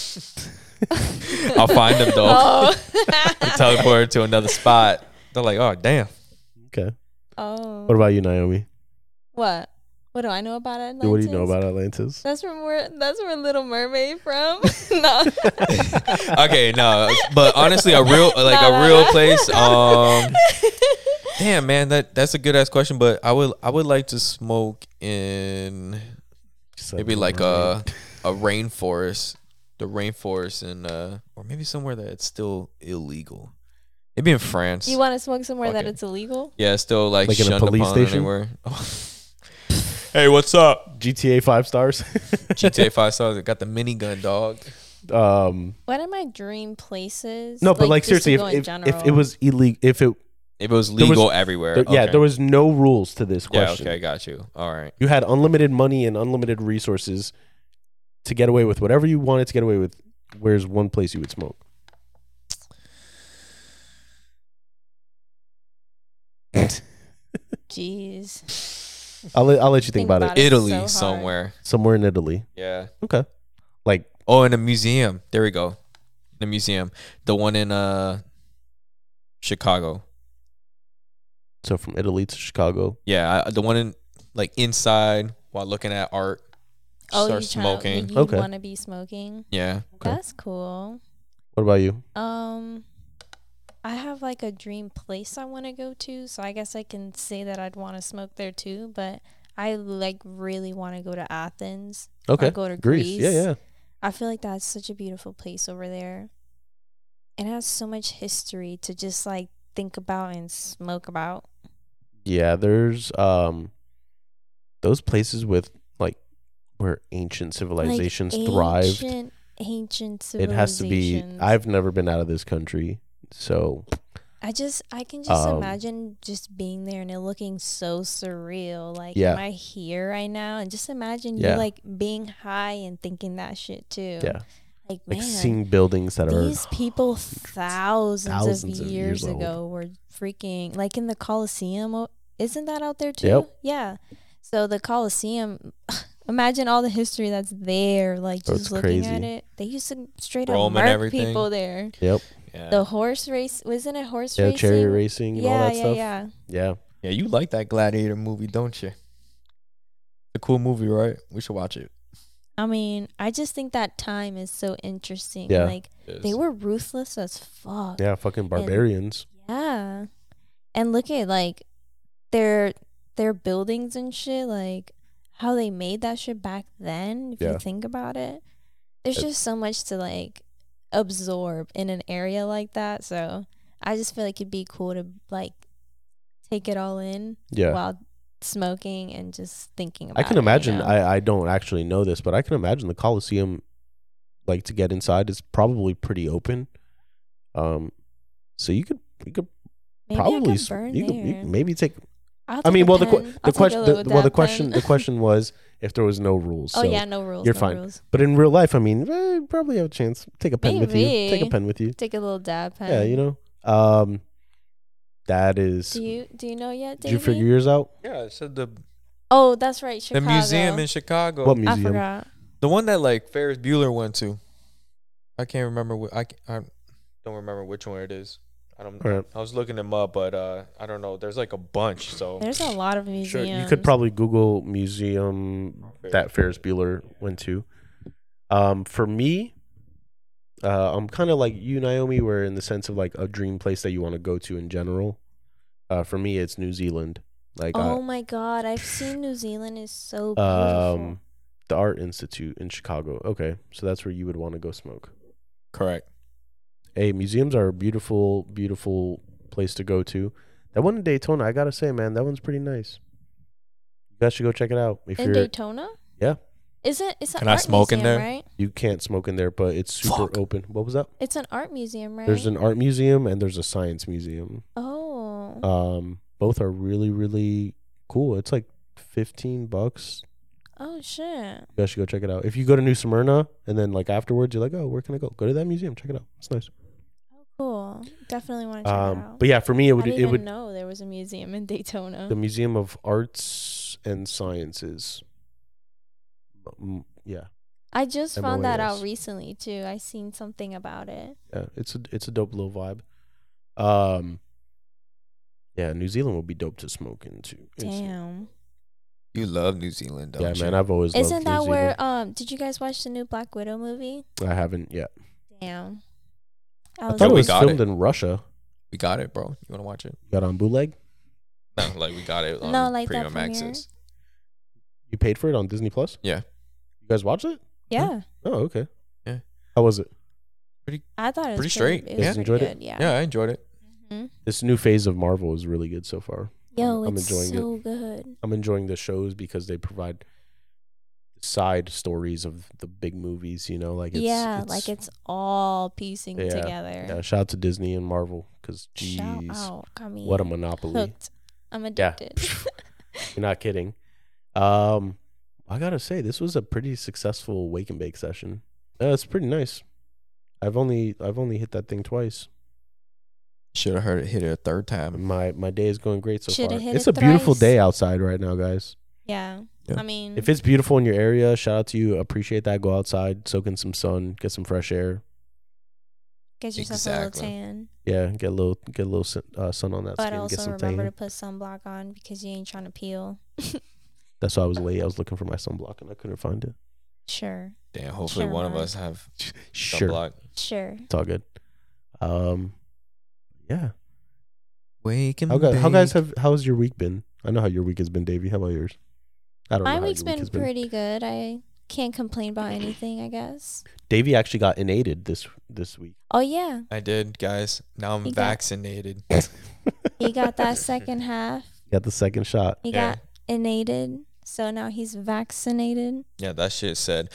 [SPEAKER 5] I'll find them though.
[SPEAKER 4] Oh.
[SPEAKER 5] They teleported to another spot. They're like, oh damn.
[SPEAKER 3] Okay.
[SPEAKER 4] Oh.
[SPEAKER 3] What about you, Naomi?
[SPEAKER 4] What? What do I know about Atlantis?
[SPEAKER 3] What do you know about Atlantis?
[SPEAKER 4] That's from where that's where Little Mermaid from. No.
[SPEAKER 5] Okay, no, but honestly, a real like
[SPEAKER 4] Nah,
[SPEAKER 5] a
[SPEAKER 4] nah,
[SPEAKER 5] real
[SPEAKER 4] nah.
[SPEAKER 5] place. Um, damn man, that that's a good ass question. But I would I would like to smoke in
[SPEAKER 3] Just
[SPEAKER 5] maybe like a a rainforest, the rainforest, in uh, or maybe somewhere that it's still illegal. Maybe in France.
[SPEAKER 4] You want to smoke somewhere that
[SPEAKER 5] Okay.
[SPEAKER 4] it's illegal?
[SPEAKER 5] Yeah, it's still like,
[SPEAKER 3] Like in a
[SPEAKER 5] shunned
[SPEAKER 3] police
[SPEAKER 5] upon
[SPEAKER 3] station?
[SPEAKER 5] anywhere. Hey, what's up?
[SPEAKER 3] G T A five stars.
[SPEAKER 5] G T A five stars. Got the minigun, dog.
[SPEAKER 3] um,
[SPEAKER 4] One of my dream places.
[SPEAKER 3] no, but like
[SPEAKER 4] just to
[SPEAKER 3] seriously, if
[SPEAKER 4] go in
[SPEAKER 3] if, if
[SPEAKER 4] general.
[SPEAKER 3] it was illegal, if it
[SPEAKER 5] It was
[SPEAKER 3] There was-
[SPEAKER 5] legal everywhere.
[SPEAKER 3] there, yeah,
[SPEAKER 5] Okay.
[SPEAKER 3] there was no rules to this
[SPEAKER 5] Yeah,
[SPEAKER 3] question.
[SPEAKER 5] okay, got you. All right.
[SPEAKER 3] You had unlimited money and unlimited resources to get away with whatever you wanted to get away with. Where's one place you would smoke?
[SPEAKER 4] Jeez.
[SPEAKER 3] I'll let, I'll let you think,
[SPEAKER 4] Think
[SPEAKER 3] about,
[SPEAKER 4] about
[SPEAKER 3] it.
[SPEAKER 4] it.
[SPEAKER 5] Italy
[SPEAKER 4] so hard.
[SPEAKER 5] somewhere.
[SPEAKER 3] Somewhere in Italy.
[SPEAKER 5] Yeah.
[SPEAKER 3] Okay. Like,
[SPEAKER 5] Oh, in a museum. There we go. The museum. The one in uh Chicago.
[SPEAKER 3] so from Italy to Chicago.
[SPEAKER 5] Yeah, I, the one in like inside while looking at art.
[SPEAKER 4] Oh,
[SPEAKER 5] start
[SPEAKER 4] you
[SPEAKER 5] smoking.
[SPEAKER 4] You
[SPEAKER 3] Okay.
[SPEAKER 4] want to be smoking?
[SPEAKER 5] Yeah.
[SPEAKER 3] Okay.
[SPEAKER 4] That's cool.
[SPEAKER 3] What about you?
[SPEAKER 4] Um, I have like a dream place I want to go to, so I guess I can say that I'd want to smoke there too. But I like really want to go to Athens.
[SPEAKER 3] Okay.
[SPEAKER 4] Or go to
[SPEAKER 3] Greece.
[SPEAKER 4] Greece.
[SPEAKER 3] Yeah, yeah.
[SPEAKER 4] I feel like that's such a beautiful place over there. It has so much history to just like think about and smoke about.
[SPEAKER 3] Yeah, there's um those places with like where ancient civilizations
[SPEAKER 4] like
[SPEAKER 3] thrived.
[SPEAKER 4] Ancient, ancient
[SPEAKER 3] It
[SPEAKER 4] civilizations.
[SPEAKER 3] has to be. I've never been out of this country, so
[SPEAKER 4] I just, I can just
[SPEAKER 3] Um,
[SPEAKER 4] imagine just being there and it looking so surreal. Like,
[SPEAKER 3] Yeah.
[SPEAKER 4] am I here right now? And just imagine
[SPEAKER 3] Yeah.
[SPEAKER 4] you like being high and thinking that shit too.
[SPEAKER 3] yeah,
[SPEAKER 4] Like,
[SPEAKER 3] like
[SPEAKER 4] man,
[SPEAKER 3] seeing buildings that are
[SPEAKER 4] these people thousands,
[SPEAKER 3] thousands
[SPEAKER 4] of
[SPEAKER 3] of
[SPEAKER 4] years,
[SPEAKER 3] years old.
[SPEAKER 4] ago were freaking like in the Colosseum. o- Isn't that out there too?
[SPEAKER 3] Yep.
[SPEAKER 4] Yeah. So the Colosseum, imagine all the history that's there. Like
[SPEAKER 3] Bro,
[SPEAKER 4] just
[SPEAKER 3] it's
[SPEAKER 4] looking at
[SPEAKER 3] crazy.
[SPEAKER 4] it, they used to straight
[SPEAKER 5] Rome
[SPEAKER 4] up
[SPEAKER 5] and
[SPEAKER 4] murk
[SPEAKER 5] everything.
[SPEAKER 4] people there.
[SPEAKER 3] Yep.
[SPEAKER 5] Yeah.
[SPEAKER 4] The horse race, wasn't it horse
[SPEAKER 3] Yeah,
[SPEAKER 4] racing?
[SPEAKER 3] chariot racing and
[SPEAKER 4] yeah,
[SPEAKER 3] all that
[SPEAKER 4] yeah,
[SPEAKER 3] stuff.
[SPEAKER 4] yeah.
[SPEAKER 3] Yeah.
[SPEAKER 5] Yeah, you like that Gladiator movie, don't you? A cool movie, right? We should watch it.
[SPEAKER 4] I mean, I just think that time is so interesting.
[SPEAKER 3] Yeah.
[SPEAKER 4] Like they were ruthless as fuck.
[SPEAKER 3] Yeah, fucking barbarians.
[SPEAKER 4] Yeah. And look at like their their buildings and shit, like how they made that shit back then, if
[SPEAKER 3] Yeah.
[SPEAKER 4] you think about it. There's
[SPEAKER 3] It-
[SPEAKER 4] just so much to like absorb in an area like that. So I just feel like it'd be cool to like take it all in
[SPEAKER 3] Yeah.
[SPEAKER 4] while smoking and just thinking about
[SPEAKER 3] I
[SPEAKER 4] it.
[SPEAKER 3] can
[SPEAKER 4] you
[SPEAKER 3] imagine.
[SPEAKER 4] know?
[SPEAKER 3] I I don't actually know this, but I can imagine the Colosseum, like to get inside, is probably pretty open. Um, so you could you could
[SPEAKER 4] Maybe I
[SPEAKER 3] probably
[SPEAKER 4] could
[SPEAKER 3] s-
[SPEAKER 4] burn
[SPEAKER 3] you could, you
[SPEAKER 4] there.
[SPEAKER 3] could maybe take.
[SPEAKER 4] I'll
[SPEAKER 3] I
[SPEAKER 4] take
[SPEAKER 3] mean,
[SPEAKER 4] a
[SPEAKER 3] well, the
[SPEAKER 4] pen.
[SPEAKER 3] que-
[SPEAKER 4] I'll
[SPEAKER 3] the
[SPEAKER 4] take a
[SPEAKER 3] question
[SPEAKER 4] little
[SPEAKER 3] the, well the
[SPEAKER 4] dab
[SPEAKER 3] question
[SPEAKER 4] pen.
[SPEAKER 3] the question was if there was no rules.
[SPEAKER 4] Oh
[SPEAKER 3] so
[SPEAKER 4] yeah, no rules.
[SPEAKER 3] you're
[SPEAKER 4] no
[SPEAKER 3] fine.
[SPEAKER 4] Rules.
[SPEAKER 3] But in real life, I mean, eh, you probably have a chance. Take a pen with you. Take a
[SPEAKER 4] Maybe.
[SPEAKER 3] pen with you.
[SPEAKER 4] Take a little dab pen.
[SPEAKER 3] Yeah, you know. Um, that is.
[SPEAKER 4] Do you do you know yet,
[SPEAKER 3] Did you
[SPEAKER 4] Davey?
[SPEAKER 3] figure yours out?
[SPEAKER 5] Yeah, it said the
[SPEAKER 4] Oh, that's right, Chicago.
[SPEAKER 5] the museum in Chicago.
[SPEAKER 3] What
[SPEAKER 4] I
[SPEAKER 3] museum?
[SPEAKER 4] forgot.
[SPEAKER 5] The one that like Ferris Bueller went to. I can't remember. What, I ca- I don't remember which one it is. I don't.
[SPEAKER 3] All right.
[SPEAKER 5] I was looking them up, but uh, I don't know. There's like a bunch. So
[SPEAKER 4] There's a lot of museums.
[SPEAKER 3] Sure, you could probably Google museum that Ferris Bueller went to. Um, for me, uh, I'm kind of like you, Naomi, where in the sense of like a dream place that you want to go to in general. Uh, for me, it's New Zealand. Like,
[SPEAKER 4] Oh my god, I've seen New Zealand is so
[SPEAKER 3] uh,
[SPEAKER 4] beautiful.
[SPEAKER 3] um, the Art Institute in Chicago. Okay, so that's where you would want to go smoke.
[SPEAKER 5] correct.
[SPEAKER 3] Hey, museums are a beautiful, beautiful place to go to. That one in Daytona, I gotta say, man, that one's pretty nice. You guys should go check it out. If
[SPEAKER 4] in
[SPEAKER 3] you're,
[SPEAKER 4] Daytona?
[SPEAKER 3] yeah,
[SPEAKER 4] Is it? It's an
[SPEAKER 5] Can I
[SPEAKER 4] art
[SPEAKER 5] smoke in
[SPEAKER 4] museum,
[SPEAKER 5] there?
[SPEAKER 4] right?
[SPEAKER 3] you can't smoke in there, but it's super
[SPEAKER 5] Fuck.
[SPEAKER 3] open. What was that?
[SPEAKER 4] It's an art museum, right?
[SPEAKER 3] There's an art museum and there's a science museum.
[SPEAKER 4] Oh.
[SPEAKER 3] Um, both are really, really cool. It's like fifteen bucks.
[SPEAKER 4] Oh shit.
[SPEAKER 3] You guys should go check it out. If you go to New Smyrna and then like afterwards, you're like, oh, where can I go? Go to that museum. Check it out. It's nice.
[SPEAKER 4] Oh, cool. Definitely want to check it
[SPEAKER 3] Um,
[SPEAKER 4] out.
[SPEAKER 3] but yeah, for me, it
[SPEAKER 4] I
[SPEAKER 3] would
[SPEAKER 4] didn't
[SPEAKER 3] it
[SPEAKER 4] even
[SPEAKER 3] would
[SPEAKER 4] know there was a museum in Daytona.
[SPEAKER 3] the Museum of Arts and Sciences. Mm, yeah,
[SPEAKER 4] I just
[SPEAKER 3] M O
[SPEAKER 4] found that
[SPEAKER 3] A
[SPEAKER 4] out
[SPEAKER 3] S.
[SPEAKER 4] recently too. I seen something about it.
[SPEAKER 3] yeah, it's a it's a dope little vibe. Um, yeah, New Zealand would be dope to smoke into.
[SPEAKER 4] Damn.
[SPEAKER 5] You love New Zealand, don't
[SPEAKER 3] Yeah,
[SPEAKER 5] you?
[SPEAKER 3] man, I've always loved
[SPEAKER 4] Isn't
[SPEAKER 3] New
[SPEAKER 4] that
[SPEAKER 3] Zealand.
[SPEAKER 4] where um did you guys watch the new Black Widow movie?
[SPEAKER 3] I haven't yet.
[SPEAKER 4] Damn.
[SPEAKER 3] I
[SPEAKER 4] was
[SPEAKER 3] thought it
[SPEAKER 5] we
[SPEAKER 3] was
[SPEAKER 5] got
[SPEAKER 3] filmed
[SPEAKER 5] it.
[SPEAKER 3] in Russia.
[SPEAKER 5] we got it, bro. You want to watch it?
[SPEAKER 3] Got on bootleg.
[SPEAKER 5] No, like we got it on
[SPEAKER 4] No, like that
[SPEAKER 5] Premium
[SPEAKER 4] premiere?
[SPEAKER 5] Access.
[SPEAKER 3] You paid for it on Disney Plus.
[SPEAKER 5] Yeah.
[SPEAKER 3] You guys watched it?
[SPEAKER 4] Yeah.
[SPEAKER 3] Oh, okay.
[SPEAKER 5] Yeah.
[SPEAKER 3] How was it?
[SPEAKER 4] I thought it was
[SPEAKER 5] Pretty straight.
[SPEAKER 4] It
[SPEAKER 3] You
[SPEAKER 4] was
[SPEAKER 3] guys
[SPEAKER 4] pretty
[SPEAKER 3] enjoyed it?
[SPEAKER 4] good, Yeah.
[SPEAKER 5] Yeah, I enjoyed it.
[SPEAKER 4] Mhm.
[SPEAKER 3] This new phase of Marvel is really good so far.
[SPEAKER 4] Yo,
[SPEAKER 3] I'm
[SPEAKER 4] it's
[SPEAKER 3] enjoying it.
[SPEAKER 4] so good.
[SPEAKER 3] I'm enjoying the shows because they provide side stories of the big movies. You know, like it's,
[SPEAKER 4] yeah,
[SPEAKER 3] it's,
[SPEAKER 4] like it's all piecing
[SPEAKER 3] Yeah,
[SPEAKER 4] together.
[SPEAKER 3] yeah. Shout out to Disney and Marvel because
[SPEAKER 4] Shout
[SPEAKER 3] geez,
[SPEAKER 4] out. Got me
[SPEAKER 3] what a monopoly.
[SPEAKER 4] hooked. I'm
[SPEAKER 3] Yeah.
[SPEAKER 4] addicted.
[SPEAKER 3] You're not kidding. Um, I gotta say this was a pretty successful wake and bake session. Uh, it's pretty nice. I've only I've only hit that thing twice.
[SPEAKER 5] Should have heard it hit it a third time.
[SPEAKER 3] My my day is going great so
[SPEAKER 4] Shoulda
[SPEAKER 3] far.
[SPEAKER 4] hit
[SPEAKER 3] It's
[SPEAKER 4] it
[SPEAKER 3] a beautiful
[SPEAKER 4] thrice.
[SPEAKER 3] day outside right now, guys.
[SPEAKER 4] Yeah.
[SPEAKER 5] Yeah.
[SPEAKER 4] I mean,
[SPEAKER 3] If it's beautiful in your area, shout out to you. Appreciate that. Go outside, soak in some sun, get some fresh air.
[SPEAKER 4] get yourself a
[SPEAKER 5] Exactly.
[SPEAKER 4] little tan.
[SPEAKER 3] Yeah, get a little get a little sun, uh, sun on that
[SPEAKER 4] But
[SPEAKER 3] skin. Get
[SPEAKER 4] also
[SPEAKER 3] some
[SPEAKER 4] remember
[SPEAKER 3] tan.
[SPEAKER 4] to put sunblock on because you ain't trying to peel.
[SPEAKER 3] That's why I was late. I was looking for my sunblock and I couldn't find it.
[SPEAKER 4] Sure.
[SPEAKER 5] Damn, hopefully
[SPEAKER 4] Sure,
[SPEAKER 5] one of
[SPEAKER 4] Mark.
[SPEAKER 5] us have
[SPEAKER 3] Sure,
[SPEAKER 5] sunblock.
[SPEAKER 4] Sure.
[SPEAKER 3] it's all good. Um, yeah.
[SPEAKER 5] Wake and
[SPEAKER 3] How guys? How guys
[SPEAKER 5] bake.
[SPEAKER 3] have? How's your week been? I know how your week has been, Davey. How about yours? I don't know.
[SPEAKER 4] My
[SPEAKER 3] how
[SPEAKER 4] week's
[SPEAKER 3] your week
[SPEAKER 4] been
[SPEAKER 3] has
[SPEAKER 4] pretty good. I can't complain about anything, I guess.
[SPEAKER 3] Davey actually got inated this this week.
[SPEAKER 4] Oh, yeah.
[SPEAKER 5] I did, guys. Now I'm
[SPEAKER 4] He got-
[SPEAKER 5] vaccinated.
[SPEAKER 4] He got that second half.
[SPEAKER 3] Got the second shot.
[SPEAKER 4] He
[SPEAKER 5] Yeah.
[SPEAKER 4] got inated. So now he's vaccinated.
[SPEAKER 5] Yeah, that shit said.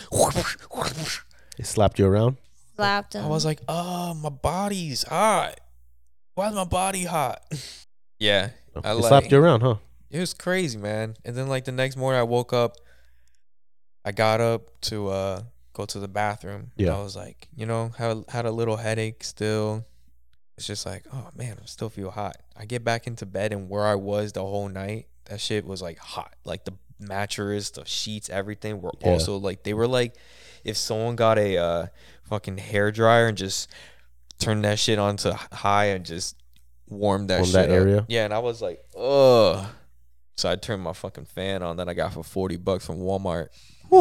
[SPEAKER 3] It slapped you around.
[SPEAKER 4] Slapped him.
[SPEAKER 5] I was like, oh, my body's hot. Why is my body hot? Yeah,
[SPEAKER 3] Oh,
[SPEAKER 5] I
[SPEAKER 3] it
[SPEAKER 5] like-
[SPEAKER 3] slapped you around, huh?
[SPEAKER 5] it was crazy, man. And then like the next morning, I woke up. I got up to uh go to the bathroom.
[SPEAKER 3] Yeah.
[SPEAKER 5] I was like, you know, had had a little headache still. It's just like, oh man, I still feel hot. I get back into bed and where I was the whole night, that shit was like hot. Like the mattress, the sheets, everything were
[SPEAKER 3] Yeah.
[SPEAKER 5] also like they were like if someone got a uh fucking hair dryer and just turned that shit onto high and just warmed that
[SPEAKER 3] Warm
[SPEAKER 5] shit
[SPEAKER 3] that
[SPEAKER 5] up.
[SPEAKER 3] area?
[SPEAKER 5] Yeah, and I was like, ugh. So I turned my fucking fan on that I got for forty bucks from Walmart.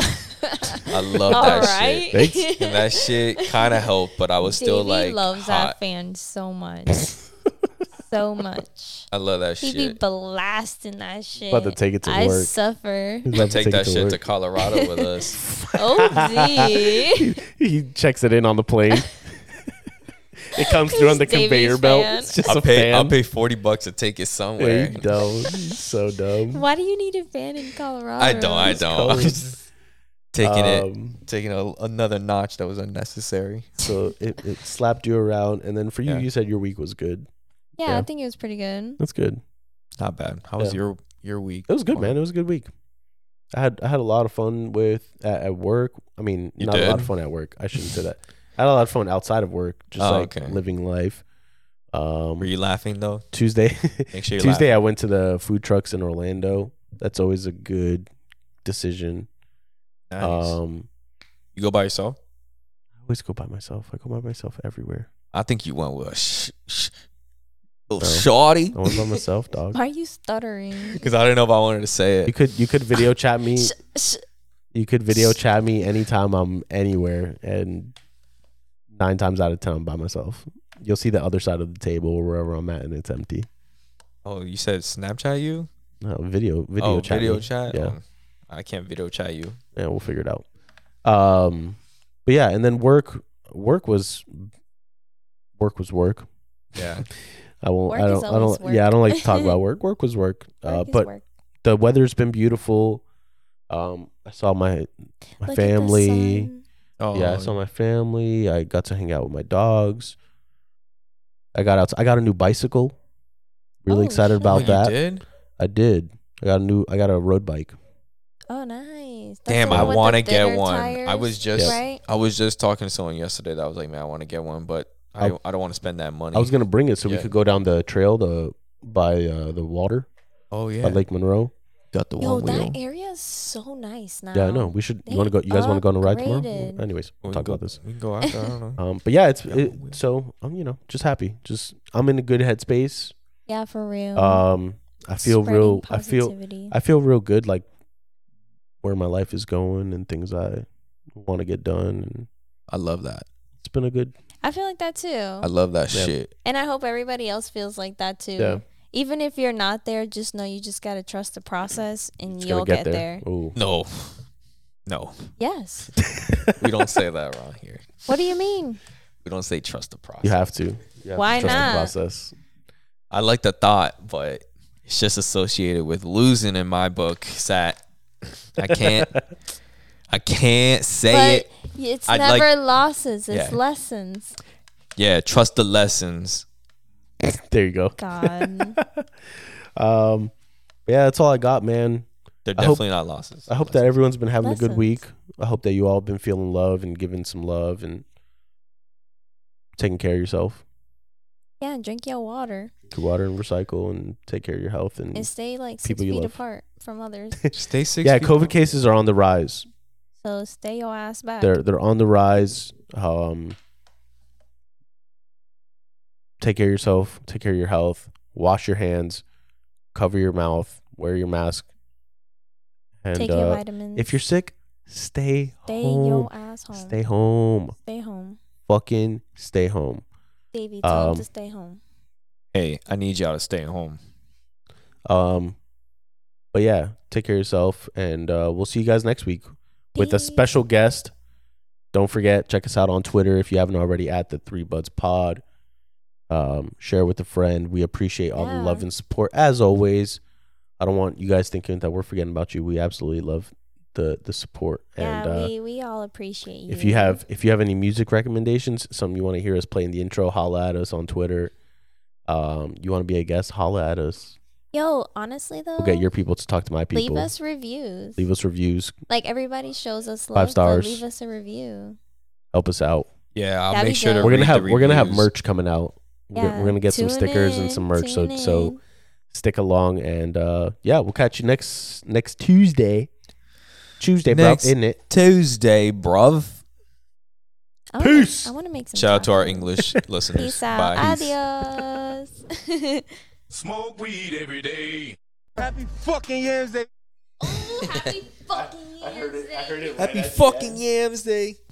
[SPEAKER 5] I love
[SPEAKER 4] All
[SPEAKER 5] that
[SPEAKER 4] right.
[SPEAKER 5] shit.
[SPEAKER 3] Thanks.
[SPEAKER 5] And that shit kind of helped, but I was still
[SPEAKER 4] Davey
[SPEAKER 5] like
[SPEAKER 4] loves
[SPEAKER 5] hot.
[SPEAKER 4] that fan so much. So much.
[SPEAKER 5] I love that
[SPEAKER 4] He be
[SPEAKER 5] shit.
[SPEAKER 4] blasting that shit.
[SPEAKER 3] About to take it to
[SPEAKER 4] I
[SPEAKER 3] work.
[SPEAKER 4] suffer.
[SPEAKER 3] He's about to
[SPEAKER 5] Take
[SPEAKER 3] it
[SPEAKER 5] that
[SPEAKER 3] to
[SPEAKER 5] shit
[SPEAKER 3] work.
[SPEAKER 5] to Colorado with us.
[SPEAKER 4] Oh, gee.
[SPEAKER 3] he, he checks it in on the plane. It comes through on the
[SPEAKER 4] Davey's
[SPEAKER 3] conveyor belt.
[SPEAKER 4] fan.
[SPEAKER 3] It's just
[SPEAKER 5] I'll
[SPEAKER 3] a
[SPEAKER 5] pay.
[SPEAKER 3] fan.
[SPEAKER 5] I'll pay forty bucks to take it
[SPEAKER 3] Yeah,
[SPEAKER 5] somewhere.
[SPEAKER 3] you dumb. You so dumb.
[SPEAKER 4] Why do you need a fan in Colorado?
[SPEAKER 5] I don't. I
[SPEAKER 3] It's
[SPEAKER 5] don't.
[SPEAKER 3] cold.
[SPEAKER 5] I'm just taking it,
[SPEAKER 3] Um,
[SPEAKER 5] taking a, another notch that was unnecessary.
[SPEAKER 3] So it, it slapped you around, and then for you,
[SPEAKER 5] Yeah.
[SPEAKER 3] you said your week was good.
[SPEAKER 4] Yeah,
[SPEAKER 3] Yeah.
[SPEAKER 4] I think it was pretty good.
[SPEAKER 3] That's good.
[SPEAKER 5] Not bad. How was
[SPEAKER 3] Yeah.
[SPEAKER 5] your your week?
[SPEAKER 3] It was good, man. It was a good week. I had I had a lot of fun with at, at work. I mean,
[SPEAKER 5] You
[SPEAKER 3] not a lot
[SPEAKER 5] did?
[SPEAKER 3] of fun at work. I shouldn't say that. I had a lot of fun outside of work, just
[SPEAKER 5] Oh,
[SPEAKER 3] like
[SPEAKER 5] okay.
[SPEAKER 3] living life. Um,
[SPEAKER 5] Were you laughing though?
[SPEAKER 3] Tuesday,
[SPEAKER 5] Make sure you
[SPEAKER 3] Tuesday, I went to the food trucks in Orlando. That's always a good decision.
[SPEAKER 5] Nice.
[SPEAKER 3] Um,
[SPEAKER 5] You go by yourself?
[SPEAKER 3] I always go by myself. I go by myself everywhere.
[SPEAKER 5] I think you went with a sh- sh- little
[SPEAKER 3] No.
[SPEAKER 5] shorty.
[SPEAKER 3] I went by myself, dog.
[SPEAKER 4] Why are you stuttering?
[SPEAKER 5] Because I didn't know if I wanted to say
[SPEAKER 3] You
[SPEAKER 5] it.
[SPEAKER 3] could you could video chat me.
[SPEAKER 4] Sh- sh-
[SPEAKER 3] You could video chat me anytime I'm anywhere, and nine times out of ten I'm by myself. You'll see the other side of the table or wherever I'm at, and it's empty.
[SPEAKER 5] Oh, you said Snapchat you?
[SPEAKER 3] No, video video
[SPEAKER 5] oh,
[SPEAKER 3] chat.
[SPEAKER 5] video
[SPEAKER 3] me.
[SPEAKER 5] chat?
[SPEAKER 3] Yeah.
[SPEAKER 5] Oh, I can't video chat you.
[SPEAKER 3] Yeah, we'll figure it out. Um, but yeah, and then work. Work was work was work.
[SPEAKER 5] Yeah.
[SPEAKER 3] I won't.
[SPEAKER 4] Work
[SPEAKER 3] I
[SPEAKER 4] is
[SPEAKER 3] don't. I
[SPEAKER 4] always
[SPEAKER 3] don't. Yeah, I
[SPEAKER 4] work.
[SPEAKER 3] don't like to talk about work. Work was work. Uh,
[SPEAKER 4] Work is
[SPEAKER 3] but
[SPEAKER 4] work.
[SPEAKER 3] the weather's been beautiful. Um, I saw my my
[SPEAKER 4] Look at the
[SPEAKER 3] family.
[SPEAKER 4] sun.
[SPEAKER 5] Oh,
[SPEAKER 3] Yeah, I saw my family. I got to hang out with my dogs. I got out. I got a new bicycle. Really
[SPEAKER 4] Oh,
[SPEAKER 3] excited
[SPEAKER 4] shit.
[SPEAKER 5] Oh,
[SPEAKER 3] about
[SPEAKER 5] you
[SPEAKER 3] that.
[SPEAKER 5] did?
[SPEAKER 3] I did. I got a new. I got a road bike.
[SPEAKER 4] Oh, nice. That's
[SPEAKER 5] Damn,
[SPEAKER 4] the
[SPEAKER 5] I
[SPEAKER 4] one with the
[SPEAKER 5] want to get
[SPEAKER 4] thinner
[SPEAKER 5] one.
[SPEAKER 4] tires,
[SPEAKER 5] I was just
[SPEAKER 4] right?
[SPEAKER 5] I was just talking to someone yesterday that was like, man, I want to get one, but I
[SPEAKER 3] I-
[SPEAKER 5] I don't want to spend that money.
[SPEAKER 3] I was gonna bring it so we
[SPEAKER 5] Yeah.
[SPEAKER 3] could go down the trail the by uh, the water
[SPEAKER 5] Oh yeah.
[SPEAKER 3] by Lake Monroe.
[SPEAKER 5] got the
[SPEAKER 4] Yo,
[SPEAKER 5] one wheel.
[SPEAKER 4] that area is so nice now.
[SPEAKER 3] Yeah, I know. We should.
[SPEAKER 4] They
[SPEAKER 3] You want to go? You guys want to go on a ride tomorrow?
[SPEAKER 4] upgraded.
[SPEAKER 3] Anyways, we'll
[SPEAKER 5] We
[SPEAKER 3] talk
[SPEAKER 5] can go,
[SPEAKER 3] about this.
[SPEAKER 5] We can go after. I don't know.
[SPEAKER 3] Um, but yeah, it's
[SPEAKER 5] Yeah,
[SPEAKER 3] it,
[SPEAKER 5] we-
[SPEAKER 3] so I'm you know just happy. Just I'm in a good headspace.
[SPEAKER 4] Yeah, for real.
[SPEAKER 3] Um, I feel
[SPEAKER 4] Spreading
[SPEAKER 3] real. I feel.
[SPEAKER 4] positivity.
[SPEAKER 3] I feel real good, like where my life is going and things I want to get done. And
[SPEAKER 5] I love that.
[SPEAKER 3] it's been a good.
[SPEAKER 4] I feel like that too.
[SPEAKER 5] I love that
[SPEAKER 3] Yeah.
[SPEAKER 5] shit.
[SPEAKER 4] And I hope everybody else feels like that too.
[SPEAKER 3] Yeah.
[SPEAKER 4] Even if you're not there, just know you just gotta trust the process and
[SPEAKER 3] It's
[SPEAKER 4] you'll
[SPEAKER 3] gonna
[SPEAKER 4] get, there.
[SPEAKER 3] Ooh.
[SPEAKER 5] No. No.
[SPEAKER 4] Yes.
[SPEAKER 5] We don't say that around here.
[SPEAKER 4] What do you mean?
[SPEAKER 5] We don't say trust the process.
[SPEAKER 3] You have to. You have
[SPEAKER 4] Why
[SPEAKER 3] to trust
[SPEAKER 4] not?
[SPEAKER 3] the process.
[SPEAKER 5] I like the thought, but it's just associated with losing in my book, Sat. I can't I can't say
[SPEAKER 4] but
[SPEAKER 5] it.
[SPEAKER 4] it's
[SPEAKER 5] I'd
[SPEAKER 4] never
[SPEAKER 5] like-
[SPEAKER 4] losses, it's
[SPEAKER 5] Yeah.
[SPEAKER 4] lessons.
[SPEAKER 5] Yeah, trust the lessons.
[SPEAKER 3] There you go.
[SPEAKER 4] God.
[SPEAKER 3] Um, yeah, that's all I got, man.
[SPEAKER 5] They're
[SPEAKER 3] I hope-
[SPEAKER 5] definitely not losses.
[SPEAKER 3] I hope that everyone's been having a good
[SPEAKER 4] Lessons.
[SPEAKER 3] week. I hope that you all have been feeling love and giving some love and taking care of yourself.
[SPEAKER 4] Yeah, and drink your water
[SPEAKER 3] Drink water and recycle and take care of your health and
[SPEAKER 4] and stay like six
[SPEAKER 3] People you
[SPEAKER 4] feet
[SPEAKER 3] love.
[SPEAKER 4] apart from others.
[SPEAKER 5] Stay six.
[SPEAKER 3] yeah,
[SPEAKER 5] feet-
[SPEAKER 3] COVID cases are on the rise.
[SPEAKER 4] So stay your ass back.
[SPEAKER 3] They're they're on the rise. Um, take care of yourself. Take care of your health. Wash your hands. Cover your mouth. Wear your mask. And
[SPEAKER 4] Take your
[SPEAKER 3] uh,
[SPEAKER 4] vitamins.
[SPEAKER 3] if you're sick, stay,
[SPEAKER 4] stay
[SPEAKER 3] home.
[SPEAKER 4] your ass home.
[SPEAKER 3] Stay home.
[SPEAKER 4] Stay home.
[SPEAKER 3] Fucking stay home.
[SPEAKER 4] Davey, tell him
[SPEAKER 3] Um,
[SPEAKER 4] to stay home.
[SPEAKER 5] Hey, I need y'all to stay home.
[SPEAKER 3] Um, but yeah, take care of yourself, and uh, we'll see you guys next week with a
[SPEAKER 4] Peace.
[SPEAKER 3] special guest. Don't forget, check us out on Twitter if you haven't already at the Three Buds Pod. Um, share with a friend. We appreciate all the
[SPEAKER 4] Yeah.
[SPEAKER 3] love and support as always. I don't want you guys thinking that we're forgetting about you. We absolutely love the the support.
[SPEAKER 4] Yeah,
[SPEAKER 3] and uh,
[SPEAKER 4] we, we all appreciate you.
[SPEAKER 3] if you have if you have any music recommendations, something you want to hear us play in the intro, holla at us on Twitter. Um, you want to be a guest, holla at us.
[SPEAKER 4] Yo, honestly though,
[SPEAKER 3] We'll get your people to talk to my people.
[SPEAKER 4] leave us reviews.
[SPEAKER 3] Leave us reviews.
[SPEAKER 4] Like everybody shows us love,
[SPEAKER 3] Five
[SPEAKER 4] but
[SPEAKER 3] stars.
[SPEAKER 4] leave us a review.
[SPEAKER 3] Help us out.
[SPEAKER 5] Yeah, I'll
[SPEAKER 4] That'd
[SPEAKER 5] make
[SPEAKER 4] be
[SPEAKER 5] sure to
[SPEAKER 4] dope.
[SPEAKER 3] We're gonna
[SPEAKER 5] read
[SPEAKER 3] have
[SPEAKER 5] the
[SPEAKER 3] we're gonna have
[SPEAKER 5] reviews.
[SPEAKER 3] merch coming out. We're,
[SPEAKER 4] Yeah,
[SPEAKER 3] gonna, we're gonna get some
[SPEAKER 4] tune
[SPEAKER 3] stickers and
[SPEAKER 4] in,
[SPEAKER 3] some merch. So
[SPEAKER 4] tune
[SPEAKER 3] so
[SPEAKER 4] in.
[SPEAKER 3] stick along and uh yeah, we'll catch you next next Tuesday. Tuesday,
[SPEAKER 5] Next
[SPEAKER 3] bro, isn't it?
[SPEAKER 5] Tuesday, bruv.
[SPEAKER 4] I wanna-
[SPEAKER 3] Peace.
[SPEAKER 4] I want to make some.
[SPEAKER 5] Shout out to our
[SPEAKER 4] tacos.
[SPEAKER 5] English listeners.
[SPEAKER 4] Peace out.
[SPEAKER 5] Bye.
[SPEAKER 4] Adios.
[SPEAKER 8] Smoke weed every day.
[SPEAKER 6] Happy fucking Yams Day.
[SPEAKER 4] Ooh, happy fucking
[SPEAKER 3] I heard it. I heard it.
[SPEAKER 5] Happy fucking Yams Day.